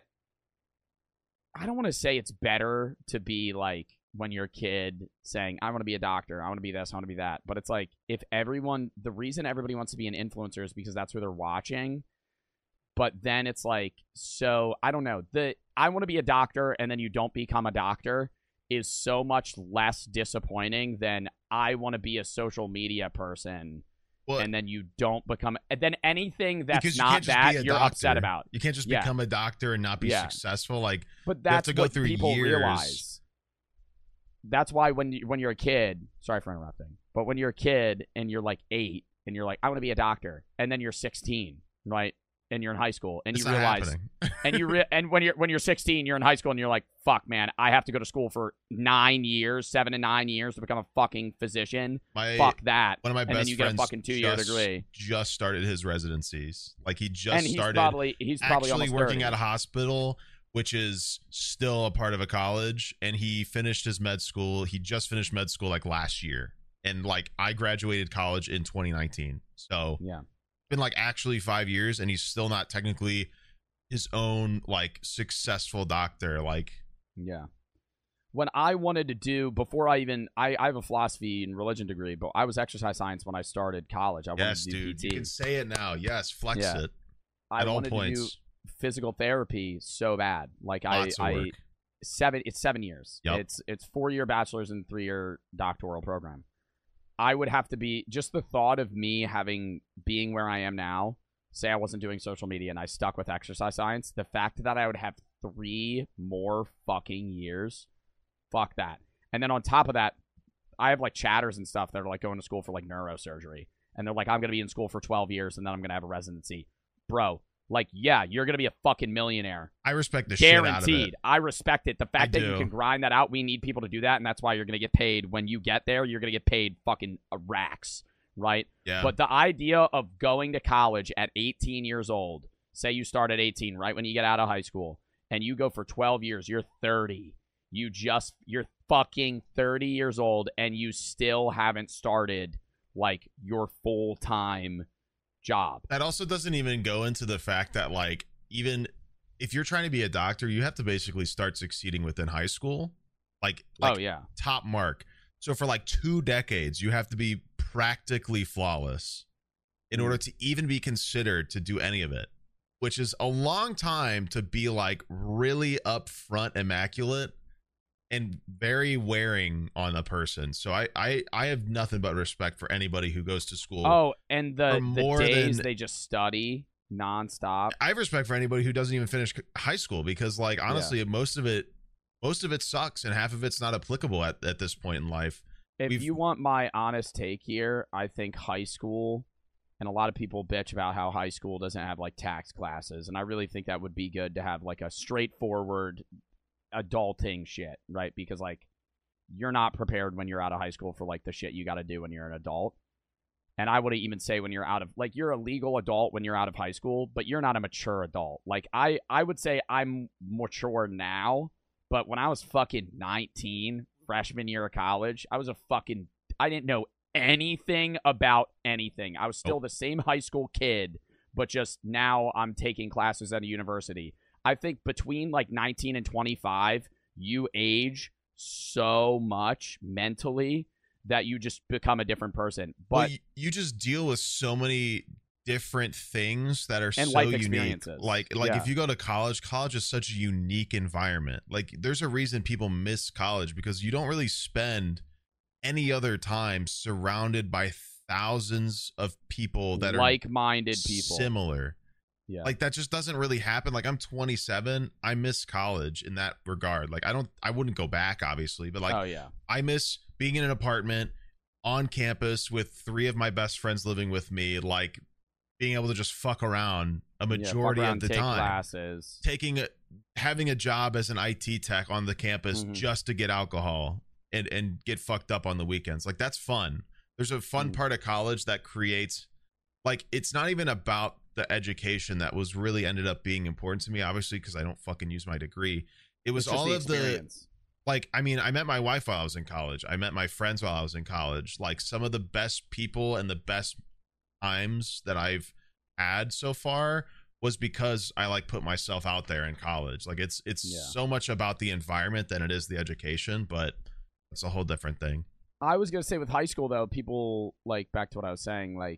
[SPEAKER 2] I don't want to say it's better to be like when you're a kid saying, I want to be a doctor, I want to be this, I want to be that. But it's like if everyone, the reason everybody wants to be an influencer is because that's who they're watching. But then it's like, so I don't know, the I want to be a doctor and then you don't become a doctor is so much less disappointing than I want to be a social media person.
[SPEAKER 1] Well,
[SPEAKER 2] And then you don't become, and then anything that's
[SPEAKER 1] because you
[SPEAKER 2] not
[SPEAKER 1] can't just
[SPEAKER 2] that
[SPEAKER 1] be a
[SPEAKER 2] you're
[SPEAKER 1] doctor.
[SPEAKER 2] upset about.
[SPEAKER 1] You can't just
[SPEAKER 2] Yeah.
[SPEAKER 1] become a doctor and not be
[SPEAKER 2] Yeah.
[SPEAKER 1] successful. Like
[SPEAKER 2] But
[SPEAKER 1] have
[SPEAKER 2] that's
[SPEAKER 1] to go
[SPEAKER 2] what
[SPEAKER 1] through
[SPEAKER 2] people
[SPEAKER 1] years.
[SPEAKER 2] realize. That's why when you, when you're a kid, sorry for interrupting, but when you're a kid and you're like eight and you're like, I want to be a doctor, and then you're sixteen, right? And you're in high school, and
[SPEAKER 1] it's
[SPEAKER 2] you
[SPEAKER 1] not
[SPEAKER 2] realize,
[SPEAKER 1] happening.
[SPEAKER 2] and you re- and when you're when you're sixteen, you're in high school, and you're like, fuck, man, I have to go to school for nine years, seven to nine years to become a fucking physician.
[SPEAKER 1] My
[SPEAKER 2] fuck that.
[SPEAKER 1] one of my
[SPEAKER 2] and
[SPEAKER 1] best
[SPEAKER 2] then you get a
[SPEAKER 1] friends
[SPEAKER 2] fucking two-year
[SPEAKER 1] just,
[SPEAKER 2] degree.
[SPEAKER 1] just started his residencies. Like he just
[SPEAKER 2] And he's
[SPEAKER 1] started
[SPEAKER 2] probably he's probably
[SPEAKER 1] actually
[SPEAKER 2] almost
[SPEAKER 1] working
[SPEAKER 2] thirty.
[SPEAKER 1] at a hospital, which is still a part of a college, and he finished his med school. He just finished med school like last year, and like I graduated college in twenty nineteen. So
[SPEAKER 2] Yeah.
[SPEAKER 1] it's been like actually five years, and he's still not technically his own like successful doctor. Like
[SPEAKER 2] Yeah. When I wanted to do, before I even, I, I have a philosophy and religion degree, but I was exercise science when I started college. I wanted
[SPEAKER 1] yes,
[SPEAKER 2] to do
[SPEAKER 1] dude,
[SPEAKER 2] P
[SPEAKER 1] you
[SPEAKER 2] T.
[SPEAKER 1] can say it now. Yes, flex
[SPEAKER 2] Yeah.
[SPEAKER 1] it
[SPEAKER 2] I
[SPEAKER 1] at all
[SPEAKER 2] wanted to do
[SPEAKER 1] points.
[SPEAKER 2] physical therapy so bad. Like I,
[SPEAKER 1] Lots of
[SPEAKER 2] I
[SPEAKER 1] work.
[SPEAKER 2] seven, it's seven years.
[SPEAKER 1] Yep.
[SPEAKER 2] It's it's four year bachelor's and three year doctoral program. I would have to be just the thought of me having being where I am now, say I wasn't doing social media and I stuck with exercise science, the fact that I would have three more fucking years, fuck that. And then on top of that, I have like chatters and stuff that are like going to school for like neurosurgery. And they're like, I'm going to be in school for twelve years and then I'm going to have a residency. Bro, like, yeah, you're going to be a fucking millionaire.
[SPEAKER 1] I respect the
[SPEAKER 2] Guaranteed.
[SPEAKER 1] shit out of it.
[SPEAKER 2] I respect it. The fact
[SPEAKER 1] I
[SPEAKER 2] that
[SPEAKER 1] do.
[SPEAKER 2] you can grind that out, we need people to do that. And that's why you're going to get paid when you get there. You're going to get paid fucking racks, right?
[SPEAKER 1] Yeah.
[SPEAKER 2] But the idea of going to college at eighteen years old, say you start at eighteen, right when you get out of high school, and you go for twelve years, you're thirty. You just, you're fucking thirty years old and you still haven't started like your full-time job.
[SPEAKER 1] That also doesn't even go into the fact that like even if you're trying to be a doctor, you have to basically start succeeding within high school. Like, like
[SPEAKER 2] oh yeah.
[SPEAKER 1] top mark. So for like two decades, you have to be practically flawless in order to even be considered to do any of it, which is a long time to be like really upfront immaculate and very wearing on a person. So I, I, I have nothing but respect for anybody who goes to school.
[SPEAKER 2] Oh, and the,
[SPEAKER 1] more
[SPEAKER 2] the days
[SPEAKER 1] than,
[SPEAKER 2] they just study nonstop.
[SPEAKER 1] I have respect for anybody who doesn't even finish high school because, like, honestly, yeah. most of it, most of it sucks, and half of it's not applicable at, at this point in life.
[SPEAKER 2] If
[SPEAKER 1] We've,
[SPEAKER 2] you want my honest take here, I think high school, and a lot of people bitch about how high school doesn't have like tax classes, and I really think that would be good to have like a straightforward adulting shit, right? Because like you're not prepared when you're out of high school for like the shit you got to do when you're an adult. And I would even say when you're out of like you're a legal adult when you're out of high school, but you're not a mature adult. Like I I would say I'm mature now, but when I was fucking nineteen, freshman year of college, I was a fucking I didn't know anything about anything. I was still the same high school kid, but just now I'm taking classes at a university. I think between like nineteen and twenty-five, you age so much mentally that you just become a different person. But
[SPEAKER 1] well, you, you just deal with so many different things that are
[SPEAKER 2] and
[SPEAKER 1] so
[SPEAKER 2] life
[SPEAKER 1] unique.
[SPEAKER 2] experiences.
[SPEAKER 1] Like, like
[SPEAKER 2] Yeah.
[SPEAKER 1] if you go to college, college is such a unique environment. Like, there's a reason people miss college because you don't really spend any other time surrounded by thousands of people that
[SPEAKER 2] like-minded
[SPEAKER 1] are
[SPEAKER 2] people.
[SPEAKER 1] similar.
[SPEAKER 2] Yeah.
[SPEAKER 1] Like, that just doesn't really happen. Like, I'm twenty-seven. I miss college in that regard. Like, I don't, I wouldn't go back, obviously, but like,
[SPEAKER 2] oh yeah.
[SPEAKER 1] I miss being in an apartment on campus with three of my best friends living with me, like being able to just fuck around a majority
[SPEAKER 2] yeah, fuck around,
[SPEAKER 1] of the
[SPEAKER 2] take
[SPEAKER 1] time.
[SPEAKER 2] Classes.
[SPEAKER 1] Taking a, having a job as an I T tech on the campus
[SPEAKER 2] Mm-hmm.
[SPEAKER 1] just to get alcohol and, and get fucked up on the weekends. Like, that's fun. There's a fun
[SPEAKER 2] Mm-hmm.
[SPEAKER 1] part of college that creates, like, it's not even about the education that was really ended up being important to me, obviously, because I don't fucking use my degree. It was
[SPEAKER 2] It's just
[SPEAKER 1] all
[SPEAKER 2] the
[SPEAKER 1] of the,
[SPEAKER 2] experience.
[SPEAKER 1] like, I mean, I met my wife while I was in college. I met my friends while I was in college. Like, some of the best people and the best times that I've had so far was because I like put myself out there in college. Like, it's it's
[SPEAKER 2] Yeah.
[SPEAKER 1] so much about the environment than it is the education, but it's a whole different thing.
[SPEAKER 2] I was gonna say with high school though, people like back to what I was saying, like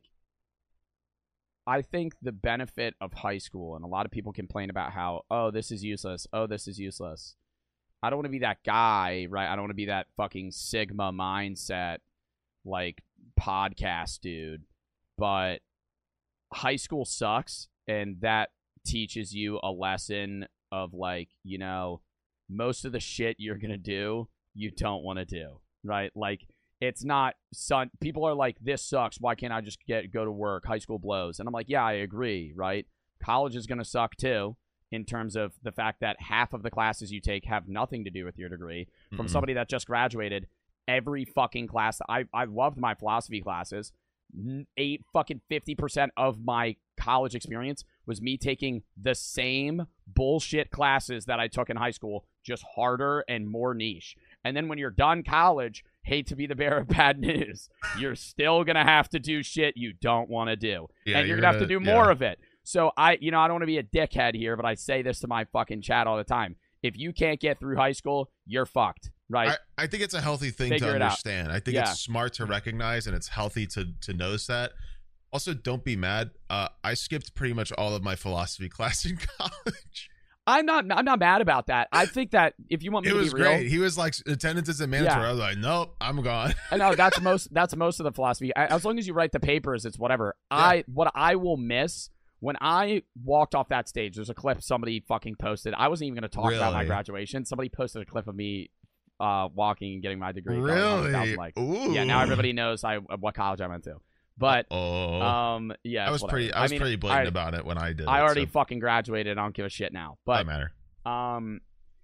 [SPEAKER 2] I think the benefit of high school, and a lot of people complain about how, oh, this is useless, oh, this is useless. I don't want to be that guy, right? I don't want to be that fucking Sigma mindset, like, podcast dude. But high school sucks, and that teaches you a lesson of, like, you know, most of the shit you're going to do, you don't want to do, right? Like, it's not, son, people are like, this sucks, why can't I just get go to work? High school blows. And I'm like, yeah, I agree, right? College is going to suck, too, in terms of the fact that half of the classes you take have nothing to do with your degree. From
[SPEAKER 1] Mm-mm.
[SPEAKER 2] somebody that just graduated, every fucking class, I, I loved my philosophy classes. Eight fucking fifty percent of my college experience was me taking the same bullshit classes that I took in high school, just harder and more niche. And then when you're done college, hate to be the bearer of bad news, you're still going to have to do shit you don't want to do.
[SPEAKER 1] Yeah,
[SPEAKER 2] and you're,
[SPEAKER 1] you're
[SPEAKER 2] going to have to do
[SPEAKER 1] gonna-
[SPEAKER 2] more
[SPEAKER 1] yeah.
[SPEAKER 2] of it. So I, you know, I don't want to be a dickhead here, but I say this to my fucking chat all the time. If you can't get through high school, you're fucked, right?
[SPEAKER 1] I, I think it's a healthy thing
[SPEAKER 2] Figure
[SPEAKER 1] to
[SPEAKER 2] it out.
[SPEAKER 1] understand. I think
[SPEAKER 2] Yeah.
[SPEAKER 1] it's smart to recognize, and it's healthy to to notice that. Also, don't be mad. Uh, I skipped pretty much all of my philosophy class in college.
[SPEAKER 2] I'm not, I'm not mad about that. I think that if you want me
[SPEAKER 1] It
[SPEAKER 2] to
[SPEAKER 1] was
[SPEAKER 2] be real,
[SPEAKER 1] great. He was like, attendance isn't mandatory.
[SPEAKER 2] Yeah.
[SPEAKER 1] I was like, nope, I'm gone.
[SPEAKER 2] I know that's most that's most of the philosophy. I, as long as you write the papers, it's whatever. I what I will miss when I walked off that stage, there's a clip somebody fucking posted. I wasn't even going to talk
[SPEAKER 1] really?
[SPEAKER 2] about my graduation. Somebody posted a clip of me uh, walking and getting my degree.
[SPEAKER 1] Really?
[SPEAKER 2] Like,
[SPEAKER 1] Ooh.
[SPEAKER 2] yeah, now everybody knows I what college I went to. But
[SPEAKER 1] oh,
[SPEAKER 2] um, yeah,
[SPEAKER 1] I was
[SPEAKER 2] whatever.
[SPEAKER 1] pretty. I was
[SPEAKER 2] I mean,
[SPEAKER 1] pretty blatant
[SPEAKER 2] I,
[SPEAKER 1] about it when I did.
[SPEAKER 2] I
[SPEAKER 1] it,
[SPEAKER 2] already
[SPEAKER 1] so.
[SPEAKER 2] fucking graduated. I don't give a shit now. But
[SPEAKER 1] Doesn't matter.
[SPEAKER 2] Um,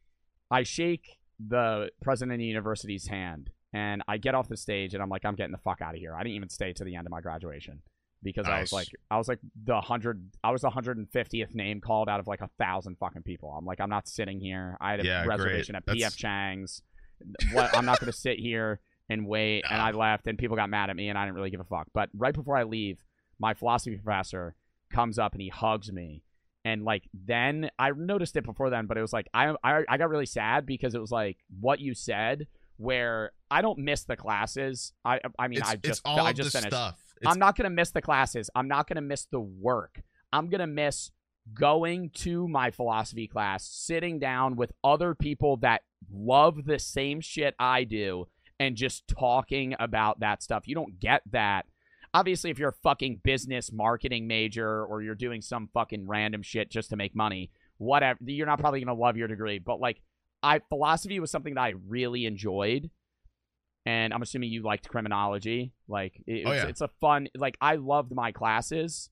[SPEAKER 2] I shake the president of the university's hand, and I get off the stage, and I'm like, I'm getting the fuck out of here. I didn't even stay to the end of my graduation because nice. I was like, I was like the hundred, I was the hundred fiftieth name called out of like a thousand fucking people. I'm like, I'm not sitting here. I had a
[SPEAKER 1] yeah,
[SPEAKER 2] reservation
[SPEAKER 1] great.
[SPEAKER 2] at P F
[SPEAKER 1] That's...
[SPEAKER 2] Chang's. What? I'm not going to sit here and wait. And I left, and people got mad at me, and I didn't really give a fuck. But right before I leave, my philosophy professor comes up and he hugs me. And like then I noticed it before then, but it was like I, I I got really sad because it was like what you said, where I don't miss the classes. I I mean
[SPEAKER 1] it's,
[SPEAKER 2] I just
[SPEAKER 1] it's all
[SPEAKER 2] I just
[SPEAKER 1] the
[SPEAKER 2] finished.
[SPEAKER 1] Stuff.
[SPEAKER 2] I'm not gonna miss the classes. I'm not gonna miss the work. I'm gonna miss going to my philosophy class, sitting down with other people that love the same shit I do, and just talking about that stuff. You don't get that. Obviously, if you're a fucking business marketing major or you're doing some fucking random shit just to make money, whatever, you're not probably going to love your degree. But, like, I philosophy was something that I really enjoyed. And I'm assuming you liked criminology. Like, it,
[SPEAKER 1] oh,
[SPEAKER 2] it's,
[SPEAKER 1] yeah.
[SPEAKER 2] it's a fun, like, I loved my classes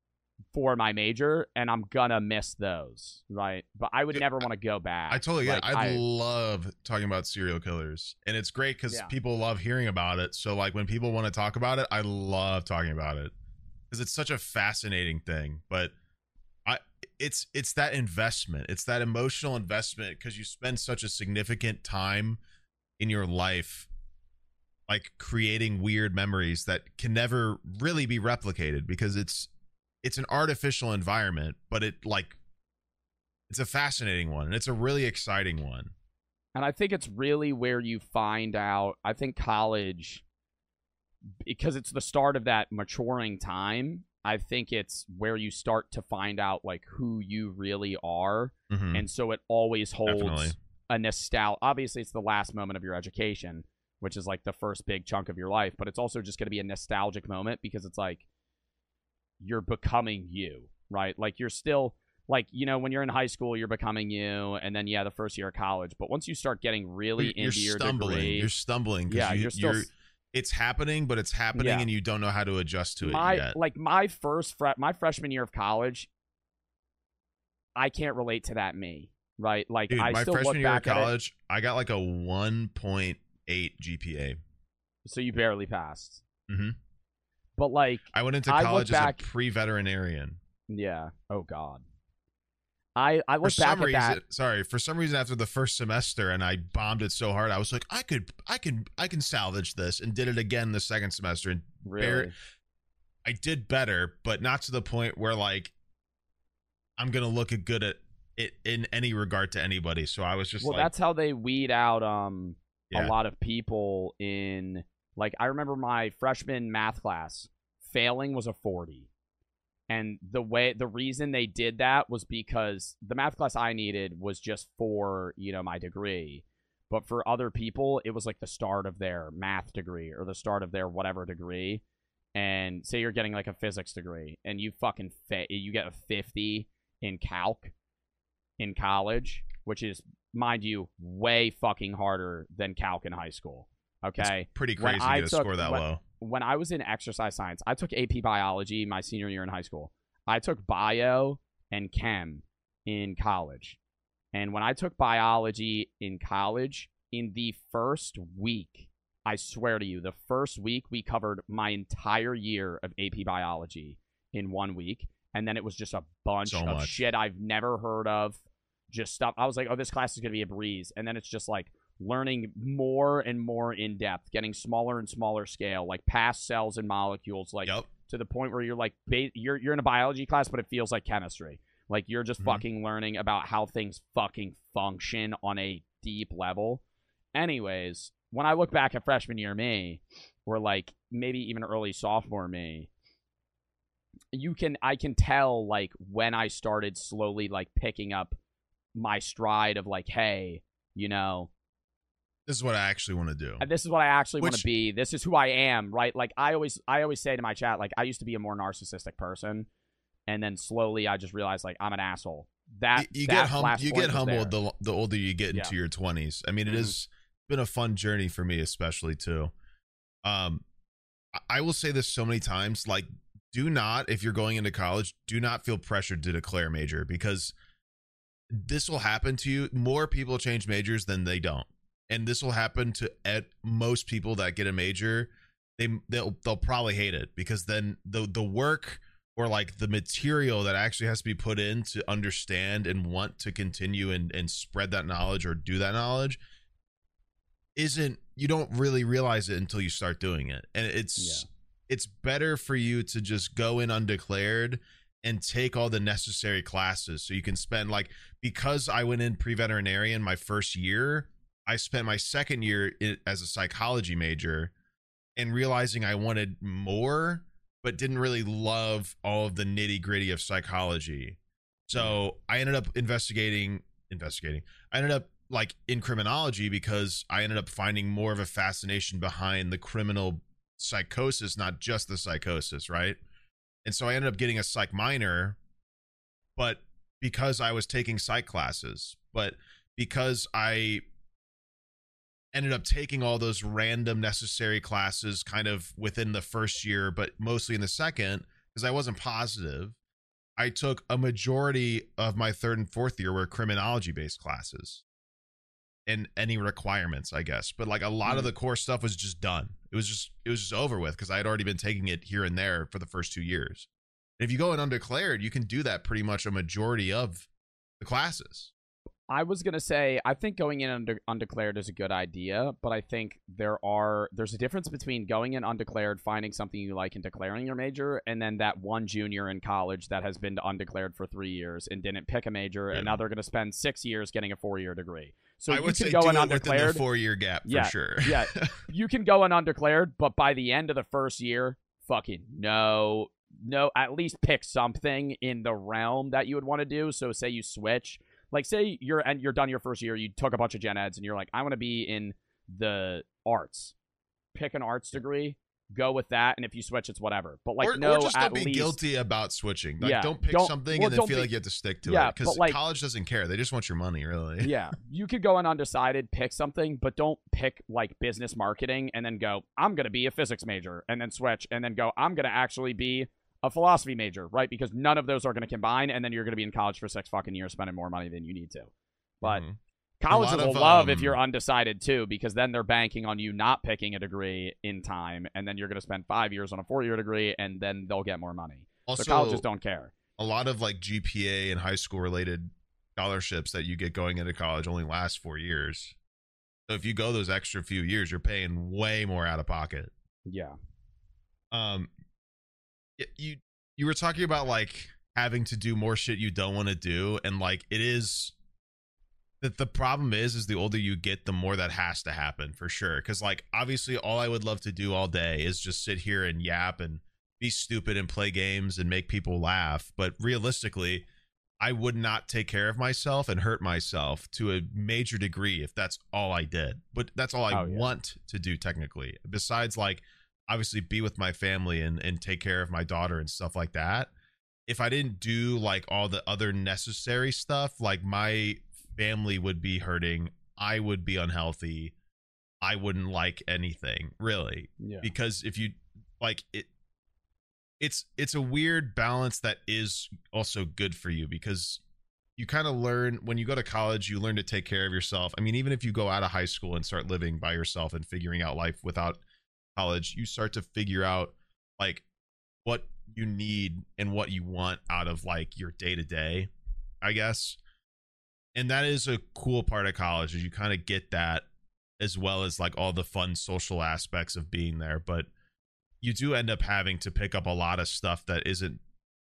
[SPEAKER 2] for my major, and I'm gonna miss those, right? But I would never want to go back.
[SPEAKER 1] I totally get
[SPEAKER 2] like,
[SPEAKER 1] it. I,
[SPEAKER 2] I
[SPEAKER 1] love talking about serial killers, and it's great because
[SPEAKER 2] yeah.
[SPEAKER 1] people love hearing about it. So like when people want to talk about it, I love talking about it because it's such a fascinating thing. But I, it's it's that investment, it's that emotional investment because you spend such a significant time in your life, like creating weird memories that can never really be replicated because it's. It's an artificial environment, but it like it's a fascinating one and it's a really exciting one.
[SPEAKER 2] And I think it's really where you find out, I think college, because it's the start of that maturing time, I think it's where you start to find out like who you really are.
[SPEAKER 1] Mm-hmm.
[SPEAKER 2] And so it always holds
[SPEAKER 1] Definitely.
[SPEAKER 2] a nostalgia. Obviously, it's the last moment of your education, which is like the first big chunk of your life, but it's also just going to be a nostalgic moment because it's like, you're becoming you, right? Like you're still like, you know, when you're in high school, you're becoming you. And then, yeah, the first year of college. But once you start getting really
[SPEAKER 1] you're
[SPEAKER 2] into your
[SPEAKER 1] stumbling,
[SPEAKER 2] degree.
[SPEAKER 1] You're stumbling.
[SPEAKER 2] Yeah,
[SPEAKER 1] you,
[SPEAKER 2] you're still.
[SPEAKER 1] You're, it's happening, but it's happening
[SPEAKER 2] yeah.
[SPEAKER 1] and you don't know how to adjust to
[SPEAKER 2] my,
[SPEAKER 1] it yet.
[SPEAKER 2] Like my first, fre- my freshman year of college, I can't relate to that me, right? Like
[SPEAKER 1] Dude,
[SPEAKER 2] I
[SPEAKER 1] my
[SPEAKER 2] still
[SPEAKER 1] freshman
[SPEAKER 2] look
[SPEAKER 1] year of
[SPEAKER 2] back at
[SPEAKER 1] college, I got like a one point eight G P A.
[SPEAKER 2] So you barely passed.
[SPEAKER 1] Mm-hmm.
[SPEAKER 2] But like.
[SPEAKER 1] I went into
[SPEAKER 2] I
[SPEAKER 1] college
[SPEAKER 2] look
[SPEAKER 1] as
[SPEAKER 2] back,
[SPEAKER 1] a pre-veterinarian.
[SPEAKER 2] Yeah. Oh God. I I look
[SPEAKER 1] for
[SPEAKER 2] back
[SPEAKER 1] some
[SPEAKER 2] at
[SPEAKER 1] reason,
[SPEAKER 2] that.
[SPEAKER 1] Sorry, for some reason after the first semester, and I bombed it so hard, I was like, I could, I can, I can salvage this, and did it again the second semester, and
[SPEAKER 2] Really?
[SPEAKER 1] bare, I did better, but not to the point where like I'm gonna look good at it in any regard to anybody. So I was just
[SPEAKER 2] well,
[SPEAKER 1] like,
[SPEAKER 2] that's how they weed out um
[SPEAKER 1] yeah.
[SPEAKER 2] a lot of people in. Like, I remember my freshman math class, failing was a forty. And the way, the reason they did that was because the math class I needed was just for, you know, my degree. But for other people, it was like the start of their math degree or the start of their whatever degree. And say you're getting like a physics degree and you fucking, fa- you get a fifty in calc in college, which is, mind you, way fucking harder than calc in high school. Okay,
[SPEAKER 1] it's pretty crazy to get a score that
[SPEAKER 2] when,
[SPEAKER 1] low.
[SPEAKER 2] When I was in exercise science, I took A P biology my senior year in high school. I took bio and chem in college. And when I took biology in college, in the first week, I swear to you, the first week we covered my entire year of A P biology in one week. And then it was just a bunch
[SPEAKER 1] so
[SPEAKER 2] of
[SPEAKER 1] much.
[SPEAKER 2] shit I've never heard of. Just stuff. I was like, oh, this class is going to be a breeze. And then it's just like, learning more and more in depth, getting smaller and smaller scale, like past cells and molecules, like
[SPEAKER 1] yep.
[SPEAKER 2] to the point where you're like, ba- you're you're in a biology class, but it feels like chemistry. Like you're just mm-hmm. fucking learning about how things fucking function on a deep level. Anyways, when I look back at freshman year me, or like maybe even early sophomore me, you can I can tell like when I started slowly like picking up my stride of like, hey, you know.
[SPEAKER 1] This is what I actually want to do.
[SPEAKER 2] This is what I actually
[SPEAKER 1] Which,
[SPEAKER 2] want to be. This is who I am, right? Like I always, I always say to my chat, like I used to be a more narcissistic person, and then slowly I just realized like I'm an asshole. That
[SPEAKER 1] you, you
[SPEAKER 2] that
[SPEAKER 1] get hum- you get humbled
[SPEAKER 2] the,
[SPEAKER 1] the the older you get
[SPEAKER 2] yeah.
[SPEAKER 1] into your twenties. I mean, it
[SPEAKER 2] mm-hmm.
[SPEAKER 1] has been a fun journey for me, especially too. Um, I will say this so many times, like, do not, if you're going into college, do not feel pressured to declare a major, because this will happen to you. More people change majors than they don't. And this will happen to at most people that get a major. They they'll they'll probably hate it, because then the the work or like the material that actually has to be put in to understand and want to continue and, and spread that knowledge or do that knowledge isn't, you don't really realize it until you start doing it. And it's yeah. it's better for you to just go in undeclared and take all the necessary classes, so you can spend, like, because I went in pre-veterinarian my first year, I spent my second year as a psychology major, and realizing I wanted more, but didn't really love all of the nitty gritty of psychology. So I ended up investigating, investigating. I ended up like in criminology, because I ended up finding more of a fascination behind the criminal psychosis, not just the psychosis, right? And so I ended up getting a psych minor, but because I was taking psych classes, but because I ended up taking all those random necessary classes kind of within the first year, but mostly in the second, because I wasn't positive, I took a majority of my third and fourth year were criminology based classes and any requirements, I guess. But like a lot mm. of the core stuff was just done. It was just, it was just over with, because I had already been taking it here and there for the first two years. And if you go in undeclared, you can do that pretty much a majority of the classes.
[SPEAKER 2] I was going to say, I think going in under, undeclared is a good idea, but I think there are there's a difference between going in undeclared, finding something you like, and declaring your major, and then that one junior in college that has been to undeclared for three years and didn't pick a major, yeah. and now they're going to spend six years getting a four-year degree. So
[SPEAKER 1] I
[SPEAKER 2] you
[SPEAKER 1] would
[SPEAKER 2] can
[SPEAKER 1] say
[SPEAKER 2] go
[SPEAKER 1] do
[SPEAKER 2] in
[SPEAKER 1] it
[SPEAKER 2] undeclared,
[SPEAKER 1] within the four-year gap, for
[SPEAKER 2] yeah,
[SPEAKER 1] sure.
[SPEAKER 2] yeah, you can go in undeclared, but by the end of the first year, fucking no, no, at least pick something in the realm that you would want to do. So say you switch. Like, say you're and you're done your first year, you took a bunch of gen eds, and you're like, I want to be in the arts. Pick an arts degree, go with that, and if you switch, it's whatever. But like,
[SPEAKER 1] or,
[SPEAKER 2] no,
[SPEAKER 1] or just don't
[SPEAKER 2] at
[SPEAKER 1] be
[SPEAKER 2] least,
[SPEAKER 1] guilty about switching. Like,
[SPEAKER 2] yeah,
[SPEAKER 1] don't pick
[SPEAKER 2] don't,
[SPEAKER 1] something
[SPEAKER 2] well,
[SPEAKER 1] and then feel
[SPEAKER 2] be,
[SPEAKER 1] like you have to stick to
[SPEAKER 2] yeah,
[SPEAKER 1] it, because
[SPEAKER 2] like,
[SPEAKER 1] college doesn't care. They just want your money, really.
[SPEAKER 2] Yeah, you could go in undecided, pick something, but don't pick like business marketing and then go, I'm gonna be a physics major, and then switch, and then go, I'm gonna actually be a philosophy major, right? Because none of those are going to combine, and then you're going to be in college for six fucking years spending more money than you need to. But mm-hmm. colleges will of, love um, if you're undecided too, because then they're banking on you not picking a degree in time, and then you're going to spend five years on a four-year degree, and then they'll get more money. Also, so colleges don't care.
[SPEAKER 1] A lot of like G P A and high school related scholarships that you get going into college only last four years. So if you go those extra few years, you're paying way more out of pocket.
[SPEAKER 2] Yeah.
[SPEAKER 1] Um. You you were talking about like having to do more shit you don't want to do, and like it is that the problem is is the older you get, the more that has to happen, for sure. Because like obviously all I would love to do all day is just sit here and yap and be stupid and play games and make people laugh, but realistically I would not take care of myself and hurt myself to a major degree if that's all I did. But that's all I oh, yeah. want to do technically, besides like obviously be with my family and, and take care of my daughter and stuff like that. If I didn't do like all the other necessary stuff, like my family would be hurting. I would be unhealthy. I wouldn't like anything, really.
[SPEAKER 2] Yeah.
[SPEAKER 1] Because if you like it, it's, it's a weird balance that is also good for you, because you kind of learn when you go to college, you learn to take care of yourself. I mean, even if you go out of high school and start living by yourself and figuring out life without college, you start to figure out like what you need and what you want out of like your day to day, I guess. And that is a cool part of college, is you kind of get that, as well as like all the fun social aspects of being there. But you do end up having to pick up a lot of stuff that isn't,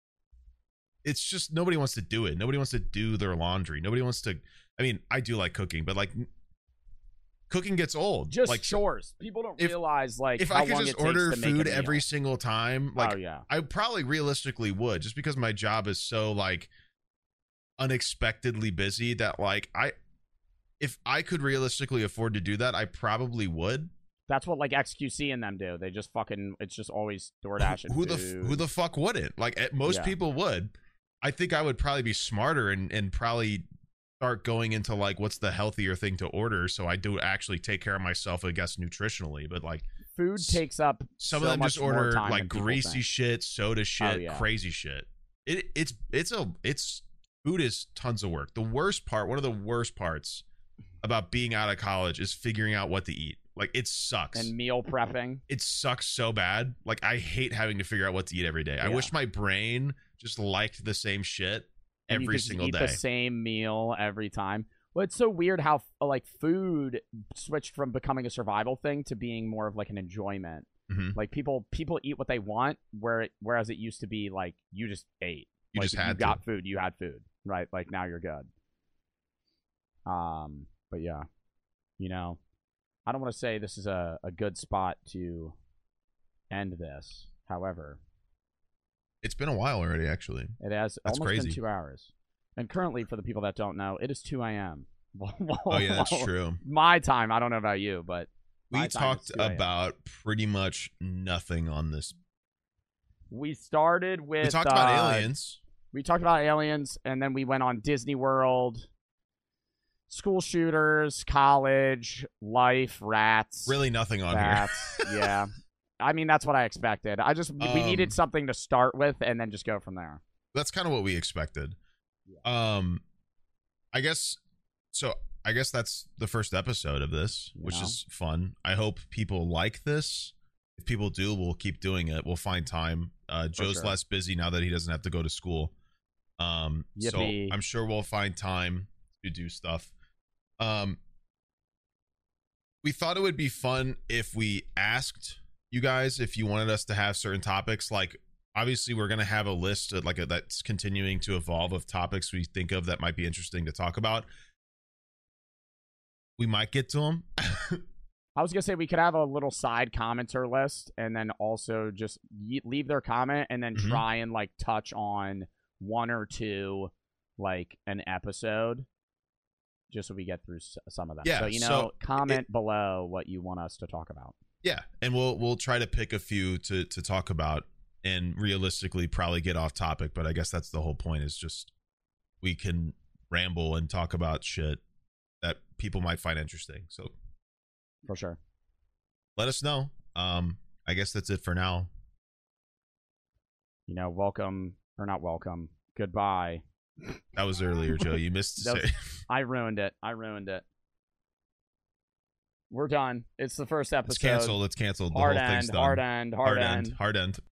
[SPEAKER 1] it's just nobody wants to do it. Nobody wants to do their laundry. Nobody wants to, I mean, I do like cooking, but like cooking gets old.
[SPEAKER 2] Just
[SPEAKER 1] like
[SPEAKER 2] chores. People don't
[SPEAKER 1] if,
[SPEAKER 2] realize like
[SPEAKER 1] if
[SPEAKER 2] how
[SPEAKER 1] I could
[SPEAKER 2] long
[SPEAKER 1] just
[SPEAKER 2] it
[SPEAKER 1] order
[SPEAKER 2] takes to
[SPEAKER 1] food
[SPEAKER 2] make a
[SPEAKER 1] every
[SPEAKER 2] meal.
[SPEAKER 1] single time, like
[SPEAKER 2] oh, yeah.
[SPEAKER 1] I probably realistically would, just because my job is so like unexpectedly busy that like I, if I could realistically afford to do that, I probably would.
[SPEAKER 2] That's what like X Q C and them do. They just fucking. It's just always DoorDash and
[SPEAKER 1] who
[SPEAKER 2] food.
[SPEAKER 1] the who the fuck wouldn't? Like most
[SPEAKER 2] yeah.
[SPEAKER 1] people would. I think I would probably be smarter and and probably start going into like what's the healthier thing to order, so I do actually take care of myself, I guess, nutritionally. But like
[SPEAKER 2] food takes up
[SPEAKER 1] some
[SPEAKER 2] so
[SPEAKER 1] of them
[SPEAKER 2] much
[SPEAKER 1] just order
[SPEAKER 2] more time
[SPEAKER 1] like
[SPEAKER 2] than people
[SPEAKER 1] greasy
[SPEAKER 2] think.
[SPEAKER 1] shit, soda shit,
[SPEAKER 2] Oh, yeah.
[SPEAKER 1] crazy shit. It it's it's a it's food is tons of work. The worst part, one of the worst parts about being out of college is figuring out what to eat. Like it sucks.
[SPEAKER 2] And meal prepping.
[SPEAKER 1] It sucks so bad. Like I hate having to figure out what to eat every day. Yeah. I wish my brain just liked the same shit
[SPEAKER 2] and
[SPEAKER 1] every
[SPEAKER 2] you could
[SPEAKER 1] single
[SPEAKER 2] eat
[SPEAKER 1] day.
[SPEAKER 2] The same meal every time. Well, it's so weird how like food switched from becoming a survival thing to being more of like an enjoyment.
[SPEAKER 1] Mm-hmm.
[SPEAKER 2] Like people people eat what they want, where it, whereas it used to be like you just ate.
[SPEAKER 1] You
[SPEAKER 2] like,
[SPEAKER 1] just
[SPEAKER 2] if
[SPEAKER 1] had
[SPEAKER 2] you
[SPEAKER 1] to.
[SPEAKER 2] got food, you had food, right? Like now you're good. Um, but yeah, you know, I don't want to say this is a, a good spot to end this. However,
[SPEAKER 1] it's been a while already. Actually,
[SPEAKER 2] it has
[SPEAKER 1] that's
[SPEAKER 2] almost
[SPEAKER 1] crazy.
[SPEAKER 2] been two hours. And currently, for the people that don't know, it is two a.m.
[SPEAKER 1] Oh yeah, that's true.
[SPEAKER 2] My time. I don't know about you, but
[SPEAKER 1] we talked about pretty much nothing on this.
[SPEAKER 2] We started with
[SPEAKER 1] we talked
[SPEAKER 2] uh,
[SPEAKER 1] about aliens.
[SPEAKER 2] We talked about aliens, and then we went on Disney World, school shooters, college, life, rats.
[SPEAKER 1] Really nothing on
[SPEAKER 2] rats,
[SPEAKER 1] here.
[SPEAKER 2] Yeah. I mean, that's what I expected. I just,
[SPEAKER 1] um,
[SPEAKER 2] we needed something to start with and then just go from there.
[SPEAKER 1] That's kind of what we expected. Yeah. Um, I guess, so I guess that's the first episode of this, you which know? is fun. I hope people like this. If people do, we'll keep doing it. We'll find time. Uh, Joe's sure. less busy now that he doesn't have to go to school. Um, so I'm sure we'll find time to do stuff. Um, we thought it would be fun if we asked you guys if you wanted us to have certain topics. Like, obviously, we're going to have a list of, like a, that's continuing to evolve of topics we think of that might be interesting to talk about. We might get to them.
[SPEAKER 2] I was going to say we could have a little side commenter list and then also just leave their comment and then mm-hmm. try and like touch on one or two like an episode just so we get through some of them.
[SPEAKER 1] Yeah,
[SPEAKER 2] so, you know,
[SPEAKER 1] so
[SPEAKER 2] comment
[SPEAKER 1] it,
[SPEAKER 2] below what you want us to talk about.
[SPEAKER 1] Yeah, and we'll we'll try to pick a few to to talk about and realistically probably get off topic, but I guess that's the whole point is just we can ramble and talk about shit that people might find interesting. So
[SPEAKER 2] for sure.
[SPEAKER 1] Let us know. Um, I guess that's it for now.
[SPEAKER 2] You know, welcome or not welcome. Goodbye.
[SPEAKER 1] That was earlier, Joe. You missed to say.
[SPEAKER 2] I ruined it. I ruined it. We're done. It's the first episode.
[SPEAKER 1] It's canceled. It's canceled. The
[SPEAKER 2] hard
[SPEAKER 1] whole
[SPEAKER 2] end,
[SPEAKER 1] thing's done.
[SPEAKER 2] Hard end. Hard, hard end.
[SPEAKER 1] end. Hard end.